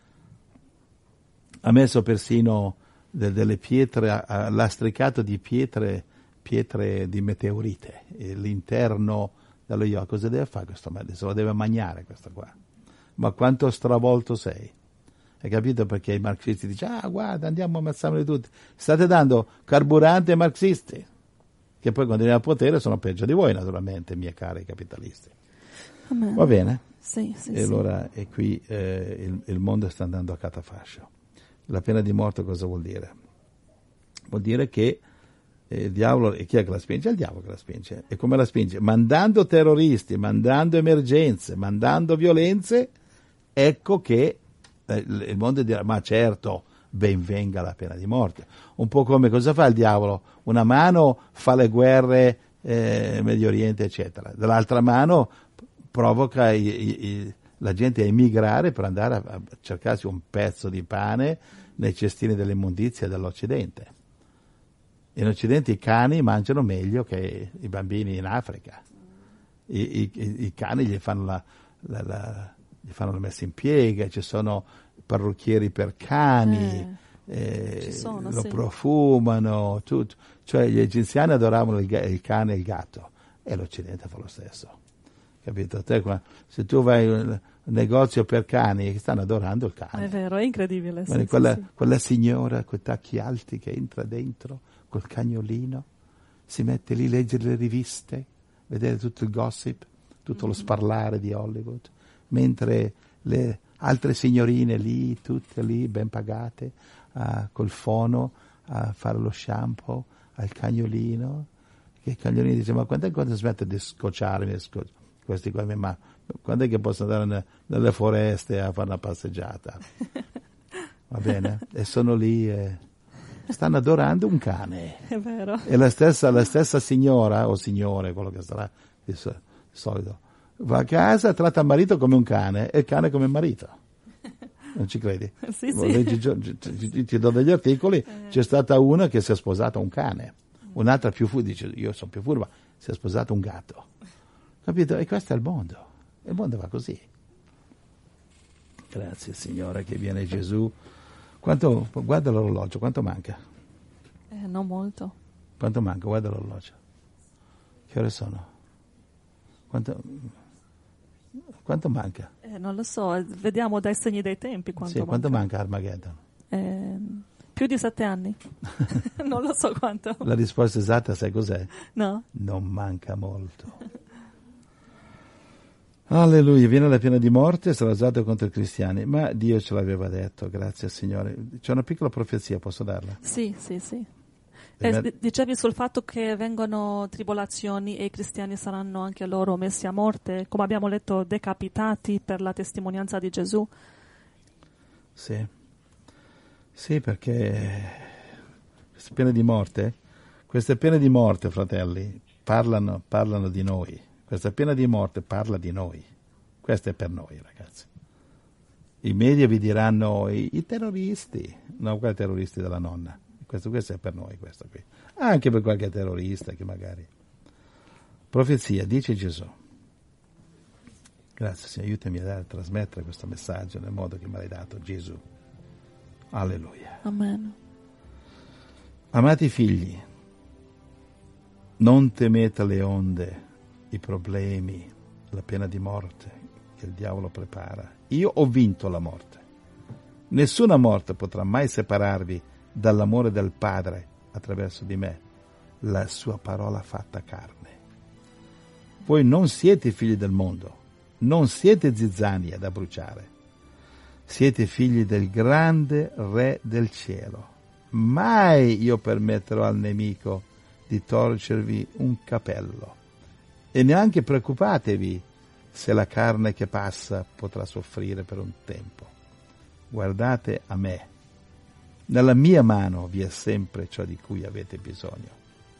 D: Ha messo persino delle pietre, ha lastricato di pietre di meteorite, l'interno dello yacht. Cosa deve fare questo mezzo? Se lo deve mangiare questo qua. Ma quanto stravolto sei? Hai capito perché i marxisti dicono, guarda, andiamo a ammazzarli tutti. State dando carburante ai marxisti, che poi quando viene al potere sono peggio di voi, naturalmente, miei cari capitalisti.
B: Amen.
D: Va bene?
B: Sì, sì,
D: E allora, e qui il mondo sta andando a catafascio. La pena di morte cosa vuol dire? Vuol dire che il diavolo, e chi è che la spinge? È il diavolo che la spinge. E come la spinge? Mandando terroristi, mandando emergenze, mandando violenze. Ecco che il mondo dirà, ma certo, ben venga la pena di morte. Un po' come cosa fa il diavolo? Una mano fa le guerre Medio Oriente, eccetera. Dall'altra mano provoca la gente a emigrare per andare a cercarsi un pezzo di pane nei cestini dell'immondizia dell'Occidente. In Occidente i cani mangiano meglio che i bambini in Africa. I cani gli fanno la messa in piega, ci sono parrucchieri per cani, lo profumano, tutto. Cioè gli egiziani adoravano il cane e il gatto, e l'Occidente fa lo stesso. Capito? Se tu vai in un negozio per cani, stanno adorando il cane.
B: È vero, è incredibile.
D: Sì, quella signora con i tacchi alti che entra dentro col cagnolino, si mette lì a leggere le riviste, vedere tutto il gossip, tutto lo sparlare di Hollywood, mentre le altre signorine lì, tutte lì ben pagate, col fono a fare lo shampoo al cagnolino, che il cagnolino dice, ma quando smette di scocciarmi questi qua, ma quando è che posso andare nelle foreste a fare una passeggiata? Va bene? E sono lì stanno adorando un cane.
B: È vero.
D: E la stessa signora o signore, quello che sarà di solito, va a casa, tratta il marito come un cane e il cane come il marito. Non ci credi?
B: Sì, sì.
D: Ti do degli articoli, c'è stata una che si è sposata un cane, un'altra più furba, dice io sono più furba, si è sposata un gatto. Capito? E questo è il mondo. Il mondo va così. Grazie Signore che viene Gesù. Guarda l'orologio, quanto manca?
B: Non molto.
D: Quanto manca? Guarda l'orologio. Che ore sono? Quanto manca?
B: Non lo so, vediamo dai segni dei tempi quanto manca.
D: Quanto manca Armageddon?
B: Più di 7 anni. Non lo so quanto.
D: La risposta esatta sai cos'è?
B: No.
D: Non manca molto. Alleluia, viene la pena di morte, sarà usato contro i cristiani, ma Dio ce l'aveva detto, grazie al Signore. C'è una piccola profezia, posso darla?
B: Sì. Dicevi sul fatto che vengono tribolazioni e i cristiani saranno anche loro messi a morte, come abbiamo letto, decapitati per la testimonianza di Gesù.
D: Sì, perché queste pene di morte, fratelli, parlano di noi. Questa pena di morte parla di noi. Questo è per noi, ragazzi. I media vi diranno i terroristi. No, quali terroristi della nonna. Questo è per noi, questo qui. Anche per qualche terrorista che magari. Profezia, dice Gesù. Grazie, Signore, aiutami a trasmettere questo messaggio nel modo che me l'hai dato, Gesù. Alleluia.
B: Amen.
D: Amati figli, non temete le onde, i problemi, la pena di morte che il diavolo prepara. Io ho vinto la morte. Nessuna morte potrà mai separarvi dall'amore del Padre attraverso di me, la sua parola fatta carne. Voi non siete figli del mondo, non siete zizzania da bruciare. Siete figli del grande Re del cielo. Mai io permetterò al nemico di torcervi un capello. E neanche preoccupatevi se la carne che passa potrà soffrire per un tempo. Guardate a me. Nella mia mano vi è sempre ciò di cui avete bisogno.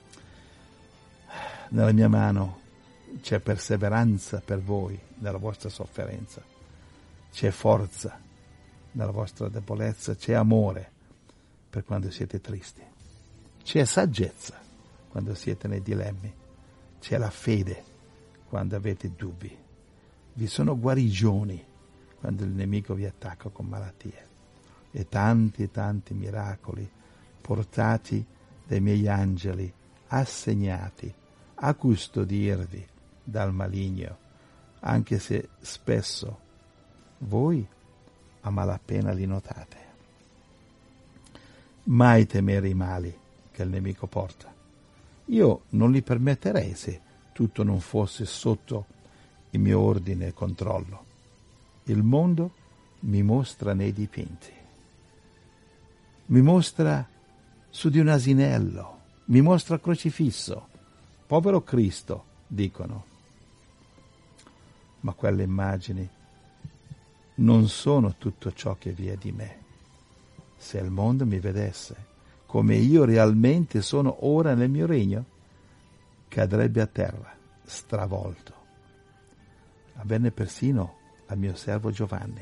D: Nella mia mano c'è perseveranza per voi nella vostra sofferenza. C'è forza nella vostra debolezza. C'è amore per quando siete tristi. C'è saggezza quando siete nei dilemmi. C'è la fede quando avete dubbi. Vi sono guarigioni quando il nemico vi attacca con malattie. E tanti miracoli portati dai miei angeli, assegnati a custodirvi dal maligno, anche se spesso voi a malapena li notate. Mai temere i mali che il nemico porta. Io non li permetterei se tutto non fosse sotto il mio ordine e controllo. Il mondo mi mostra nei dipinti. Mi mostra su di un asinello, mi mostra crocifisso. Povero Cristo, dicono. Ma quelle immagini non sono tutto ciò che vi è di me. Se il mondo mi vedesse come io realmente sono ora nel mio regno, cadrebbe a terra, stravolto. Avvenne persino al mio servo Giovanni.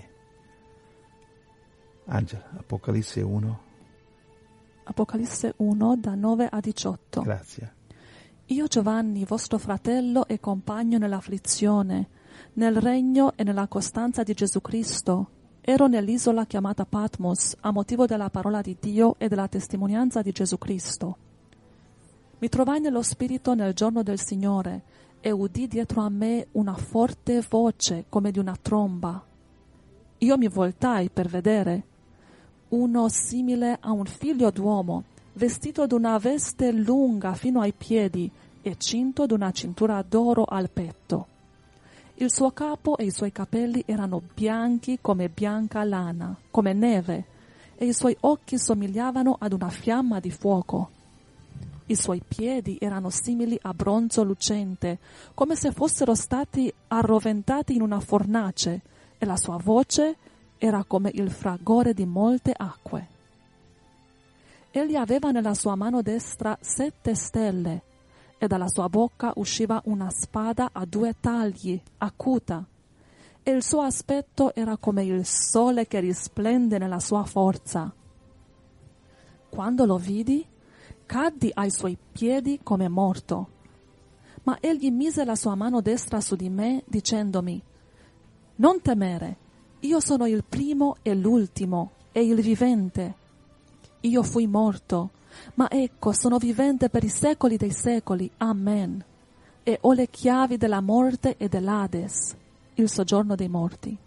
D: Angela, Apocalisse 1.
B: Apocalisse 1, da 9 a 18.
D: Grazie.
B: Io Giovanni, vostro fratello e compagno nell'afflizione, nel regno e nella costanza di Gesù Cristo, ero nell'isola chiamata Patmos a motivo della parola di Dio e della testimonianza di Gesù Cristo. Mi trovai nello Spirito nel giorno del Signore e udì dietro a me una forte voce come di una tromba. Io mi voltai per vedere uno simile a un figlio d'uomo, vestito d'una veste lunga fino ai piedi e cinto d'una cintura d'oro al petto. Il suo capo e i suoi capelli erano bianchi come bianca lana, come neve, e i suoi occhi somigliavano ad una fiamma di fuoco. I suoi piedi erano simili a bronzo lucente, come se fossero stati arroventati in una fornace, e la sua voce era come il fragore di molte acque. Egli aveva nella sua mano destra 7 stelle, e dalla sua bocca usciva una spada a 2 tagli, acuta, e il suo aspetto era come il sole che risplende nella sua forza. Quando lo vidi, caddi ai suoi piedi come morto. Ma egli mise la sua mano destra su di me, dicendomi: «Non temere, io sono il primo e l'ultimo e il vivente. Io fui morto, ma ecco sono vivente per i secoli dei secoli. Amen. E ho le chiavi della morte e dell'Ades, il soggiorno dei morti».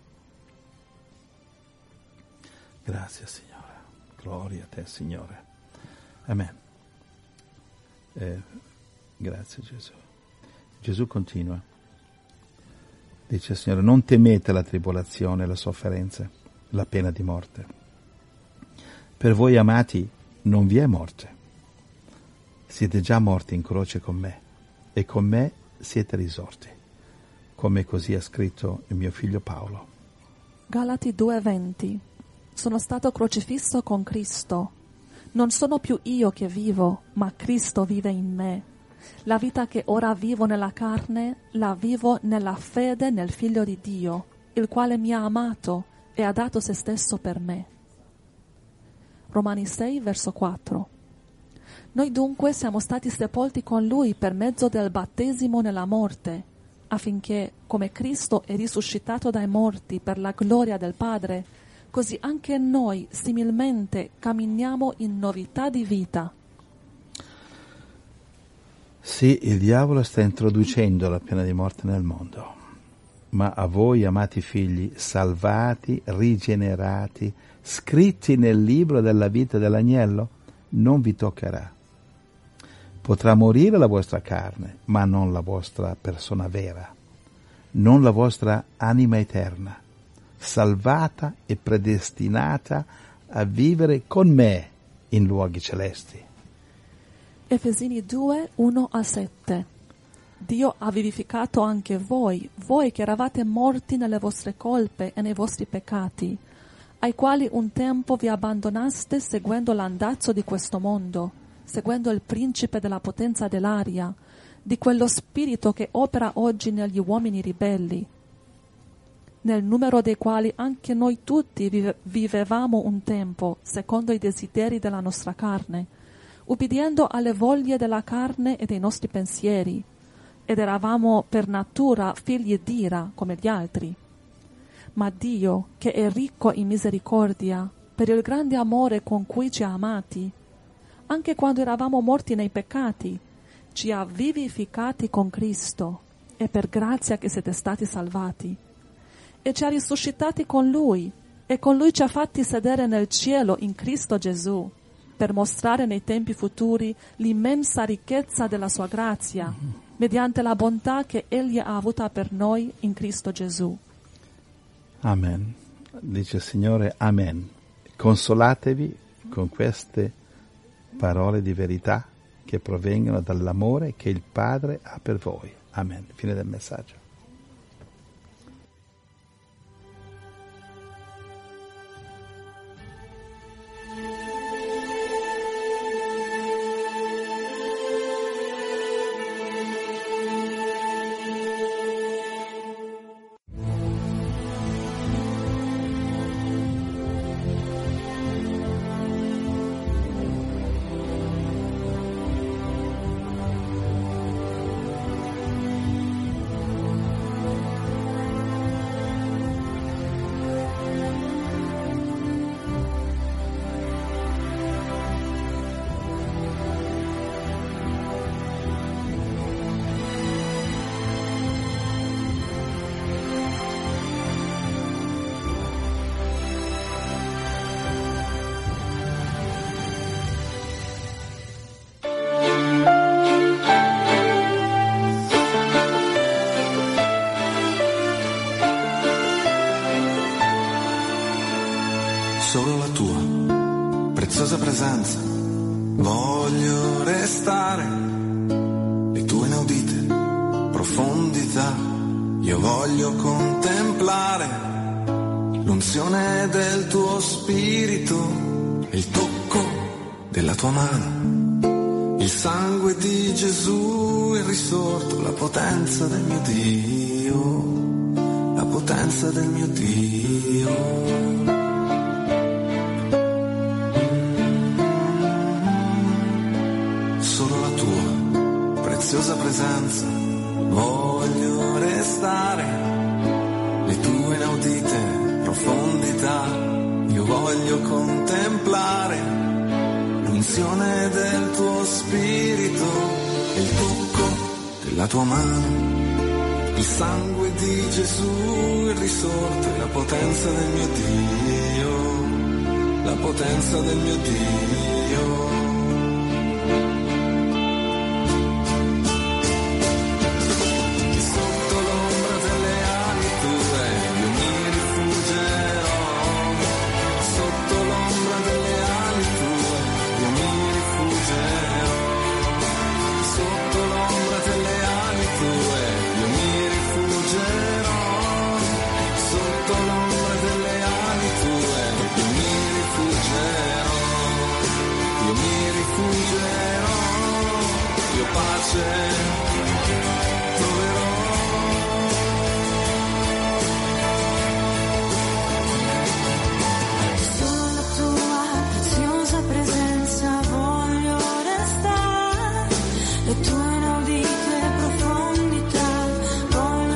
D: Grazie, Signore. Gloria a te, Signore. Amen. Grazie, Gesù. Gesù continua. Dice, Signore, non temete la tribolazione, la sofferenza, la pena di morte. Per voi, amati, non vi è morte. Siete già morti in croce con me, e con me siete risorti, come così ha scritto il mio figlio Paolo.
B: Galati 2:20. Sono stato crocifisso con Cristo. Non sono più io che vivo, ma Cristo vive in me. La vita che ora vivo nella carne, la vivo nella fede nel Figlio di Dio, il quale mi ha amato e ha dato se stesso per me. Romani 6, verso 4. Noi dunque siamo stati sepolti con Lui per mezzo del battesimo nella morte, affinché, come Cristo è risuscitato dai morti per la gloria del Padre, così anche noi similmente camminiamo in novità di vita.
D: Sì, il diavolo sta introducendo la pena di morte nel mondo, ma a voi, amati figli, salvati, rigenerati, scritti nel libro della vita dell'agnello, non vi toccherà. Potrà morire la vostra carne, ma non la vostra persona vera, non la vostra anima eterna, salvata e predestinata a vivere con me in luoghi celesti.
B: Efesini 2, 1-7. Dio ha vivificato anche voi che eravate morti nelle vostre colpe e nei vostri peccati, ai quali un tempo vi abbandonaste seguendo l'andazzo di questo mondo, seguendo il principe della potenza dell'aria, di quello spirito che opera oggi negli uomini ribelli, nel numero dei quali anche noi tutti vivevamo un tempo, secondo i desideri della nostra carne, ubbidiendo alle voglie della carne e dei nostri pensieri, ed eravamo per natura figli d'ira come gli altri. Ma Dio, che è ricco in misericordia, per il grande amore con cui ci ha amati, anche quando eravamo morti nei peccati, ci ha vivificati con Cristo, è per grazia che siete stati salvati, e ci ha risuscitati con Lui, e con Lui ci ha fatti sedere nel cielo in Cristo Gesù, per mostrare nei tempi futuri l'immensa ricchezza della sua grazia, mediante la bontà che Egli ha avuta per noi in Cristo Gesù.
D: Amen. Dice il Signore, amen. Consolatevi con queste parole di verità che provengono dall'amore che il Padre ha per voi. Amen. Fine del messaggio.
E: Solo la tua preziosa presenza voglio restare, le tue inaudite profondità io voglio contemplare, l'unzione del tuo spirito, il tocco della tua mano, il sangue di Gesù, il risorto, la potenza del mio Dio, la potenza del mio Dio. Preziosa presenza voglio restare, le tue inaudite profondità io voglio contemplare, l'unzione del tuo spirito, il tocco della tua mano, il sangue di Gesù, il risorto e la potenza del mio Dio, la potenza del mio Dio.
F: Le tue inaudite profondità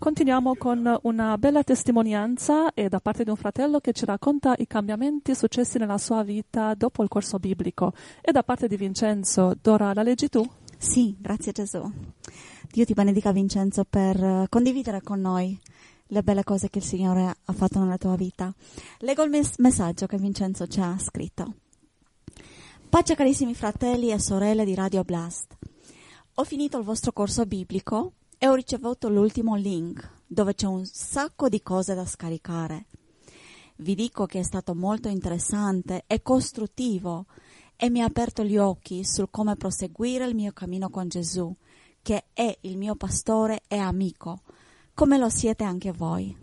B: continuiamo con una bella testimonianza e da parte di un fratello che ci racconta i cambiamenti successi nella sua vita dopo il corso biblico. E da parte di Vincenzo, Dora, la leggi tu?
C: Sì, grazie Gesù. Dio ti benedica Vincenzo per condividere con noi le belle cose che il Signore ha fatto nella tua vita. Leggo il messaggio che Vincenzo ci ha scritto. Pace carissimi fratelli e sorelle di Radio Blast. Ho finito il vostro corso biblico e ho ricevuto l'ultimo link dove c'è un sacco di cose da scaricare. Vi dico che è stato molto interessante e costruttivo e mi ha aperto gli occhi sul come proseguire il mio cammino con Gesù, che è il mio pastore e amico, come lo siete anche voi.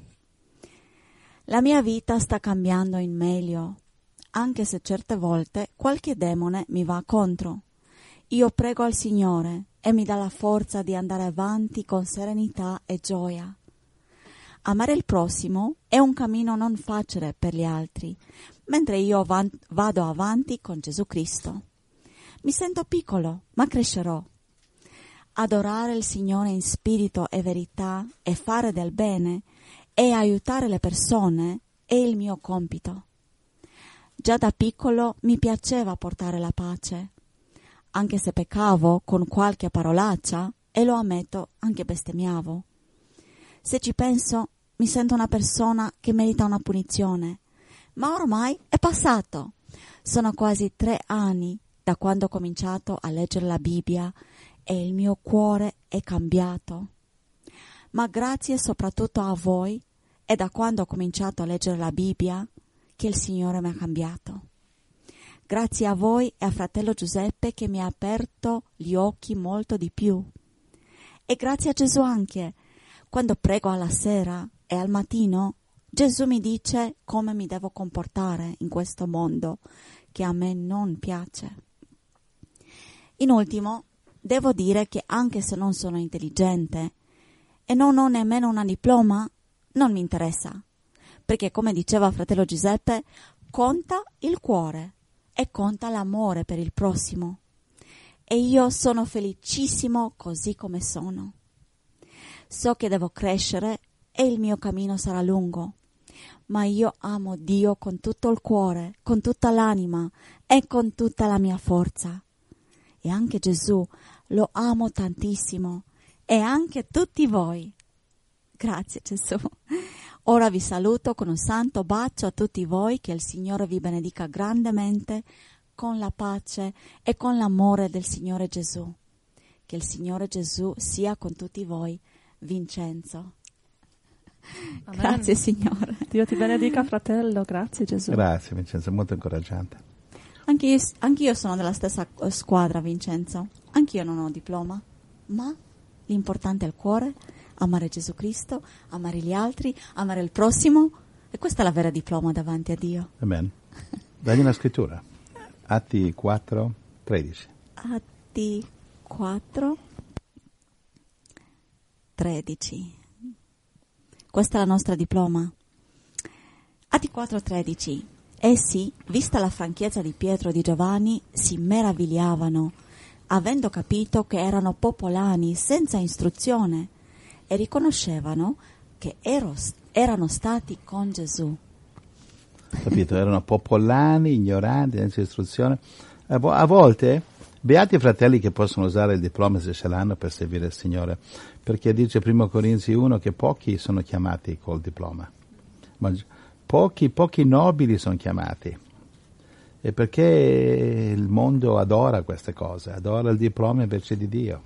C: La mia vita sta cambiando in meglio, anche se certe volte qualche demone mi va contro. Io prego al Signore e mi dà la forza di andare avanti con serenità e gioia. Amare il prossimo è un cammino non facile per gli altri, mentre io vado avanti con Gesù Cristo. Mi sento piccolo, ma crescerò. Adorare il Signore in spirito e verità e fare del bene e aiutare le persone è il mio compito. Già da piccolo mi piaceva portare la pace, anche se peccavo con qualche parolaccia e lo ammetto, anche bestemmiavo. Se ci penso, mi sento una persona che merita una punizione, ma ormai è passato. Sono quasi 3 anni da quando ho cominciato a leggere la Bibbia e il mio cuore è cambiato. Ma grazie soprattutto a voi e da quando ho cominciato a leggere la Bibbia che il Signore mi ha cambiato. Grazie a voi e a fratello Giuseppe che mi ha aperto gli occhi molto di più. E grazie a Gesù anche. Quando prego alla sera e al mattino, Gesù mi dice come mi devo comportare in questo mondo che a me non piace. In ultimo, devo dire che anche se non sono intelligente e non ho nemmeno una diploma, non mi interessa. Perché, come diceva fratello Giuseppe, conta il cuore e conta l'amore per il prossimo. E io sono felicissimo così come sono. So che devo crescere e il mio cammino sarà lungo, ma io amo Dio con tutto il cuore, con tutta l'anima e con tutta la mia forza. E anche Gesù lo amo tantissimo e anche tutti voi. Grazie Gesù. Ora vi saluto con un santo bacio a tutti voi, che il Signore vi benedica grandemente con la pace e con l'amore del Signore Gesù. Che il Signore Gesù sia con tutti voi. Vincenzo.
B: Amen.
C: Grazie Signore.
B: Dio ti benedica fratello, grazie Gesù.
D: Grazie Vincenzo, molto incoraggiante.
C: Anch'io sono della stessa squadra Vincenzo. Anch'io non ho diploma, ma l'importante è il cuore, amare Gesù Cristo, amare gli altri, amare il prossimo, e questa è la vera diploma davanti a Dio.
D: Amen. Dagli una scrittura. Atti 4, 13.
C: Atti 4, 13. Questa è la nostra diploma. Atti 4, 13. Essi, vista la franchezza di Pietro e di Giovanni, si meravigliavano, avendo capito che erano popolani senza istruzione, e riconoscevano che erano stati con Gesù.
D: Capito? Erano popolani, ignoranti, senza istruzione. A volte, beati i fratelli che possono usare il diploma se ce l'hanno per servire il Signore, perché dice 1 Corinzi 1 che pochi sono chiamati col diploma, ma pochi nobili sono chiamati. E perché il mondo adora queste cose, adora il diploma invece di Dio.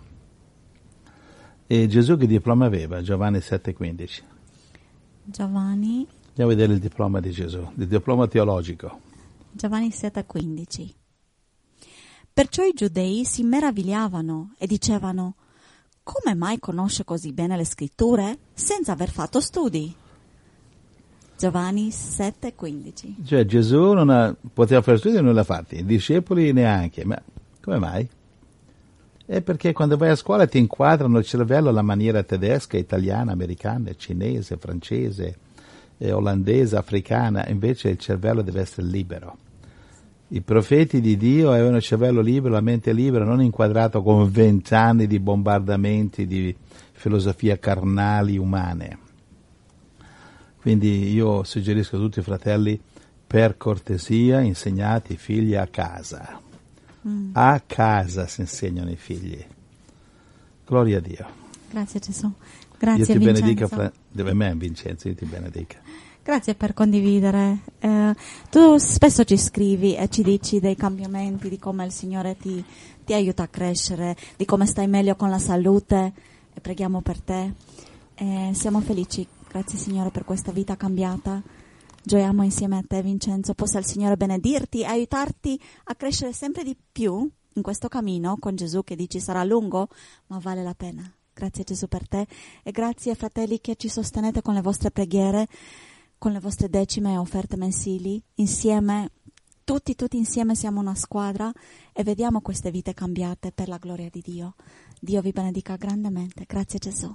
D: E Gesù che diploma aveva? Giovanni 7,15.
C: Giovanni.
D: Andiamo a vedere il diploma di Gesù, il diploma teologico.
C: Giovanni 7,15. Perciò i giudei si meravigliavano e dicevano: come mai conosce così bene le scritture senza aver fatto studi? Giovanni 7,15.
D: Cioè Gesù poteva fare studi e non l'ha fatti, i discepoli neanche, ma come mai? È perché quando vai a scuola ti inquadrano il cervello alla maniera tedesca, italiana, americana, cinese, francese, olandese, africana, invece il cervello deve essere libero. I profeti di Dio avevano il cervello libero, la mente libera, non inquadrato con 20 anni di bombardamenti, di filosofie carnali umane. Quindi io suggerisco a tutti i fratelli, per cortesia insegnate i figli a casa. A casa si insegnano i figli. Gloria a Dio.
C: Grazie Gesù. Grazie
D: Dio ti
C: Vincenzo.
D: benedica, Vincenzo, io ti benedica.
C: Grazie per condividere. Tu spesso ci scrivi e ci dici dei cambiamenti, di come il Signore ti aiuta a crescere, di come stai meglio con la salute, e preghiamo per te. Siamo felici, grazie Signore per questa vita cambiata. Gioiamo insieme a te Vincenzo, possa il Signore benedirti e aiutarti a crescere sempre di più in questo cammino con Gesù, che dici sarà lungo, ma vale la pena. Grazie Gesù per te e grazie fratelli che ci sostenete con le vostre preghiere, con le vostre decime e offerte mensili. Insieme, tutti insieme siamo una squadra e vediamo queste vite cambiate per la gloria di Dio. Dio vi benedica grandemente. Grazie Gesù.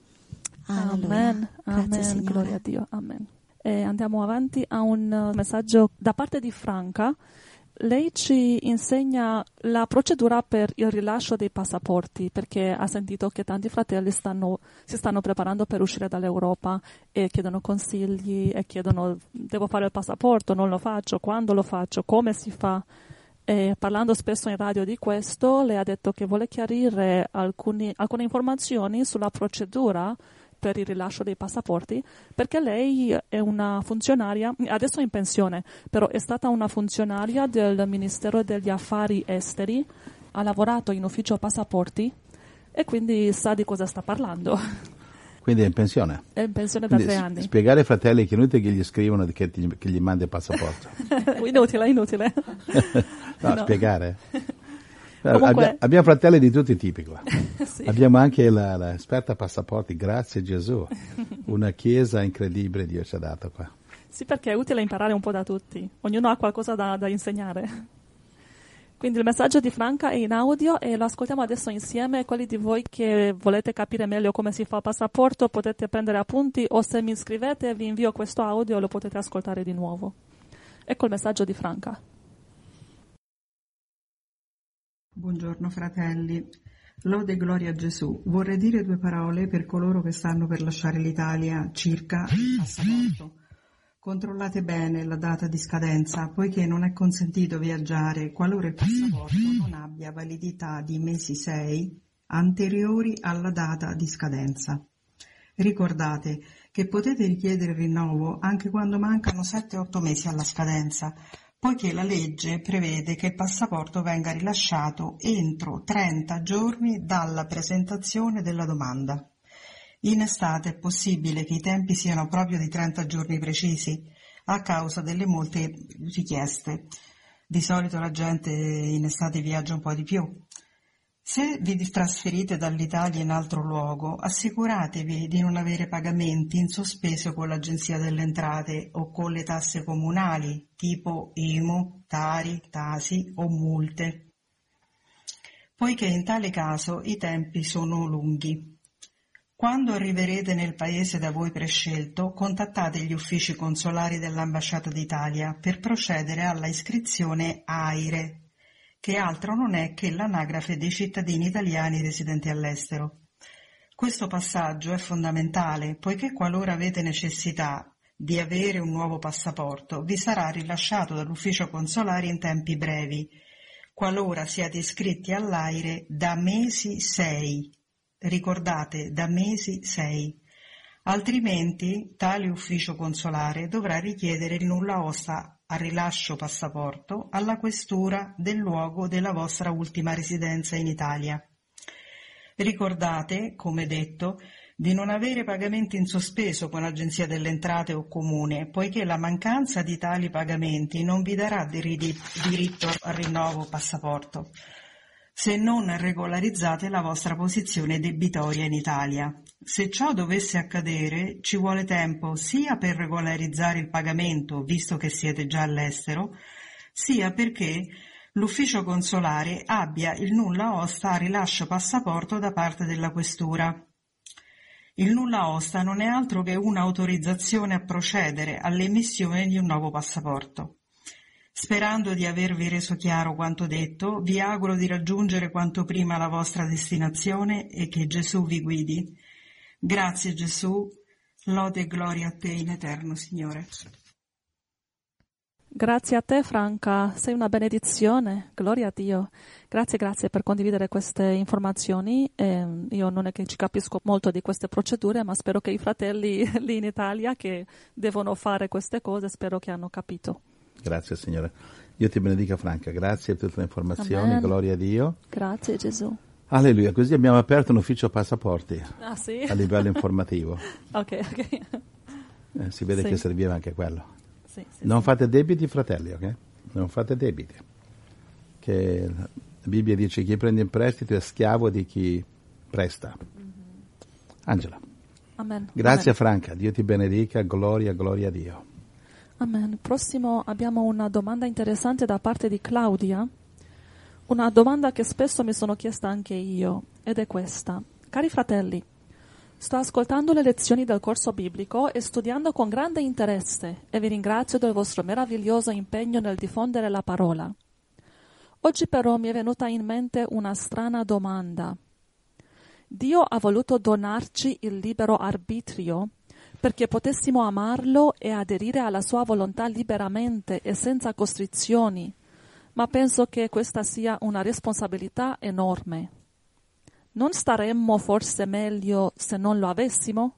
C: Alleluia.
B: Amen.
C: Grazie
B: Amen.
C: Signore.
B: Gloria a Dio. Amen. E andiamo avanti a un messaggio da parte di Franca. Lei ci insegna la procedura per il rilascio dei passaporti, perché ha sentito che tanti fratelli si stanno preparando per uscire dall'Europa e chiedono consigli e chiedono: devo fare il passaporto, non lo faccio, quando lo faccio, come si fa? E parlando spesso in radio di questo, lei ha detto che vuole chiarire alcune informazioni sulla procedura per il rilascio dei passaporti, perché lei è una funzionaria, adesso è in pensione, però è stata una funzionaria del Ministero degli Affari Esteri, ha lavorato in ufficio passaporti e quindi sa di cosa sta parlando.
D: Quindi è in pensione?
B: È in pensione da 3 anni.
D: Spiegare ai fratelli che è inutile che gli scrivono che gli mandi il passaporto.
B: Inutile.
D: No, spiegare.
B: Comunque...
D: Abbiamo fratelli di tutti i tipi qua.
B: Sì.
D: Abbiamo anche l'esperta passaporti, grazie Gesù. Una chiesa incredibile Dio ci ha dato qua.
B: Sì, perché è utile imparare un po' da tutti. Ognuno ha qualcosa da insegnare. Quindi il messaggio di Franca è in audio e lo ascoltiamo adesso insieme. Quelli di voi che volete capire meglio come si fa il passaporto potete prendere appunti, o se mi scrivete vi invio questo audio e lo potete ascoltare di nuovo. Ecco il messaggio di Franca.
F: Buongiorno fratelli, lode e gloria a Gesù. Vorrei dire 2 parole per coloro che stanno per lasciare l'Italia circa il passaporto. Controllate bene la data di scadenza, poiché non è consentito viaggiare qualora il passaporto non abbia validità di mesi 6 anteriori alla data di scadenza. Ricordate che potete richiedere il rinnovo anche quando mancano 7-8 mesi alla scadenza, poiché la legge prevede che il passaporto venga rilasciato entro 30 giorni dalla presentazione della domanda. In estate è possibile che i tempi siano proprio di 30 giorni precisi, a causa delle molte richieste. Di solito la gente in estate viaggia un po' di più. Se vi trasferite dall'Italia in altro luogo, assicuratevi di non avere pagamenti in sospeso con l'Agenzia delle Entrate o con le tasse comunali, tipo IMU, Tari, Tasi o multe, poiché in tale caso i tempi sono lunghi. Quando arriverete nel paese da voi prescelto, contattate gli uffici consolari dell'Ambasciata d'Italia per procedere alla iscrizione AIRE, che altro non è che l'anagrafe dei cittadini italiani residenti all'estero. Questo passaggio è fondamentale, poiché qualora avete necessità di avere un nuovo passaporto, vi sarà rilasciato dall'ufficio consolare in tempi brevi, qualora siate iscritti all'AIRE da mesi 6. Ricordate, da mesi 6. Altrimenti tale ufficio consolare dovrà richiedere il nulla osta a rilascio passaporto alla questura del luogo della vostra ultima residenza in Italia. Ricordate, come detto, di non avere pagamenti in sospeso con l'Agenzia delle Entrate o Comune, poiché la mancanza di tali pagamenti non vi darà diritto al rinnovo passaporto, se non regolarizzate la vostra posizione debitoria in Italia. Se ciò dovesse accadere, ci vuole tempo sia per regolarizzare il pagamento, visto che siete già all'estero, sia perché l'ufficio consolare abbia il nulla osta a rilascio passaporto da parte della questura. Il nulla osta non è altro che un'autorizzazione a procedere all'emissione di un nuovo passaporto. Sperando di avervi reso chiaro quanto detto, vi auguro di raggiungere quanto prima la vostra destinazione e che Gesù vi guidi. Grazie Gesù, lode e gloria a te in eterno, Signore.
B: Grazie a te Franca, sei una benedizione, gloria a Dio. Grazie per condividere queste informazioni. Io non è che ci capisco molto di queste procedure, ma spero che i fratelli lì in Italia che devono fare queste cose, spero che hanno capito.
D: Grazie Signore. Io ti benedica Franca, grazie per tutte le informazioni,
B: Amen.
D: Gloria a Dio.
B: Grazie Gesù.
D: Alleluia, così abbiamo aperto un ufficio passaporti
B: Ah sì?
D: a livello informativo.
B: Ok.
D: Si vede
B: Sì.
D: che serviva anche quello.
B: Sì,
D: Non fate debiti, fratelli, ok? Non fate debiti. Che la Bibbia dice chi prende in prestito è schiavo di chi presta. Angela.
B: Amen.
D: Grazie
B: Amen.
D: Franca, Dio ti benedica, gloria a Dio.
B: Amen. Prossimo abbiamo una domanda interessante da parte di Claudia. Una domanda che spesso mi sono chiesta anche io, ed è questa. Cari fratelli, sto ascoltando le lezioni del corso biblico e studiando con grande interesse e vi ringrazio del vostro meraviglioso impegno nel diffondere la parola. Oggi però mi è venuta in mente una strana domanda. Dio ha voluto donarci il libero arbitrio perché potessimo amarlo e aderire alla sua volontà liberamente e senza costrizioni, ma penso che questa sia una responsabilità enorme. Non staremmo forse meglio se non lo avessimo?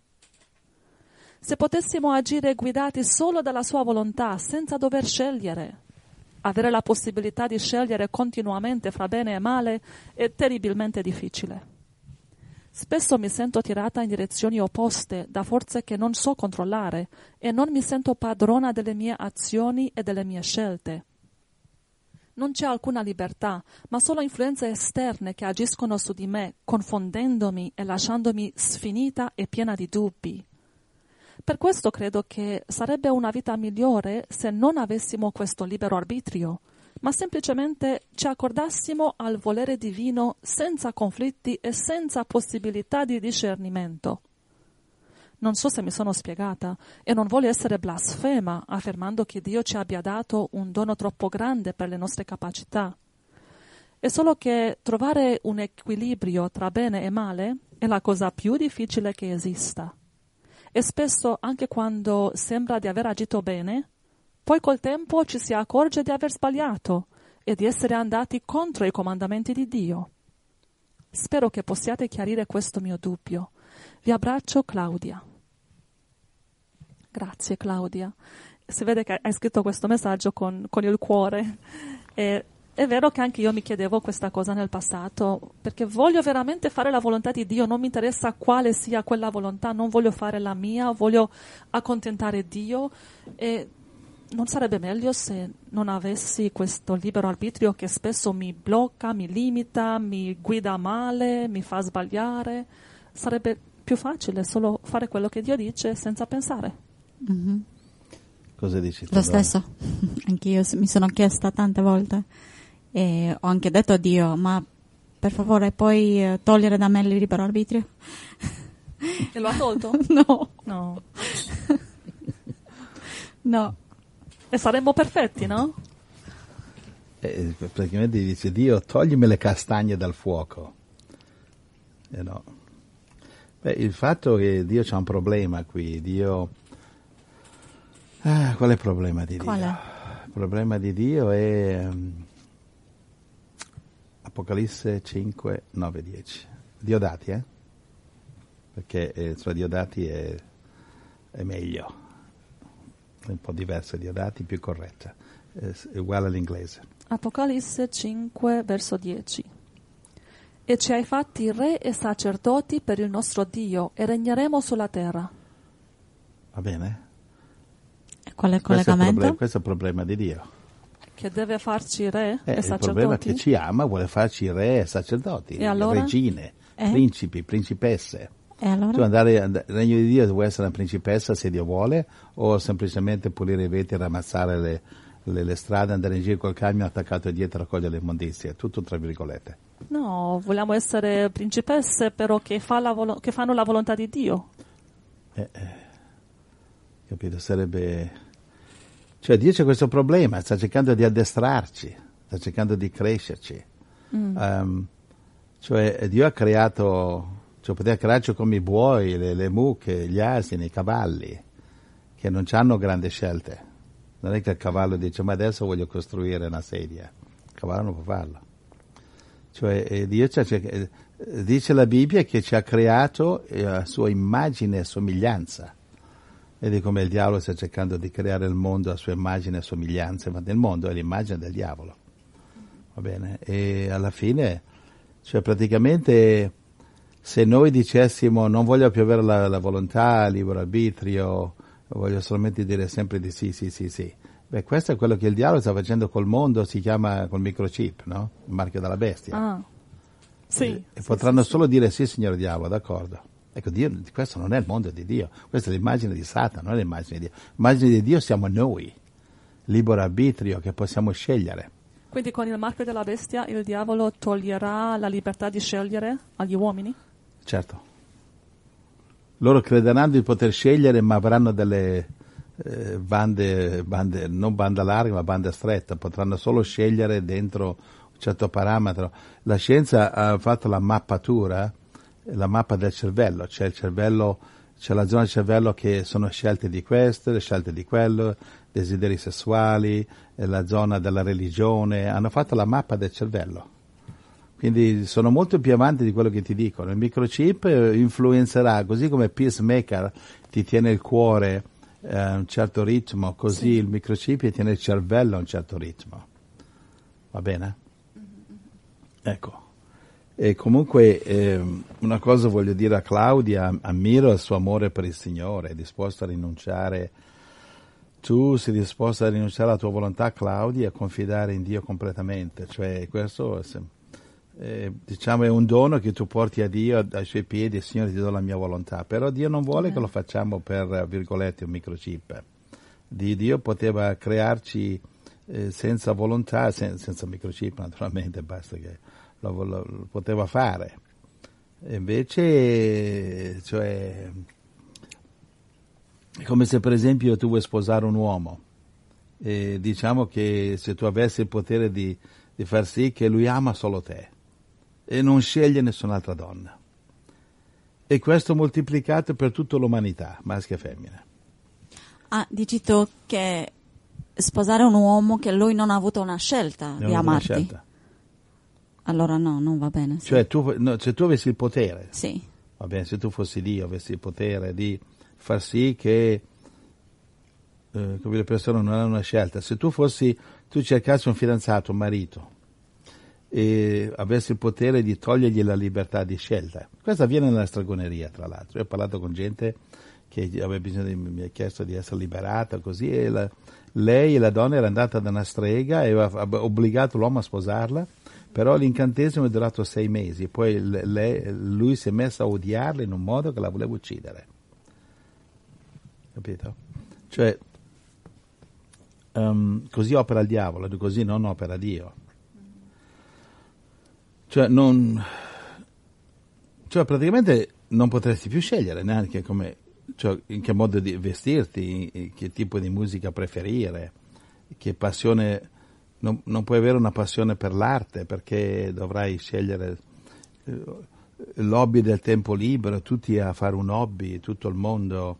B: Se potessimo agire guidati solo dalla sua volontà, senza dover scegliere. Avere la possibilità di scegliere continuamente fra bene e male è terribilmente difficile. Spesso mi sento tirata in direzioni opposte da forze che non so controllare e non mi sento padrona delle mie azioni e delle mie scelte. Non c'è alcuna libertà, ma solo influenze esterne che agiscono su di me, confondendomi e lasciandomi sfinita e piena di dubbi. Per questo credo che sarebbe una vita migliore se non avessimo questo libero arbitrio, ma semplicemente ci accordassimo al volere divino senza conflitti e senza possibilità di discernimento. Non so se mi sono spiegata e non voglio essere blasfema affermando che Dio ci abbia dato un dono troppo grande per le nostre capacità. È solo che trovare un equilibrio tra bene e male è la cosa più difficile che esista. E spesso, anche quando sembra di aver agito bene, poi col tempo ci si accorge di aver sbagliato e di essere andati contro i comandamenti di Dio. Spero che possiate chiarire questo mio dubbio. Vi abbraccio, Claudia. Grazie, Claudia. Si vede che hai scritto questo messaggio con il cuore. E è vero che anche io mi chiedevo questa cosa nel passato, perché voglio veramente fare la volontà di Dio, non mi interessa quale sia quella volontà, non voglio fare la mia, voglio accontentare Dio. E non sarebbe meglio se non avessi questo libero arbitrio che spesso mi blocca, mi limita, mi guida male, mi fa sbagliare? Sarebbe più facile solo fare quello che Dio dice senza pensare.
C: Mm-hmm.
D: Cosa dici tu?
C: Lo stesso, anch'io mi sono chiesta tante volte e ho anche detto a Dio, ma per favore puoi togliere da me il libero arbitrio?
B: E lo ha tolto?
C: No.
B: E saremmo perfetti, no?
D: Praticamente dice Dio toglimi le castagne dal fuoco. No. Il fatto che Dio c'ha un problema qui, Dio... qual è il problema di Dio? Il problema di Dio è Apocalisse 5, 9, 10. Diodati, perché Diodati è meglio, è un po' diverso, Diodati più corretta, è uguale all'inglese.
B: Apocalisse 5, verso 10. E ci hai fatti re e sacerdoti per il nostro Dio e regneremo sulla terra.
D: Va bene?
C: Qual è il collegamento?
D: Questo è il problema di Dio.
B: Che deve farci re e sacerdoti?
D: Il problema è che ci ama, vuole farci re e sacerdoti,
B: e allora?
D: Regine, principi, principesse.
C: E allora?
D: Tu andare al regno di Dio vuoi essere una principessa se Dio vuole, o semplicemente pulire i vetri, ramassare le strade, andare in giro col camion attaccato dietro a raccogliere le immondizie, tutto tra virgolette.
B: No, vogliamo essere principesse però che fanno la volontà di Dio.
D: Capito? Sarebbe... Cioè Dio c'è questo problema, sta cercando di addestrarci, sta cercando di crescerci. Cioè Dio ha creato Cioè poteva crearci come i buoi, le mucche, gli asini, i cavalli, che non hanno grandi scelte. Non è che il cavallo dice ma adesso voglio costruire una sedia. Il cavallo non può farlo. Cioè Dio dice la Bibbia che ci ha creato a sua immagine e somiglianza. Vedi come il diavolo sta cercando di creare il mondo a sua immagine e somiglianza, ma nel mondo è l'immagine del diavolo. Va bene? E alla fine, cioè praticamente, se noi dicessimo non voglio più avere la volontà, libero arbitrio, voglio solamente dire sempre di sì, beh, questo è quello che il diavolo sta facendo col mondo, si chiama col microchip, no? Il marchio della bestia.
B: Ah, sì.
D: E potranno solo dire sì, signore diavolo, d'accordo. Ecco, Dio, questo non è il mondo di Dio, questa è l'immagine di Satana, non è l'immagine di Dio. L'immagine di Dio siamo noi, libero arbitrio che possiamo scegliere.
B: Quindi con il marchio della bestia il diavolo toglierà la libertà di scegliere agli uomini?
D: Certo. Loro crederanno di poter scegliere, ma avranno delle bande, non banda larga, ma banda stretta. Potranno solo scegliere dentro un certo parametro. La scienza ha fatto la mappatura, la mappa del cervello. C'è il cervello, c'è la zona del cervello che sono scelte di questo, le scelte di quello, desideri sessuali, la zona della religione. Hanno fatto la mappa del cervello. Quindi sono molto più avanti di quello che ti dicono. Il microchip influenzerà, così come il pacemaker ti tiene il cuore a un certo ritmo, così sì, il microchip ti tiene il cervello a un certo ritmo. Va bene? Ecco. E comunque una cosa voglio dire a Claudia, ammiro il suo amore per il Signore, è disposto a rinunciare. Tu sei disposta a rinunciare alla tua volontà, Claudia, e a confidare in Dio completamente. Cioè questo diciamo è un dono che tu porti a Dio ai suoi piedi, Signore ti do la mia volontà, però Dio non vuole che lo facciamo per virgolette un microchip. Dio poteva crearci senza volontà, senza microchip naturalmente, basta che lo poteva fare. E invece cioè è come se per esempio tu vuoi sposare un uomo e diciamo che se tu avessi il potere di far sì che lui ama solo te e non sceglie nessun'altra donna. E questo moltiplicato per tutta l'umanità, maschio e femmina. Ah,
C: dici tu che sposare un uomo che lui non ha avuto una scelta di amarti. Una scelta. Allora no, non va bene. Sì.
D: Cioè se tu avessi il potere,
C: sì,
D: va bene, se tu fossi Dio, avessi il potere di far sì che le persone non hanno una scelta. Se tu cercassi un fidanzato, un marito, e avessi il potere di togliergli la libertà di scelta. Questo avviene nella stregoneria, tra l'altro. Io ho parlato con gente che aveva bisogno mi ha chiesto di essere liberata, così, e la donna era andata da una strega e aveva obbligato l'uomo a sposarla, però l'incantesimo è durato 6 mesi, poi lui si è messo a odiarla in un modo che la voleva uccidere. Capito? Cioè, così opera il diavolo, così non opera Dio. Cioè praticamente non potresti più scegliere neanche in che modo di vestirti, che tipo di musica preferire, che passione, non puoi avere una passione per l'arte perché dovrai scegliere l'hobby del tempo libero, tutti a fare un hobby, tutto il mondo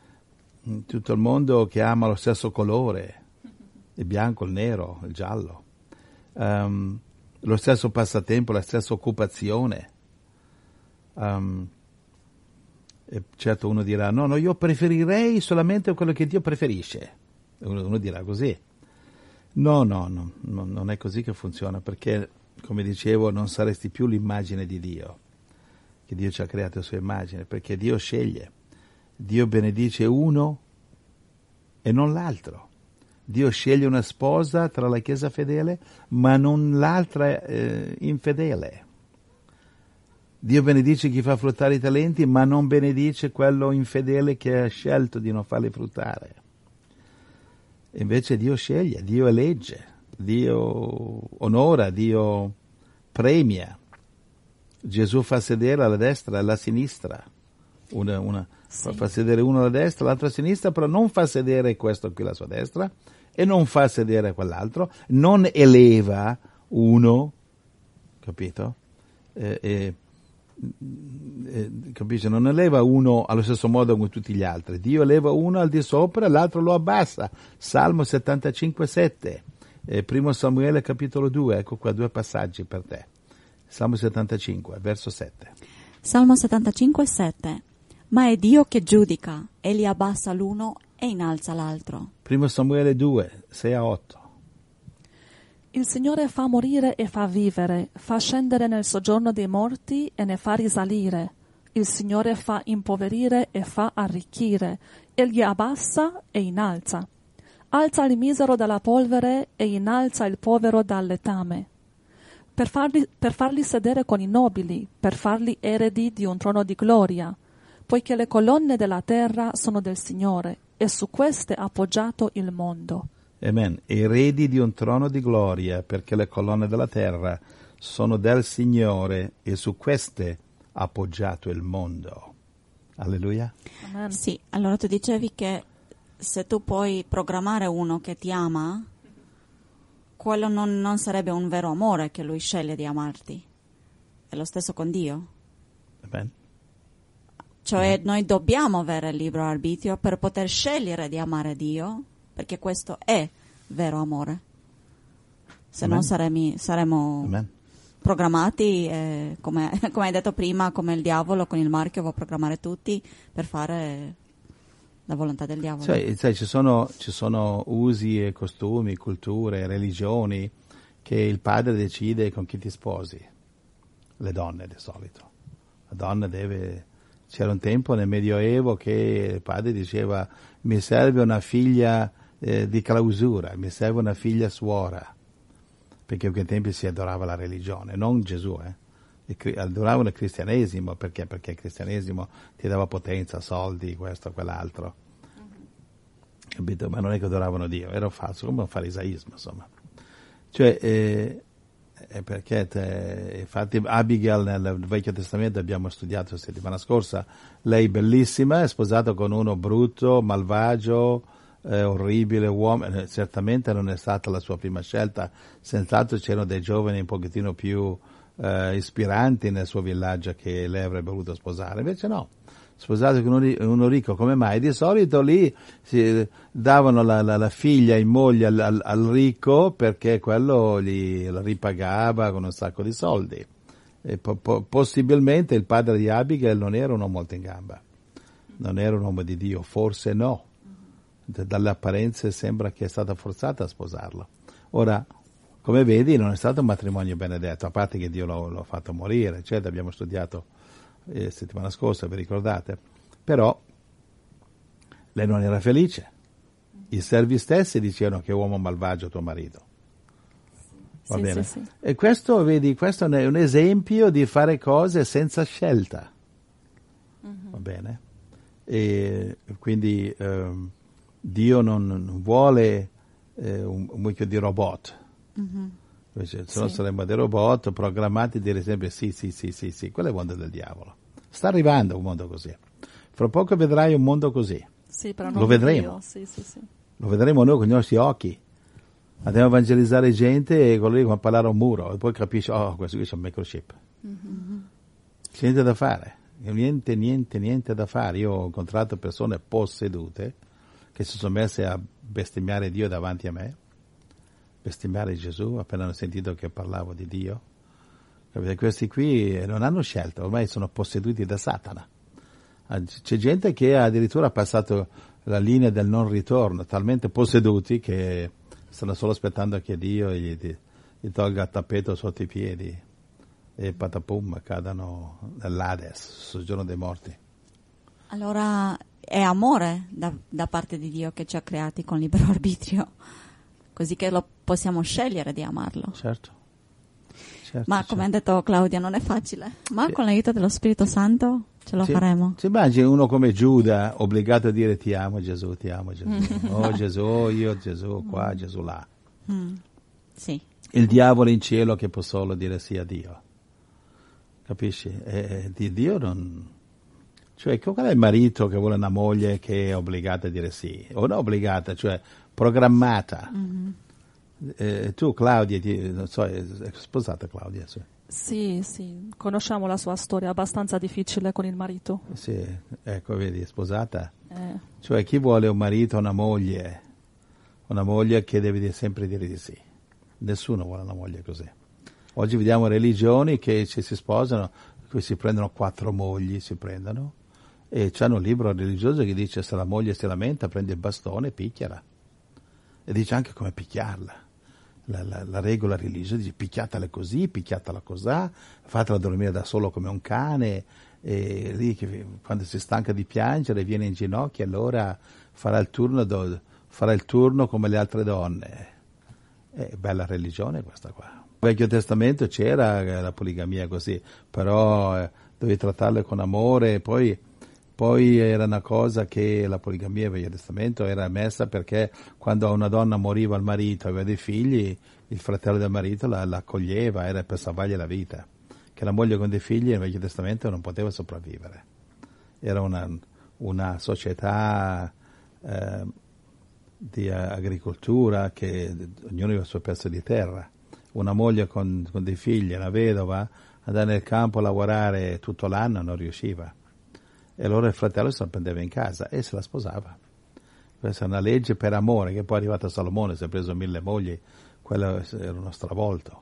D: che ama lo stesso colore, il bianco, il nero, il giallo. Lo stesso passatempo, la stessa occupazione. E certo uno dirà, no, io preferirei solamente quello che Dio preferisce. Uno dirà così. No, non è così che funziona, perché, come dicevo, non saresti più l'immagine di Dio, che Dio ci ha creato a sua immagine, perché Dio sceglie. Dio benedice uno e non l'altro. Dio sceglie una sposa tra la Chiesa fedele, ma non l'altra infedele. Dio benedice chi fa fruttare i talenti, ma non benedice quello infedele che ha scelto di non farli fruttare. Invece Dio sceglie, Dio elegge, Dio onora, Dio premia. Gesù fa sedere alla destra e alla sinistra. Sì. Fa sedere uno alla destra, l'altro alla sinistra, però non fa sedere questo qui alla sua destra e non fa sedere quell'altro, non eleva uno, capito? capisci? Non eleva uno allo stesso modo come tutti gli altri. Dio eleva uno al di sopra e l'altro lo abbassa. Salmo 75,7. 1 Samuele capitolo 2, ecco qua 2 passaggi per te. Salmo 75, verso 7.
C: Salmo 75, 7. Ma è Dio che giudica, egli abbassa l'uno e innalza l'altro.
D: 1 Samuele 2, 6-8.
B: Il Signore fa morire e fa vivere, fa scendere nel soggiorno dei morti e ne fa risalire. Il Signore fa impoverire e fa arricchire, egli abbassa e innalza. Alza il misero dalla polvere e innalza il povero dal letame. Per farli sedere con i nobili, per farli eredi di un trono di gloria, poiché le colonne della terra sono del Signore e su queste ha appoggiato il mondo.
D: Amen. Eredi di un trono di gloria, perché le colonne della terra sono del Signore e su queste ha appoggiato il mondo. Alleluia.
B: Amen.
C: Sì, allora tu dicevi che se tu puoi programmare uno che ti ama, quello non sarebbe un vero amore che lui sceglie di amarti. È lo stesso con Dio.
D: Amen.
C: Cioè noi dobbiamo avere il libero arbitrio per poter scegliere di amare Dio, perché questo è vero amore. Se
D: Amen.
C: no saremo
D: Amen.
C: programmati, come hai detto prima, come il diavolo con il marchio vuole programmare tutti per fare la volontà del diavolo.
D: Cioè, ci sono usi e costumi, culture, religioni che il padre decide con chi ti sposi. Le donne di solito. La donna deve... C'era un tempo nel Medioevo che il padre diceva: mi serve una figlia di clausura, mi serve una figlia suora, perché in quei tempi si adorava la religione, non Gesù, adoravano il cristianesimo, perché il cristianesimo ti dava potenza, soldi, questo, quell'altro, capito? Ma non è che adoravano Dio, era falso, come un farisaismo, insomma. Cioè, perché infatti Abigail nel Vecchio Testamento abbiamo studiato la settimana scorsa, lei bellissima, è sposata con uno brutto, malvagio, orribile uomo. Certamente non è stata la sua prima scelta, senz'altro c'erano dei giovani un pochettino più ispiranti nel suo villaggio che lei avrebbe voluto sposare, invece no, sposato con uno ricco. Come mai? Di solito lì si davano la figlia in moglie al ricco, perché quello la ripagava con un sacco di soldi. E possibilmente il padre di Abigail non era un uomo molto in gamba, non era un uomo di Dio, forse no. Dalle apparenze sembra che è stata forzata a sposarlo. Ora, come vedi, non è stato un matrimonio benedetto, a parte che Dio l'ha fatto morire, certo, abbiamo studiato settimana scorsa, vi ricordate? Però lei non era felice. I servi stessi dicevano: che uomo malvagio tuo marito. Va bene?
B: Sì.
D: E questo, vedi, questo è un esempio di fare cose senza scelta. Va bene? E quindi Dio non vuole un mucchio di robot. Invece, se no saremmo dei robot programmati a dire sempre sì. Quello è il mondo del diavolo. Sta arrivando un mondo così. Fra poco vedrai un mondo così.
B: Sì, però
D: Lo vedremo.
B: Sì.
D: Lo vedremo noi con i nostri occhi. Andiamo a evangelizzare gente e quello lì come a parlare a un muro, e poi capisci: oh, questo qui c'è un microchip. C'è niente da fare. Niente da fare. Io ho incontrato persone possedute che si sono messe a bestemmiare Dio davanti a me, bestemmiare Gesù appena hanno sentito che parlavo di Dio. Capite? Questi qui non hanno scelta, ormai sono posseduti da Satana. C'è gente che ha addirittura passato la linea del non ritorno, talmente posseduti che stanno solo aspettando che Dio gli tolga il tappeto sotto i piedi e patapum, cadano nell'Hades, soggiorno dei morti.
C: Allora è amore da parte di Dio che ci ha creati con libero arbitrio, così che lo possiamo scegliere di amarlo.
D: Certo.
C: Ma come ha detto Claudia, non è facile, ma con l'aiuto dello Spirito Santo ce lo faremo.
D: Ci immagini uno come Giuda obbligato a dire: ti amo Gesù, ti amo Gesù. Oh Gesù, io Gesù qua, Gesù là.
C: Sì.
D: Il diavolo in cielo che può solo dire sì a Dio. Capisci? Di Dio non... Cioè, qual è il marito che vuole una moglie che è obbligata a dire sì? O non obbligata, cioè programmata. Tu, Claudia, non so, è sposata Claudia? Sì.
B: Sì, conosciamo la sua storia, abbastanza difficile con il marito.
D: Sì, ecco, vedi, è sposata. Cioè, chi vuole un marito, una moglie che deve sempre dire di sì. Nessuno vuole una moglie così. Oggi vediamo religioni che si sposano, qui si prendono 4 mogli, e c'hanno un libro religioso che dice: se la moglie si lamenta, prendi il bastone e picchiala. E dice anche come picchiarla. La regola religiosa dice: picchiatela così, picchiatela cosà, fatela dormire da solo come un cane, e lì quando si stanca di piangere viene in ginocchio, allora farà il turno come le altre donne. È bella religione questa qua. Nel Vecchio Testamento c'era la poligamia così, però dovevi trattarle con amore. Poi era una cosa che la poligamia nel Vecchio Testamento era messa perché quando una donna moriva il marito, aveva dei figli, il fratello del marito la accoglieva, era per salvargli la vita. Che la moglie con dei figli nel Vecchio Testamento non poteva sopravvivere. Era una società di agricoltura che ognuno aveva il suo pezzo di terra. Una moglie con dei figli, una vedova, andare nel campo a lavorare tutto l'anno non riusciva. E allora il fratello se la prendeva in casa e se la sposava. Questa è una legge per amore, che poi è arrivata a Salomone, si è preso 1000 mogli, quello era uno stravolto.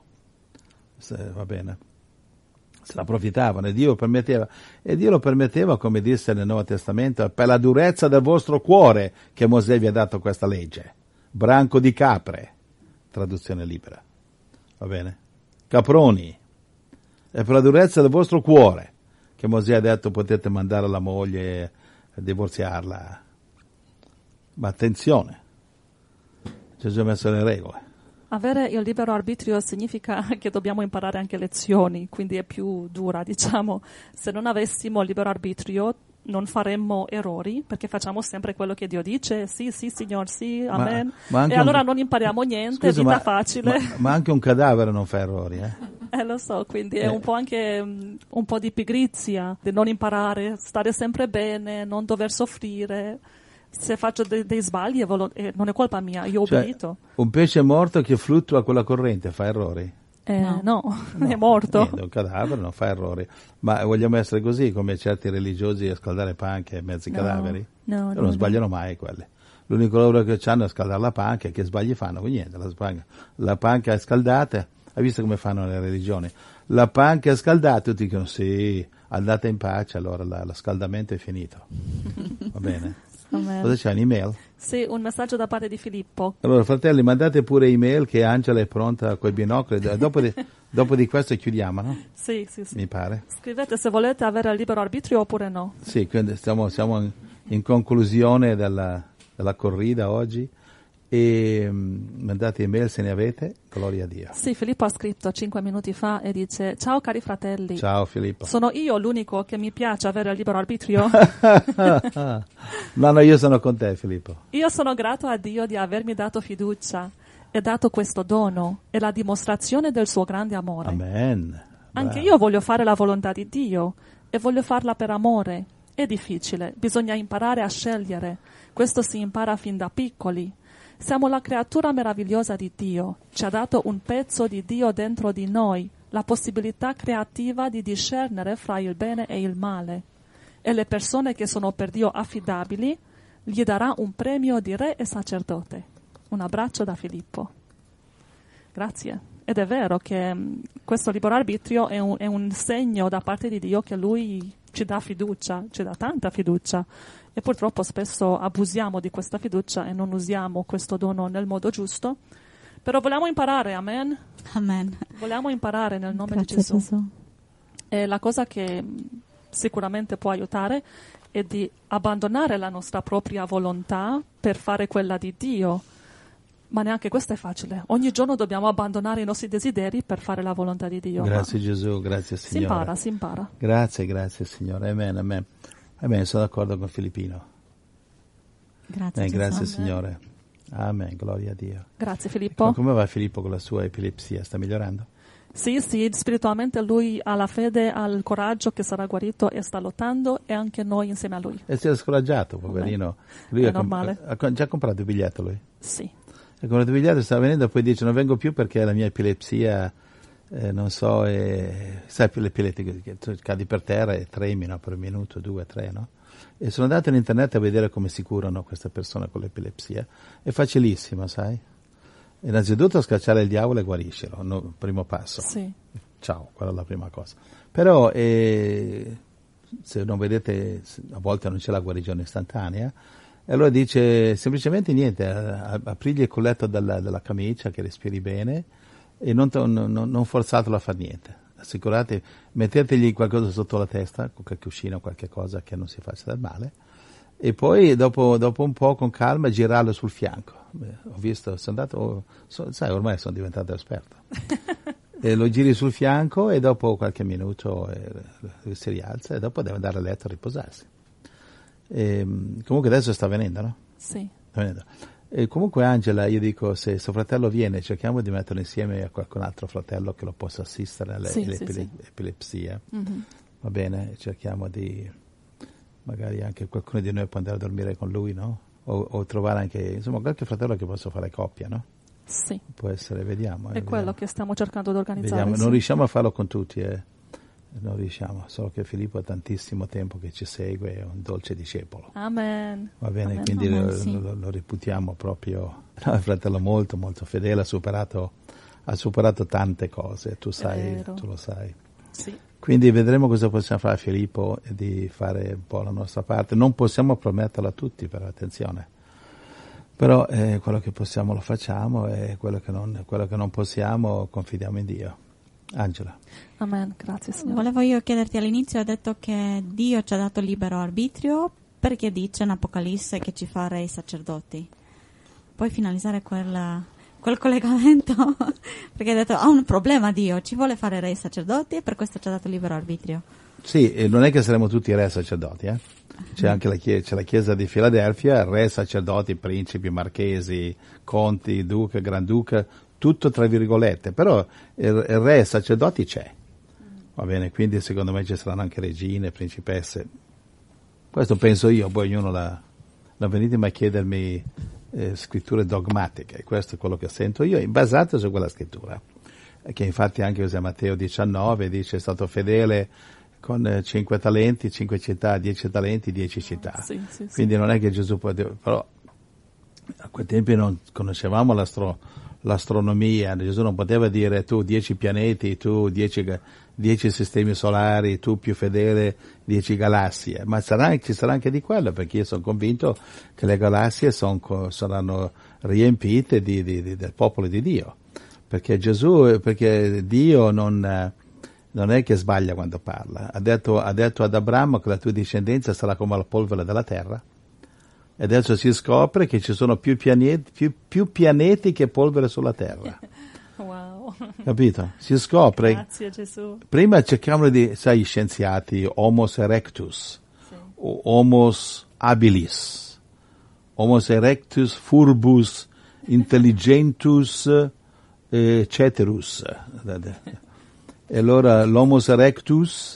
D: Va bene. Se la approfittavano e Dio lo permetteva, come disse nel Nuovo Testamento, per la durezza del vostro cuore che Mosè vi ha dato questa legge. Branco di capre, traduzione libera. Va bene? Caproni. E per la durezza del vostro cuore che Mosè ha detto potete mandare la moglie a divorziarla. Ma attenzione, Gesù ha messo le regole.
B: Avere il libero arbitrio significa che dobbiamo imparare anche lezioni, quindi è più dura, diciamo. Se non avessimo il libero arbitrio non faremmo errori, perché facciamo sempre quello che Dio dice, sì, Signor, sì, amen. E allora non impariamo niente,
D: scusa,
B: vita facile.
D: Ma anche un cadavere non fa errori,
B: Lo so, quindi è un po' anche un po' di pigrizia, di non imparare, stare sempre bene, non dover soffrire. Se faccio dei sbagli non è colpa mia, io ho obbedito.
D: Un pesce morto che fluttua con la corrente fa errori?
B: No, è morto.
D: Niente, un cadavere non fa errori. Ma vogliamo essere così come certi religiosi a scaldare panche in mezzo ai cadaveri?
B: No,
D: non sbagliano mai quelli. L'unico lavoro che hanno è scaldare la panca, e che sbagli fanno? Niente, la panca è scaldata. Hai visto come fanno le religioni? La panca è scaldata, tutti dicono sì, andate in pace, allora lo scaldamento è finito. Va bene? Cosa c'è, un'email?
B: Sì, un messaggio da parte di Filippo.
D: Allora, fratelli, mandate pure email che Angela è pronta con i binocoli. Dopo di questo chiudiamo, no?
B: Sì.
D: Mi pare.
B: Scrivete se volete avere il libero arbitrio oppure no.
D: Sì, quindi siamo in conclusione della corrida oggi. E mandate email se ne avete, gloria a Dio.
B: Sì, Filippo ha scritto 5 minuti fa e dice: ciao cari fratelli.
D: Ciao Filippo.
B: Sono io l'unico che mi piace avere il libero arbitrio?
D: No, io sono con te Filippo.
B: Io sono grato a Dio di avermi dato fiducia e dato questo dono, è la dimostrazione del suo grande amore.
D: Amen.
B: Anche io voglio fare la volontà di Dio e voglio farla per amore. È difficile, bisogna imparare a scegliere. Questo si impara fin da piccoli. Siamo la creatura meravigliosa di Dio. Ci ha dato un pezzo di Dio dentro di noi, la possibilità creativa di discernere fra il bene e il male. E le persone che sono per Dio affidabili gli darà un premio di re e sacerdote. Un abbraccio da Filippo. Grazie. Ed è vero che questo libero arbitrio è un segno da parte di Dio che Lui ci dà fiducia, ci dà tanta fiducia. E purtroppo spesso abusiamo di questa fiducia e non usiamo questo dono nel modo giusto. Però vogliamo imparare, amen?
C: Amen.
B: Vogliamo imparare nel nome
C: Grazie
B: di Gesù.
C: Gesù.
B: E la cosa che sicuramente può aiutare è di abbandonare la nostra propria volontà per fare quella di Dio. Ma neanche questo è facile. Ogni giorno dobbiamo abbandonare i nostri desideri per fare la volontà di Dio.
D: Grazie Gesù, grazie Signore.
B: Si impara.
D: Grazie Signore, amen. Sono d'accordo con Filippino.
C: Grazie Gesù.
D: Grazie Signore. Amen, gloria a Dio.
B: Grazie Filippo.
D: Come va Filippo con la sua epilessia? Sta migliorando?
B: Sì, spiritualmente lui ha la fede, ha il coraggio che sarà guarito e sta lottando e anche noi insieme a lui.
D: E si è scoraggiato, poverino. Lui
B: è normale.
D: Ha già comprato il biglietto lui?
B: Sì.
D: Ha comprato il biglietto, sta venendo e poi dice non vengo più perché la mia epilessia non so, sai l'epilettico, che tu cadi per terra e tremi, no? Per un minuto, 2, 3, no? E sono andato in internet a vedere come si curano queste persone con l'epilessia. È facilissimo, sai? Innanzitutto scacciare il diavolo e guariscilo, no? Primo passo.
B: Sì.
D: Ciao, quella è la prima cosa. Però se non vedete, a volte non c'è la guarigione istantanea, e allora dice semplicemente niente, aprigli il colletto della camicia, che respiri bene, e non forzatelo a fare niente. Assicurate, mettetegli qualcosa sotto la testa, qualche cuscino, qualche cosa che non si faccia del male, e poi dopo un po' con calma girarlo sul fianco. Ho visto, sai, ormai sono diventato esperto. E lo giri sul fianco e dopo qualche minuto si rialza e dopo deve andare a letto a riposarsi. Comunque adesso sta venendo, no?
B: Sì.
D: Sta venendo. E comunque Angela, io dico, se suo fratello viene, cerchiamo di metterlo insieme a qualcun altro fratello che lo possa assistere all'epilepsia.
B: Mm-hmm.
D: Va bene? Cerchiamo di, magari anche qualcuno di noi può andare a dormire con lui, no? O trovare anche, insomma, qualche fratello che possa fare coppia, no?
B: Sì.
D: Può essere, vediamo.
B: È quello che stiamo cercando di organizzare.
D: Vediamo.
B: Sì.
D: Non riusciamo a farlo con tutti, non riusciamo, solo che Filippo ha tantissimo tempo che ci segue, è un dolce discepolo.
B: Amen.
D: Va bene,
B: Amen.
D: quindi
C: Amen,
D: lo reputiamo proprio un fratello molto molto fedele, ha superato tante cose, tu lo sai.
B: Sì.
D: Quindi vedremo cosa possiamo fare a Filippo e di fare un po' la nostra parte. Non possiamo prometterlo a tutti, però attenzione. Però quello che possiamo lo facciamo e quello che non possiamo confidiamo in Dio. Angela.
B: Amen, grazie Signore.
C: Volevo io chiederti all'inizio, hai detto che Dio ci ha dato libero arbitrio perché dice in Apocalisse che ci fa re i sacerdoti. Puoi finalizzare quel collegamento? Perché hai detto ha un problema Dio, ci vuole fare re i sacerdoti e per questo ci ha dato libero arbitrio.
D: Sì, e non è che saremo tutti re sacerdoti, C'è anche la chiesa di Filadelfia, re, sacerdoti, principi, marchesi, conti, duca, granduca, tutto tra virgolette, però il re sacerdoti c'è, va bene, quindi secondo me ci saranno anche regine, principesse, questo penso io, poi ognuno non venite mai a chiedermi scritture dogmatiche, questo è quello che sento io, basato su quella scrittura, che infatti anche usa Matteo 19, dice è stato fedele con 5 talenti, 5 città, 10 talenti, 10 città,
B: Sì.
D: quindi non è che Gesù però a quei tempi non conoscevamo l'astronomia, Gesù non poteva dire tu 10 pianeti, tu 10 sistemi solari, tu più fedele 10 galassie, ma ci sarà anche di quello, perché io sono convinto che le galassie saranno riempite del popolo di Dio, perché Dio non è che sbaglia quando parla, ha detto ad Abramo che la tua discendenza sarà come la polvere della terra. E adesso si scopre che ci sono più pianeti che polvere sulla terra.
B: Wow.
D: Capito? Si scopre.
B: Grazie Gesù.
D: Prima cercavano gli scienziati, Homos erectus, Homos habilis, Homos erectus furbus intelligentus ceterus. E allora l'Homos erectus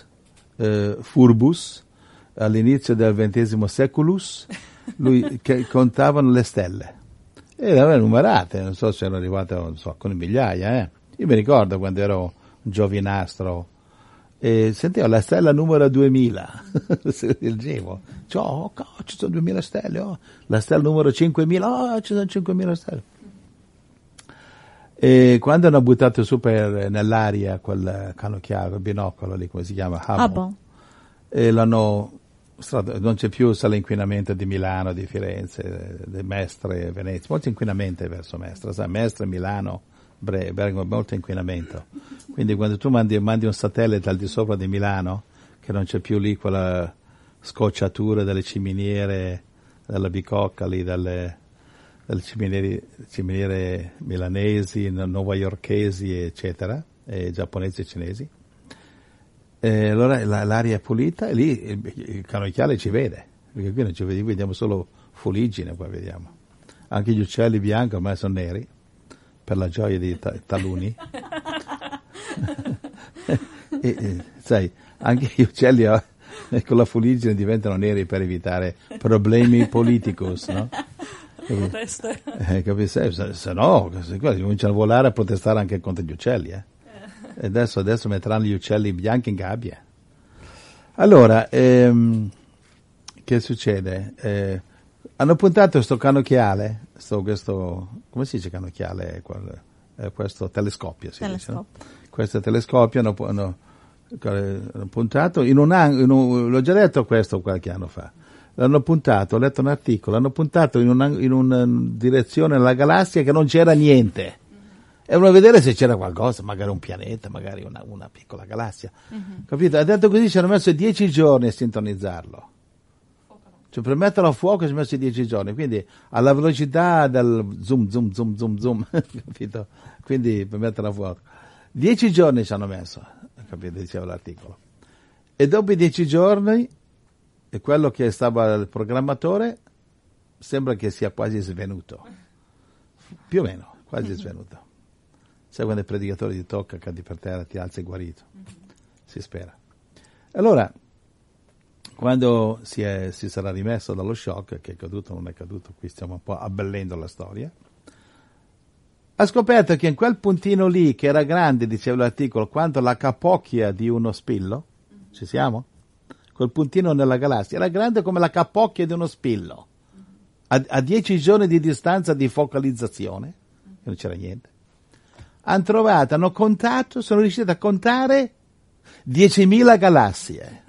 D: furbus all'inizio del XX seculus lui contavano le stelle e le aveva numerate, non so se erano arrivate con migliaia, Io mi ricordo quando ero un giovinastro e sentivo la stella numero 2000 leggevo, ci sono 2000 stelle, la stella numero 5000, ci sono 5000 stelle. E quando hanno buttato su nell'aria quel canocchiaro, il binocolo lì, come si chiama? Hubble. E non c'è più l'inquinamento di Milano, di Firenze, di Mestre, Venezia, molto inquinamento verso Mestre, sai, Mestre, Milano, Bergamo, molto inquinamento. Quindi quando tu mandi un satellite al di sopra di Milano, che non c'è più lì quella scocciatura delle ciminiere, della bicocca lì, dalle ciminiere milanesi, newyorkesi, eccetera, e giapponesi e cinesi. E allora l'aria è pulita e lì il canocchiale ci vede, perché qui non ci vediamo solo fuliggine, poi vediamo. Anche gli uccelli bianchi ormai sono neri, per la gioia di taluni. Sai, anche gli uccelli con la fuliggine diventano neri per evitare problemi politicus, no? Capisci? Se no, cominciano a volare a protestare anche contro gli uccelli, Adesso metteranno gli uccelli bianchi in gabbia. Allora, che succede? Hanno puntato sto cannocchiale, questo, come si dice cannocchiale? Questo telescopio, si dice, no? Questo telescopio hanno puntato l'ho già detto questo qualche anno fa. L'hanno puntato, ho letto un articolo, l'hanno puntato in una direzione nella galassia che non c'era niente. E volevo vedere se c'era qualcosa, magari un pianeta, magari una piccola galassia. Capito? Ha detto così, ci hanno messo 10 giorni a sintonizzarlo. Cioè, per metterlo a fuoco ci hanno messo 10 giorni, quindi alla velocità del zoom, zoom, zoom, zoom, zoom, capito? Quindi per metterlo a fuoco. 10 giorni ci hanno messo, capito? Diceva l'articolo. E dopo i 10 giorni, e quello che stava il programmatore sembra che sia quasi svenuto. Più o meno, quasi svenuto. Sai quando il predicatore ti tocca, cadi per terra, ti alza e guarito. Si spera. Allora, quando si sarà rimesso dallo shock, che è caduto o non è caduto, qui stiamo un po' abbellendo la storia, ha scoperto che in quel puntino lì, che era grande, diceva l'articolo, quanto la capocchia di uno spillo, ci siamo? Quel puntino nella galassia era grande come la capocchia di uno spillo, a 10 giorni di distanza di focalizzazione, che non c'era niente. Hanno contato, sono riusciti a contare 10.000 galassie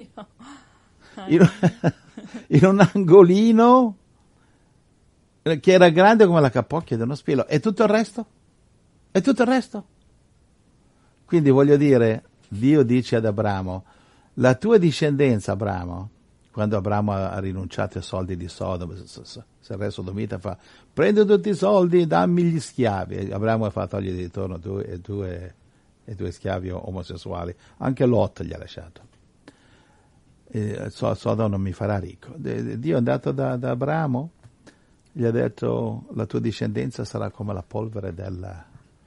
D: in un angolino che era grande come la capocchia di uno spillo. E tutto il resto? E tutto il resto? Quindi voglio dire, Dio dice ad Abramo, la tua discendenza, Abramo, quando Abramo ha rinunciato ai soldi di Sodoma, se il re sodomita fa, prendi tutti i soldi, dammi gli schiavi. Abramo ha fatto togliere di torno due schiavi omosessuali. Anche Lot gli ha lasciato. Sodoma non mi farà ricco. Dio è andato da Abramo, gli ha detto, la tua discendenza sarà come la polvere della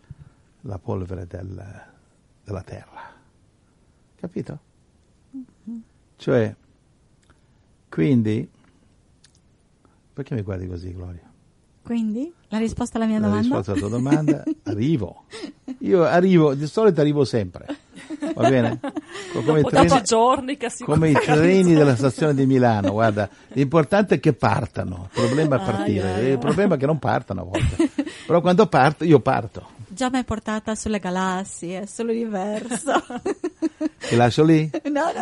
D: terra. Capito? Cioè, quindi, perché mi guardi così, Gloria?
C: Quindi, la risposta alla mia domanda?
D: La risposta alla tua domanda, Io arrivo, di solito arrivo sempre, va bene? Come i treni della stazione di Milano, guarda, l'importante è che partano, il problema è partire, il problema è che non partano a volte, però quando parto, io parto.
C: Già mi hai portata sulle galassie, sull'universo.
D: Ti lascio lì?
C: No.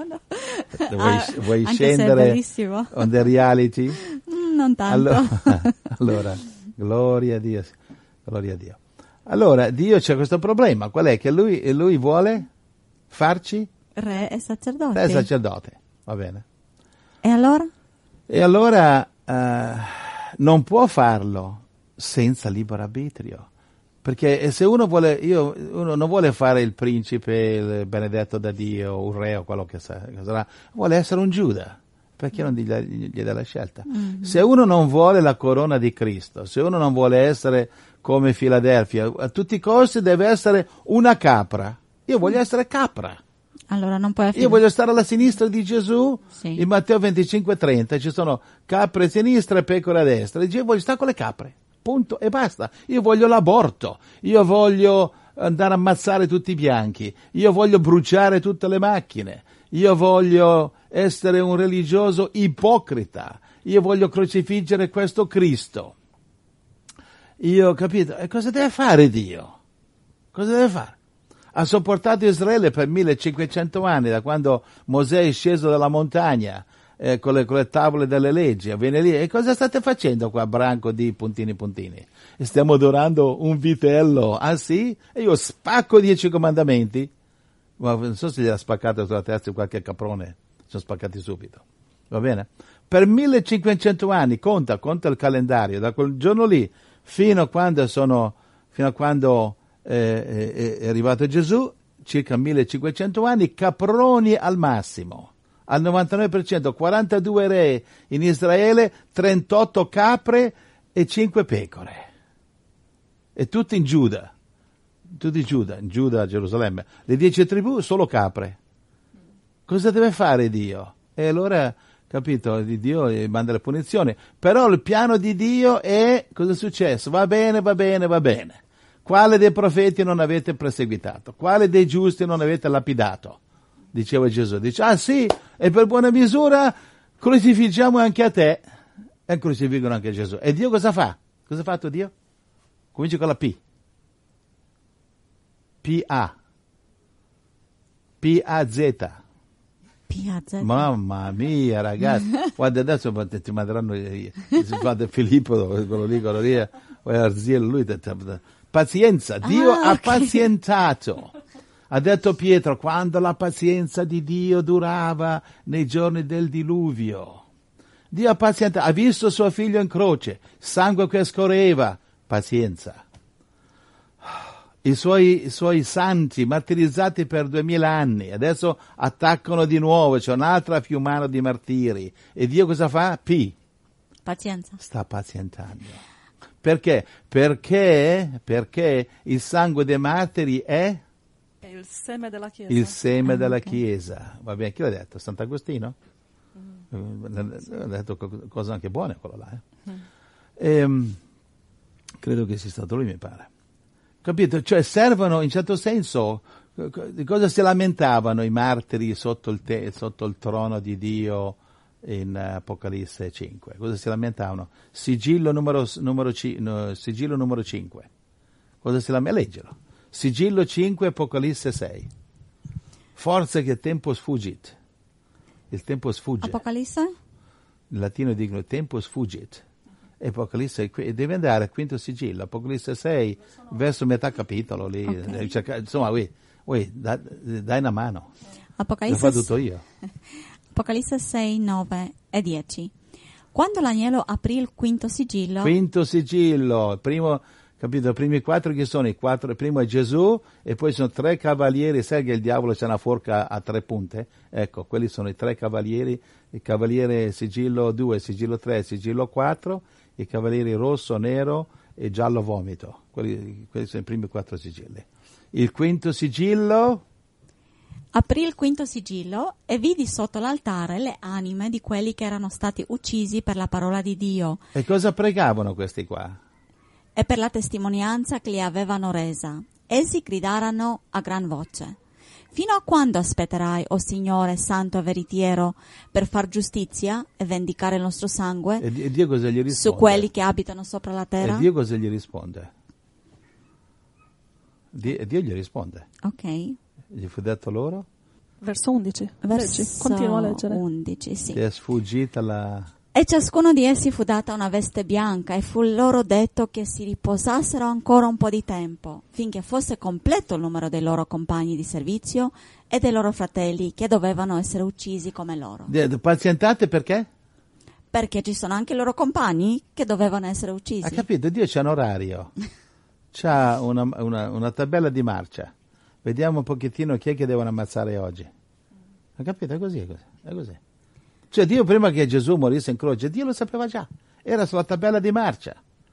D: Vuoi scendere on the reality?
C: Non tanto.
D: Allora, gloria a Dio. Allora, Dio c'è questo problema, qual è? Che lui vuole farci?
C: Re e sacerdote.
D: Re e sacerdote, va bene.
C: E allora?
D: E allora non può farlo senza libero arbitrio. Perché se uno non vuole fare il principe, il benedetto da Dio, un re o quello che sarà, vuole essere un Giuda, perché non gli dà la scelta? Mm-hmm. Se uno non vuole la corona di Cristo, se uno non vuole essere come Filadelfia, a tutti i costi deve essere una capra. Io voglio essere capra.
C: Allora non puoi
D: Io voglio stare alla sinistra di Gesù.
C: Sì.
D: In Matteo 25:30 ci sono capre a sinistra e pecore a destra. Io voglio stare con le capre. Punto e basta. Io voglio l'aborto, io voglio andare a ammazzare tutti i bianchi, io voglio bruciare tutte le macchine, io voglio essere un religioso ipocrita, io voglio crocifiggere questo Cristo. Capito? E cosa deve fare Dio? Cosa deve fare? Ha sopportato Israele per 1500 anni, da quando Mosè è sceso dalla montagna, con le tavole delle leggi, viene lì, e cosa state facendo qua, branco di puntini? Stiamo adorando un vitello, ah sì? E io spacco 10 comandamenti, ma non so se gli ha spaccato sulla testa qualche caprone, sono spaccati subito, va bene? Per 1500 anni, conta il calendario, da quel giorno lì, fino a quando è arrivato Gesù, circa 1500 anni, caproni al massimo. Al 99%, 42 re in Israele, 38 capre e 5 pecore. E tutti in Giuda. In Giuda, a Gerusalemme. Le 10 tribù, solo capre. Cosa deve fare Dio? E allora, capito, Dio manda le punizioni. Però il piano di Dio è, cosa è successo? Va bene. Quale dei profeti non avete perseguitato? Quale dei giusti non avete lapidato? Diceva Gesù. Dice, sì, e per buona misura crucifiggiamo anche a te. E crucifiggono anche Gesù. E Dio cosa fa? Cosa ha fatto Dio? Comincia con la P. P-A. P-A-Z.
C: P-A-Z.
D: Mamma mia, ragazzi. Guarda, adesso ti manderanno padre Filippo, quello lì, o Arziello, lui. Pazienza. Dio ha pazientato. Ha detto Pietro, quando la pazienza di Dio durava nei giorni del diluvio. Dio ha pazientato, ha visto suo figlio in croce, sangue che scorreva, pazienza. I suoi santi martirizzati per 2000 anni, adesso attaccano di nuovo, c'è un'altra fiumana di martiri. E Dio cosa fa?
C: Pazienza.
D: Sta pazientando. Perché? Perché il sangue dei martiri è
B: il seme della Chiesa.
D: Il seme della Chiesa. Va bene, chi l'ha detto? Sant'Agostino? Ha detto cose anche buone quello là. Credo che sia stato lui, mi pare. Capito? Cioè servono, in certo senso, di cosa si lamentavano i martiri sotto il trono di Dio in Apocalisse 5? Cosa si lamentavano? Sigillo numero 5. Cosa si lamentavano? Leggelo. Sigillo 5, Apocalisse 6. Forza che tempo sfuggit. Il tempo sfugge.
C: Apocalisse?
D: In latino dicono tempo sfuggit. Apocalisse, deve andare al quinto sigillo, Apocalisse 6, verso metà capitolo. Lì,
C: okay.
D: Insomma, dai una mano.
C: Apocalisse,
D: l'ho fatto tutto io.
C: Apocalisse 6, 9 e 10. Quando l'agnello aprì il quinto sigillo...
D: Quinto sigillo, primo... Capito? I primi 4 che sono i 4, il primo è Gesù e poi sono 3 cavalieri, sai che il diavolo c'è una forca a 3 punte? Ecco, quelli sono i 3 cavalieri, il cavaliere sigillo 2, sigillo 3, sigillo 4, i cavalieri rosso, nero e giallo vomito, quelli sono i primi 4 sigilli. Il quinto sigillo...
C: Aprì il quinto sigillo e vidi sotto l'altare le anime di quelli che erano stati uccisi per la parola di Dio.
D: E cosa pregavano questi qua?
C: E per la testimonianza che li avevano resa. Essi gridarono a gran voce: fino a quando aspetterai, o Signore santo e veritiero, per far giustizia e vendicare il nostro sangue
D: e Dio cosa gli risponde?
C: Su quelli che abitano sopra la terra?
D: E Dio cosa gli risponde? Dio gli risponde.
C: Ok.
D: Gli fu detto loro?
B: Verso 11. Leggi. Continua a leggere.
C: 11, sì.
D: Ti è sfuggita la...
C: E ciascuno di essi fu data una veste bianca e fu loro detto che si riposassero ancora un po' di tempo, finché fosse completo il numero dei loro compagni di servizio e dei loro fratelli che dovevano essere uccisi come loro.
D: Pazientate perché?
C: Perché ci sono anche i loro compagni che dovevano essere uccisi.
D: Ha capito? Dio c'ha un orario, c'ha una tabella di marcia. Vediamo un pochettino chi è che devono ammazzare oggi. Ha capito? È così. Cioè Dio prima che Gesù morisse in croce, Dio lo sapeva già, era sulla tabella di marcia,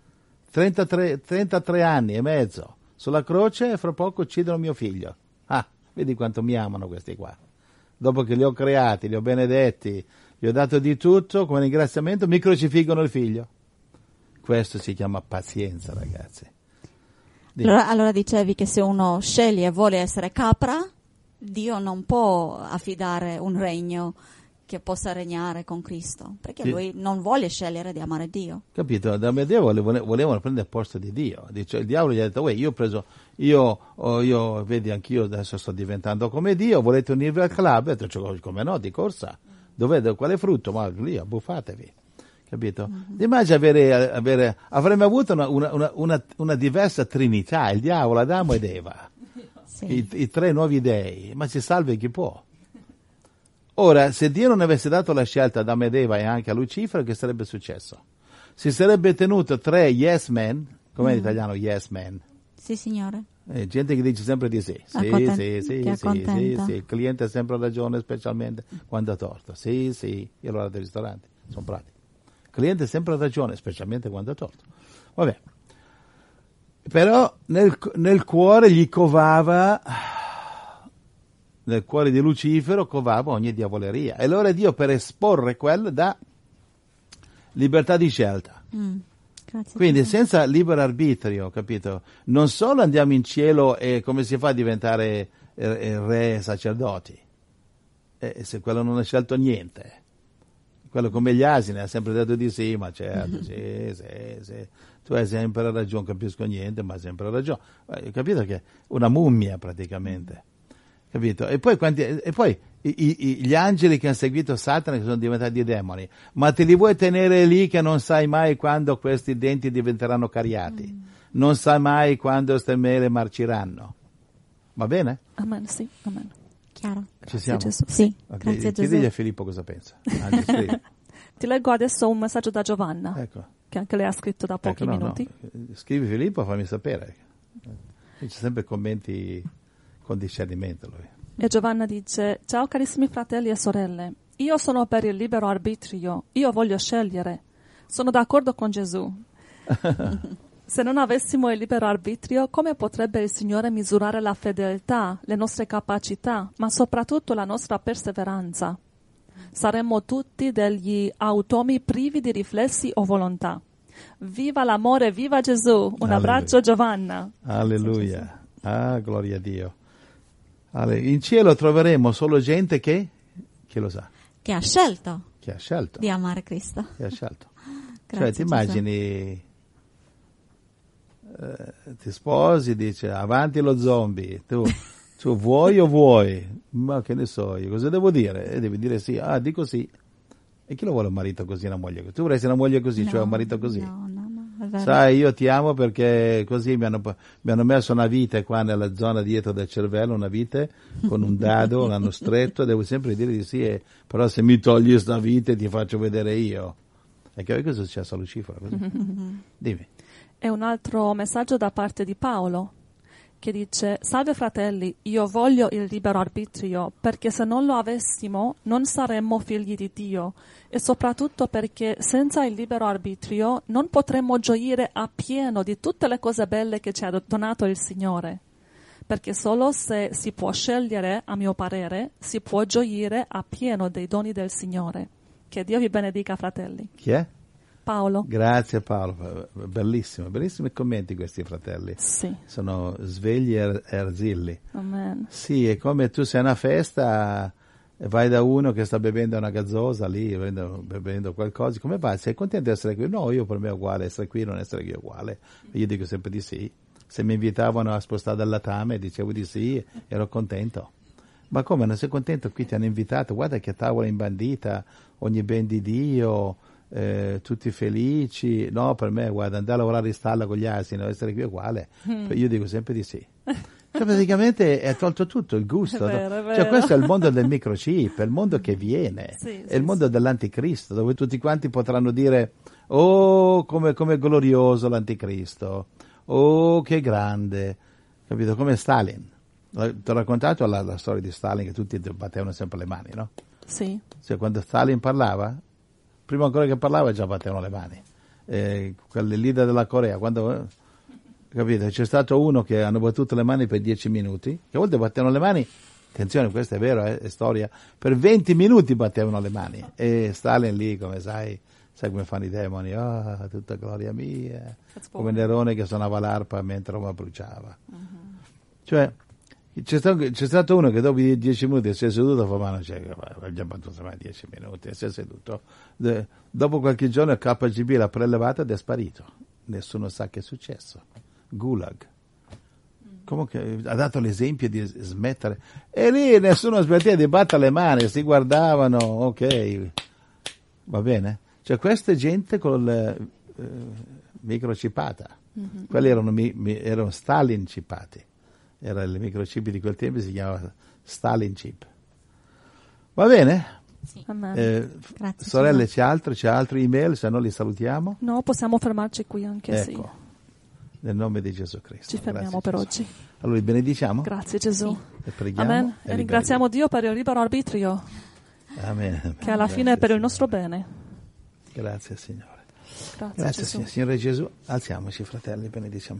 D: 33 anni e mezzo sulla croce e fra poco uccidono mio figlio. Vedi quanto mi amano questi qua. Dopo che li ho creati, li ho benedetti, gli ho dato di tutto, come ringraziamento mi crocifiggono il figlio. Questo si chiama pazienza, ragazzi.
C: Allora dicevi che se uno sceglie e vuole essere capra, Dio non può affidare un regno che possa regnare con Cristo, perché lui non vuole scegliere di amare Dio.
D: Capito? Da Medea volevano prendere il posto di Dio. Dice, il diavolo gli ha detto, io vedi, anch'io adesso sto diventando come Dio, volete unirvi al club? E dice, come no, di corsa. Quale frutto? Ma lì, abbuffatevi. Capito? Immagina avremmo avuto una diversa trinità, il diavolo, Adamo ed Eva. Sì. I 3 nuovi dei, ma si salvi chi può. Ora, se Dio non avesse dato la scelta ad Adamo ed Eva e anche a Lucifero, che sarebbe successo? Si sarebbe tenuto 3 yes men, com'è in italiano yes men?
C: Sì, signore.
D: Gente che dice sempre di sì. Sì, il cliente ha sempre ragione, specialmente quando ha torto. Sì, io allora dei ristoranti, sono pratico. Il cliente ha sempre ragione, specialmente quando ha torto. Vabbè. Però nel cuore gli covava... Nel cuore di Lucifero covava ogni diavoleria. E allora Dio, per esporre quello, dà libertà di scelta.
C: Grazie.
D: Quindi
C: Gesù.
D: senza libero arbitrio, capito? Non solo andiamo in cielo e come si fa a diventare re e sacerdoti? Se quello non ha scelto niente. Quello come gli asini ha sempre detto di sì, ma certo, sì. Tu hai sempre ragione, capisco niente, ma hai sempre ragione. Capito che è una mummia praticamente. Capito? E poi gli angeli che hanno seguito Satana che sono diventati demoni, ma te li vuoi tenere lì che non sai mai quando questi denti diventeranno cariati, non sai mai quando queste mele marciranno. Va bene?
B: Amen, sì, amen.
C: Chiaro?
D: Ci siamo?
B: Gesù.
C: Sì,
D: Ok,
C: grazie a Gesù.
D: chiedi a Filippo cosa pensa. Anzi, scrivi.
B: Ti leggo adesso un messaggio da Giovanna,
D: Ecco.
B: che anche lei ha scritto da pochi
D: No.
B: minuti.
D: Scrivi Filippo, fammi sapere. C'è sempre commenti con discernimento lui.
B: E Giovanna dice: ciao carissimi fratelli e sorelle, io sono per il libero arbitrio, io voglio scegliere. Sono d'accordo con Gesù. Se non avessimo il libero arbitrio, come potrebbe il Signore misurare la fedeltà, le nostre capacità, ma soprattutto la nostra perseveranza? Saremmo tutti degli automi privi di riflessi o volontà. Viva l'amore, viva Gesù! Un abbraccio Giovanna.
D: Alleluia. Ah, gloria a Dio. In cielo troveremo solo gente che lo sa,
C: Che ha scelto
D: che ha scelto.
C: di amare Cristo.
D: Che ha scelto.
C: Grazie,
D: Cioè, ti immagini, ti sposi, dice avanti lo zombie, tu vuoi o vuoi? Ma che ne so io, cosa devo dire? E devi dire sì, dico sì. E chi lo vuole un marito così, una moglie così? Tu vorresti una moglie così, cioè un marito così?
C: No, è vero.
D: Sai, io ti amo perché così mi hanno messo una vite qua nella zona dietro del cervello, una vite con un dado, l'hanno stretto, devo sempre dire di sì, però se mi togli sta vite ti faccio vedere io. E che cosa è successo a Lucifero? Così? Dimmi.
B: E un altro messaggio da parte di Paolo, che dice: salve fratelli, io voglio il libero arbitrio, perché se non lo avessimo non saremmo figli di Dio, e soprattutto perché senza il libero arbitrio non potremmo gioire appieno di tutte le cose belle che ci ha donato il Signore. Perché solo se si può scegliere, a mio parere, si può gioire appieno dei doni del Signore. Che Dio vi benedica, fratelli.
D: Chi è?
B: Paolo.
D: Grazie Paolo, bellissimi commenti questi fratelli.
B: Sì.
D: Sono svegli e arzilli.
B: Amen.
D: Sì, è come tu sei a una festa e vai da uno che sta bevendo una gazzosa lì, bevendo qualcosa, come vai? Sei contento di essere qui? No, io per me è uguale, essere qui non essere qui è uguale. Io dico sempre di sì. Se mi invitavano a spostare dal latame dicevo di sì, ero contento. Ma come, non sei contento? Qui ti hanno invitato, guarda che tavola imbandita, ogni ben di Dio, tutti felici. No, per me, guarda, andare a lavorare in stalla con gli asini, essere qui è uguale. Io dico sempre di sì. Cioè, praticamente è tolto tutto il gusto.
B: È vero.
D: Cioè, questo è il mondo del microchip, è il mondo che viene,
B: Sì,
D: è il mondo dell'anticristo, dove tutti quanti potranno dire: oh, come glorioso l'anticristo, oh, che grande, capito? Come Stalin. Ti ho raccontato la storia di Stalin, che tutti battevano sempre le mani, no?
B: Sì.
D: Cioè, quando Stalin parlava, prima ancora che parlava già battevano le mani. Quelli leader della Corea, quando, capite, c'è stato uno che hanno battuto le mani per 10 minuti, che a volte battevano le mani, attenzione, questo è vero, è storia, per 20 minuti battevano le mani. E Stalin lì, come sai come fanno i demoni, tutta gloria mia, come Nerone che suonava l'arpa mentre Roma bruciava. Cioè, c'è stato uno che dopo 10 minuti si è seduto, fa mano, ha già battuto 10 minuti, si è seduto. Dopo qualche giorno il KGB l'ha prelevato ed è sparito. Nessuno sa che è successo. Gulag. Comunque ha dato l'esempio di smettere. E lì nessuno smetteva di battere le mani, si guardavano, ok, va bene? Cioè questa gente con microchipata. Quelli erano Stalin chipati. Era il microchip di quel tempo, si chiamava Stalin chip. Va bene?
C: Sì.
B: Amen.
C: Grazie,
D: Sorelle, c'è altri email, se no li salutiamo?
B: No, possiamo fermarci qui anche,
D: Ecco,
B: sì.
D: nel nome di Gesù Cristo.
B: Ci fermiamo
D: Grazie,
B: per
D: Gesù.
B: oggi.
D: Allora li benediciamo?
B: Grazie Gesù.
D: E preghiamo?
B: Amen. E ringraziamo Dio per il libero arbitrio,
D: Amen.
B: che alla fine è per il nostro bene.
D: Grazie Signore.
B: Grazie,
D: Grazie
B: Gesù.
D: Signore Gesù. Alziamoci fratelli, benediciamo.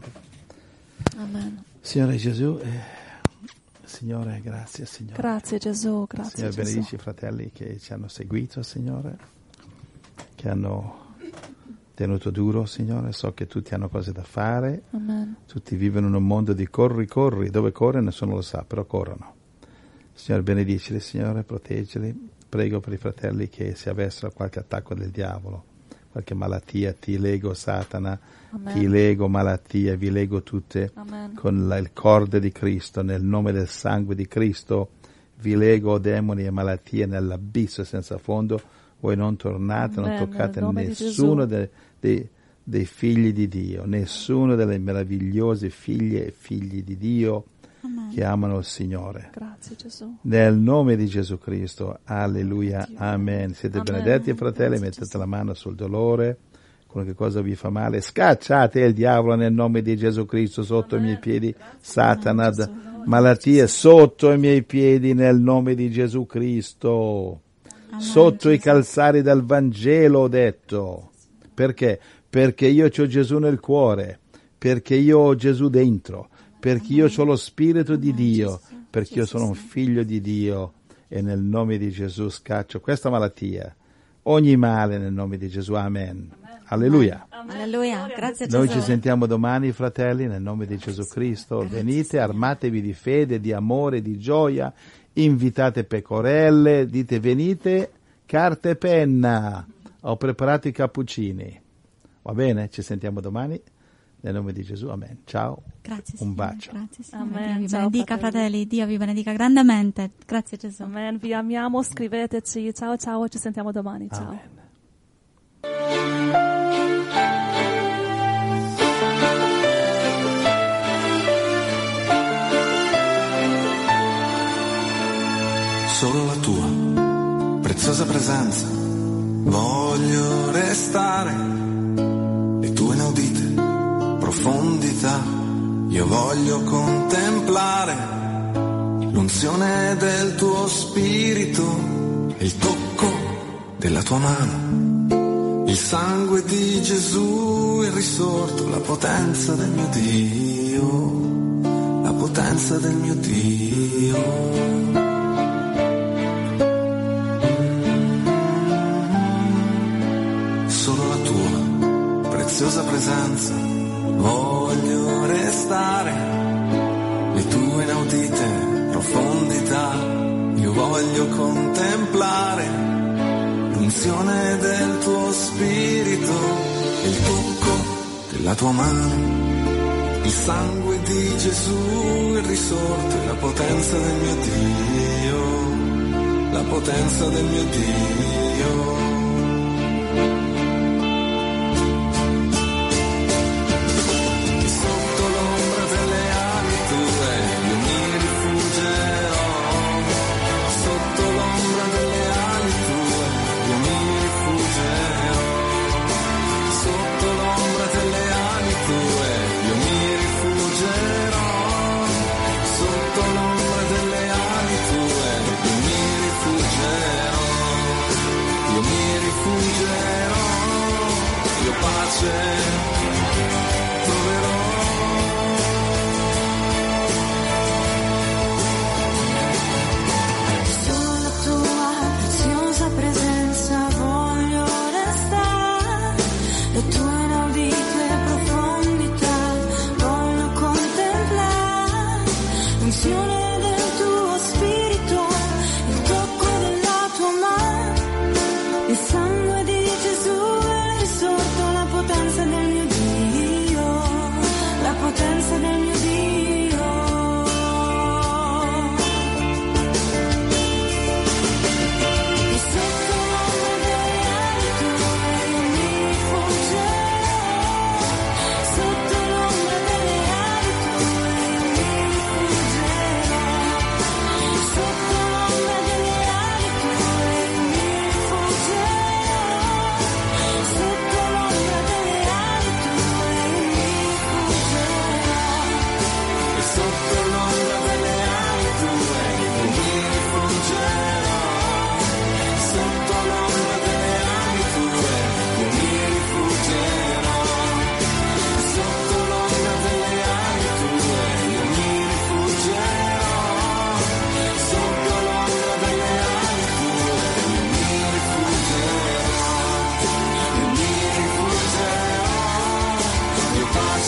B: Amen.
D: Signore Gesù, Signore, grazie Signore.
B: Grazie Gesù, grazie
D: Signore,
B: Gesù.
D: benedici i fratelli che ci hanno seguito, Signore, che hanno tenuto duro, Signore, so che tutti hanno cose da fare,
B: Amen.
D: tutti vivono in un mondo di corri, dove corre nessuno lo sa, però corrono. Signore, benedicili, Signore, proteggili. Prego per i fratelli che si avessero qualche attacco del diavolo, qualche malattia, ti lego Satana,
B: Amen.
D: ti lego malattia, vi lego tutte
B: Amen.
D: con il corde di Cristo, nel nome del sangue di Cristo, vi lego demoni e malattie nell'abisso senza fondo. Voi non tornate,
B: Amen.
D: non toccate
B: Nel nome di
D: nessuno
B: Gesù.
D: dei figli di Dio, nessuno delle meravigliose figlie e figli di Dio
C: Amen.
D: che amano il Signore.
B: Grazie Gesù.
D: Nel nome di Gesù Cristo, alleluia, amen. Siete
B: Amen.
D: benedetti, fratelli,
B: Grazie,
D: mettete
B: Gesù.
D: la mano sul dolore, qualche cosa vi fa male, scacciate il diavolo nel nome di Gesù Cristo sotto i miei piedi, Satana,
B: Gesù.
D: malattie sotto i miei piedi nel nome di Gesù Cristo, sotto i calzari del Vangelo ho detto. Perché? Perché io ho Gesù nel cuore, perché io ho Gesù dentro, perché io ho lo Spirito di Dio, perché io sono un figlio di Dio e nel nome di Gesù scaccio questa malattia, ogni male nel nome di Gesù, amen. Alleluia.
C: Alleluia, grazie Gesù.
D: Noi ci sentiamo domani, fratelli, nel nome di Gesù Cristo. Venite, armatevi di fede, di amore, di gioia, invitate pecorelle, dite venite, carta e penna. Ho preparato i cappuccini. Va bene? Ci sentiamo domani. Nel nome di Gesù, amen. Ciao.
C: Grazie,
D: Un
C: Signore.
D: bacio.
C: Grazie, Signore.
B: Amen.
C: Dio vi
B: Ciao,
C: benedica,
B: fratelli.
C: fratelli. Dio vi benedica grandemente. Grazie Gesù.
B: Amen. Vi amiamo, scriveteci. Ciao ciao, ci sentiamo domani. Ciao.
D: Amen.
E: Solo la tua preziosa presenza voglio restare, le tue inaudite profondità io voglio contemplare, l'unzione del tuo spirito e il tocco della tua mano, il sangue di Gesù, il risorto, la potenza del mio Dio, la potenza del mio Dio. Preziosa presenza, voglio restare, le tue inaudite profondità, io voglio contemplare, l'unzione del tuo spirito, il tocco della tua mano, il sangue di Gesù, il risorto e la potenza del mio Dio, la potenza del mio Dio.
G: Il sangue di Gesù è il risorto, la potenza del mio Dio.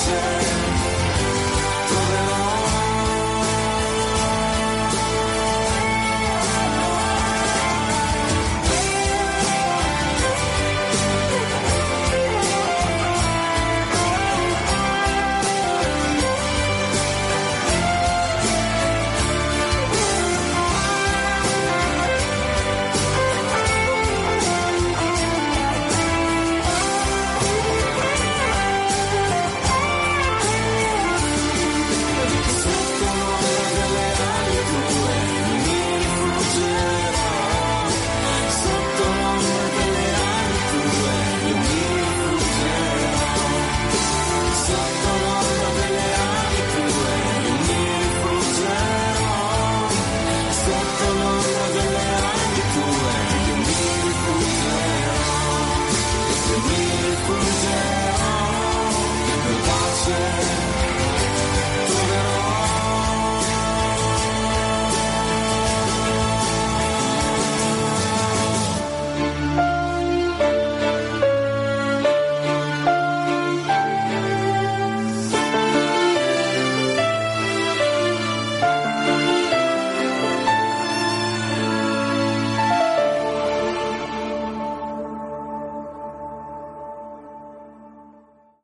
E: c'è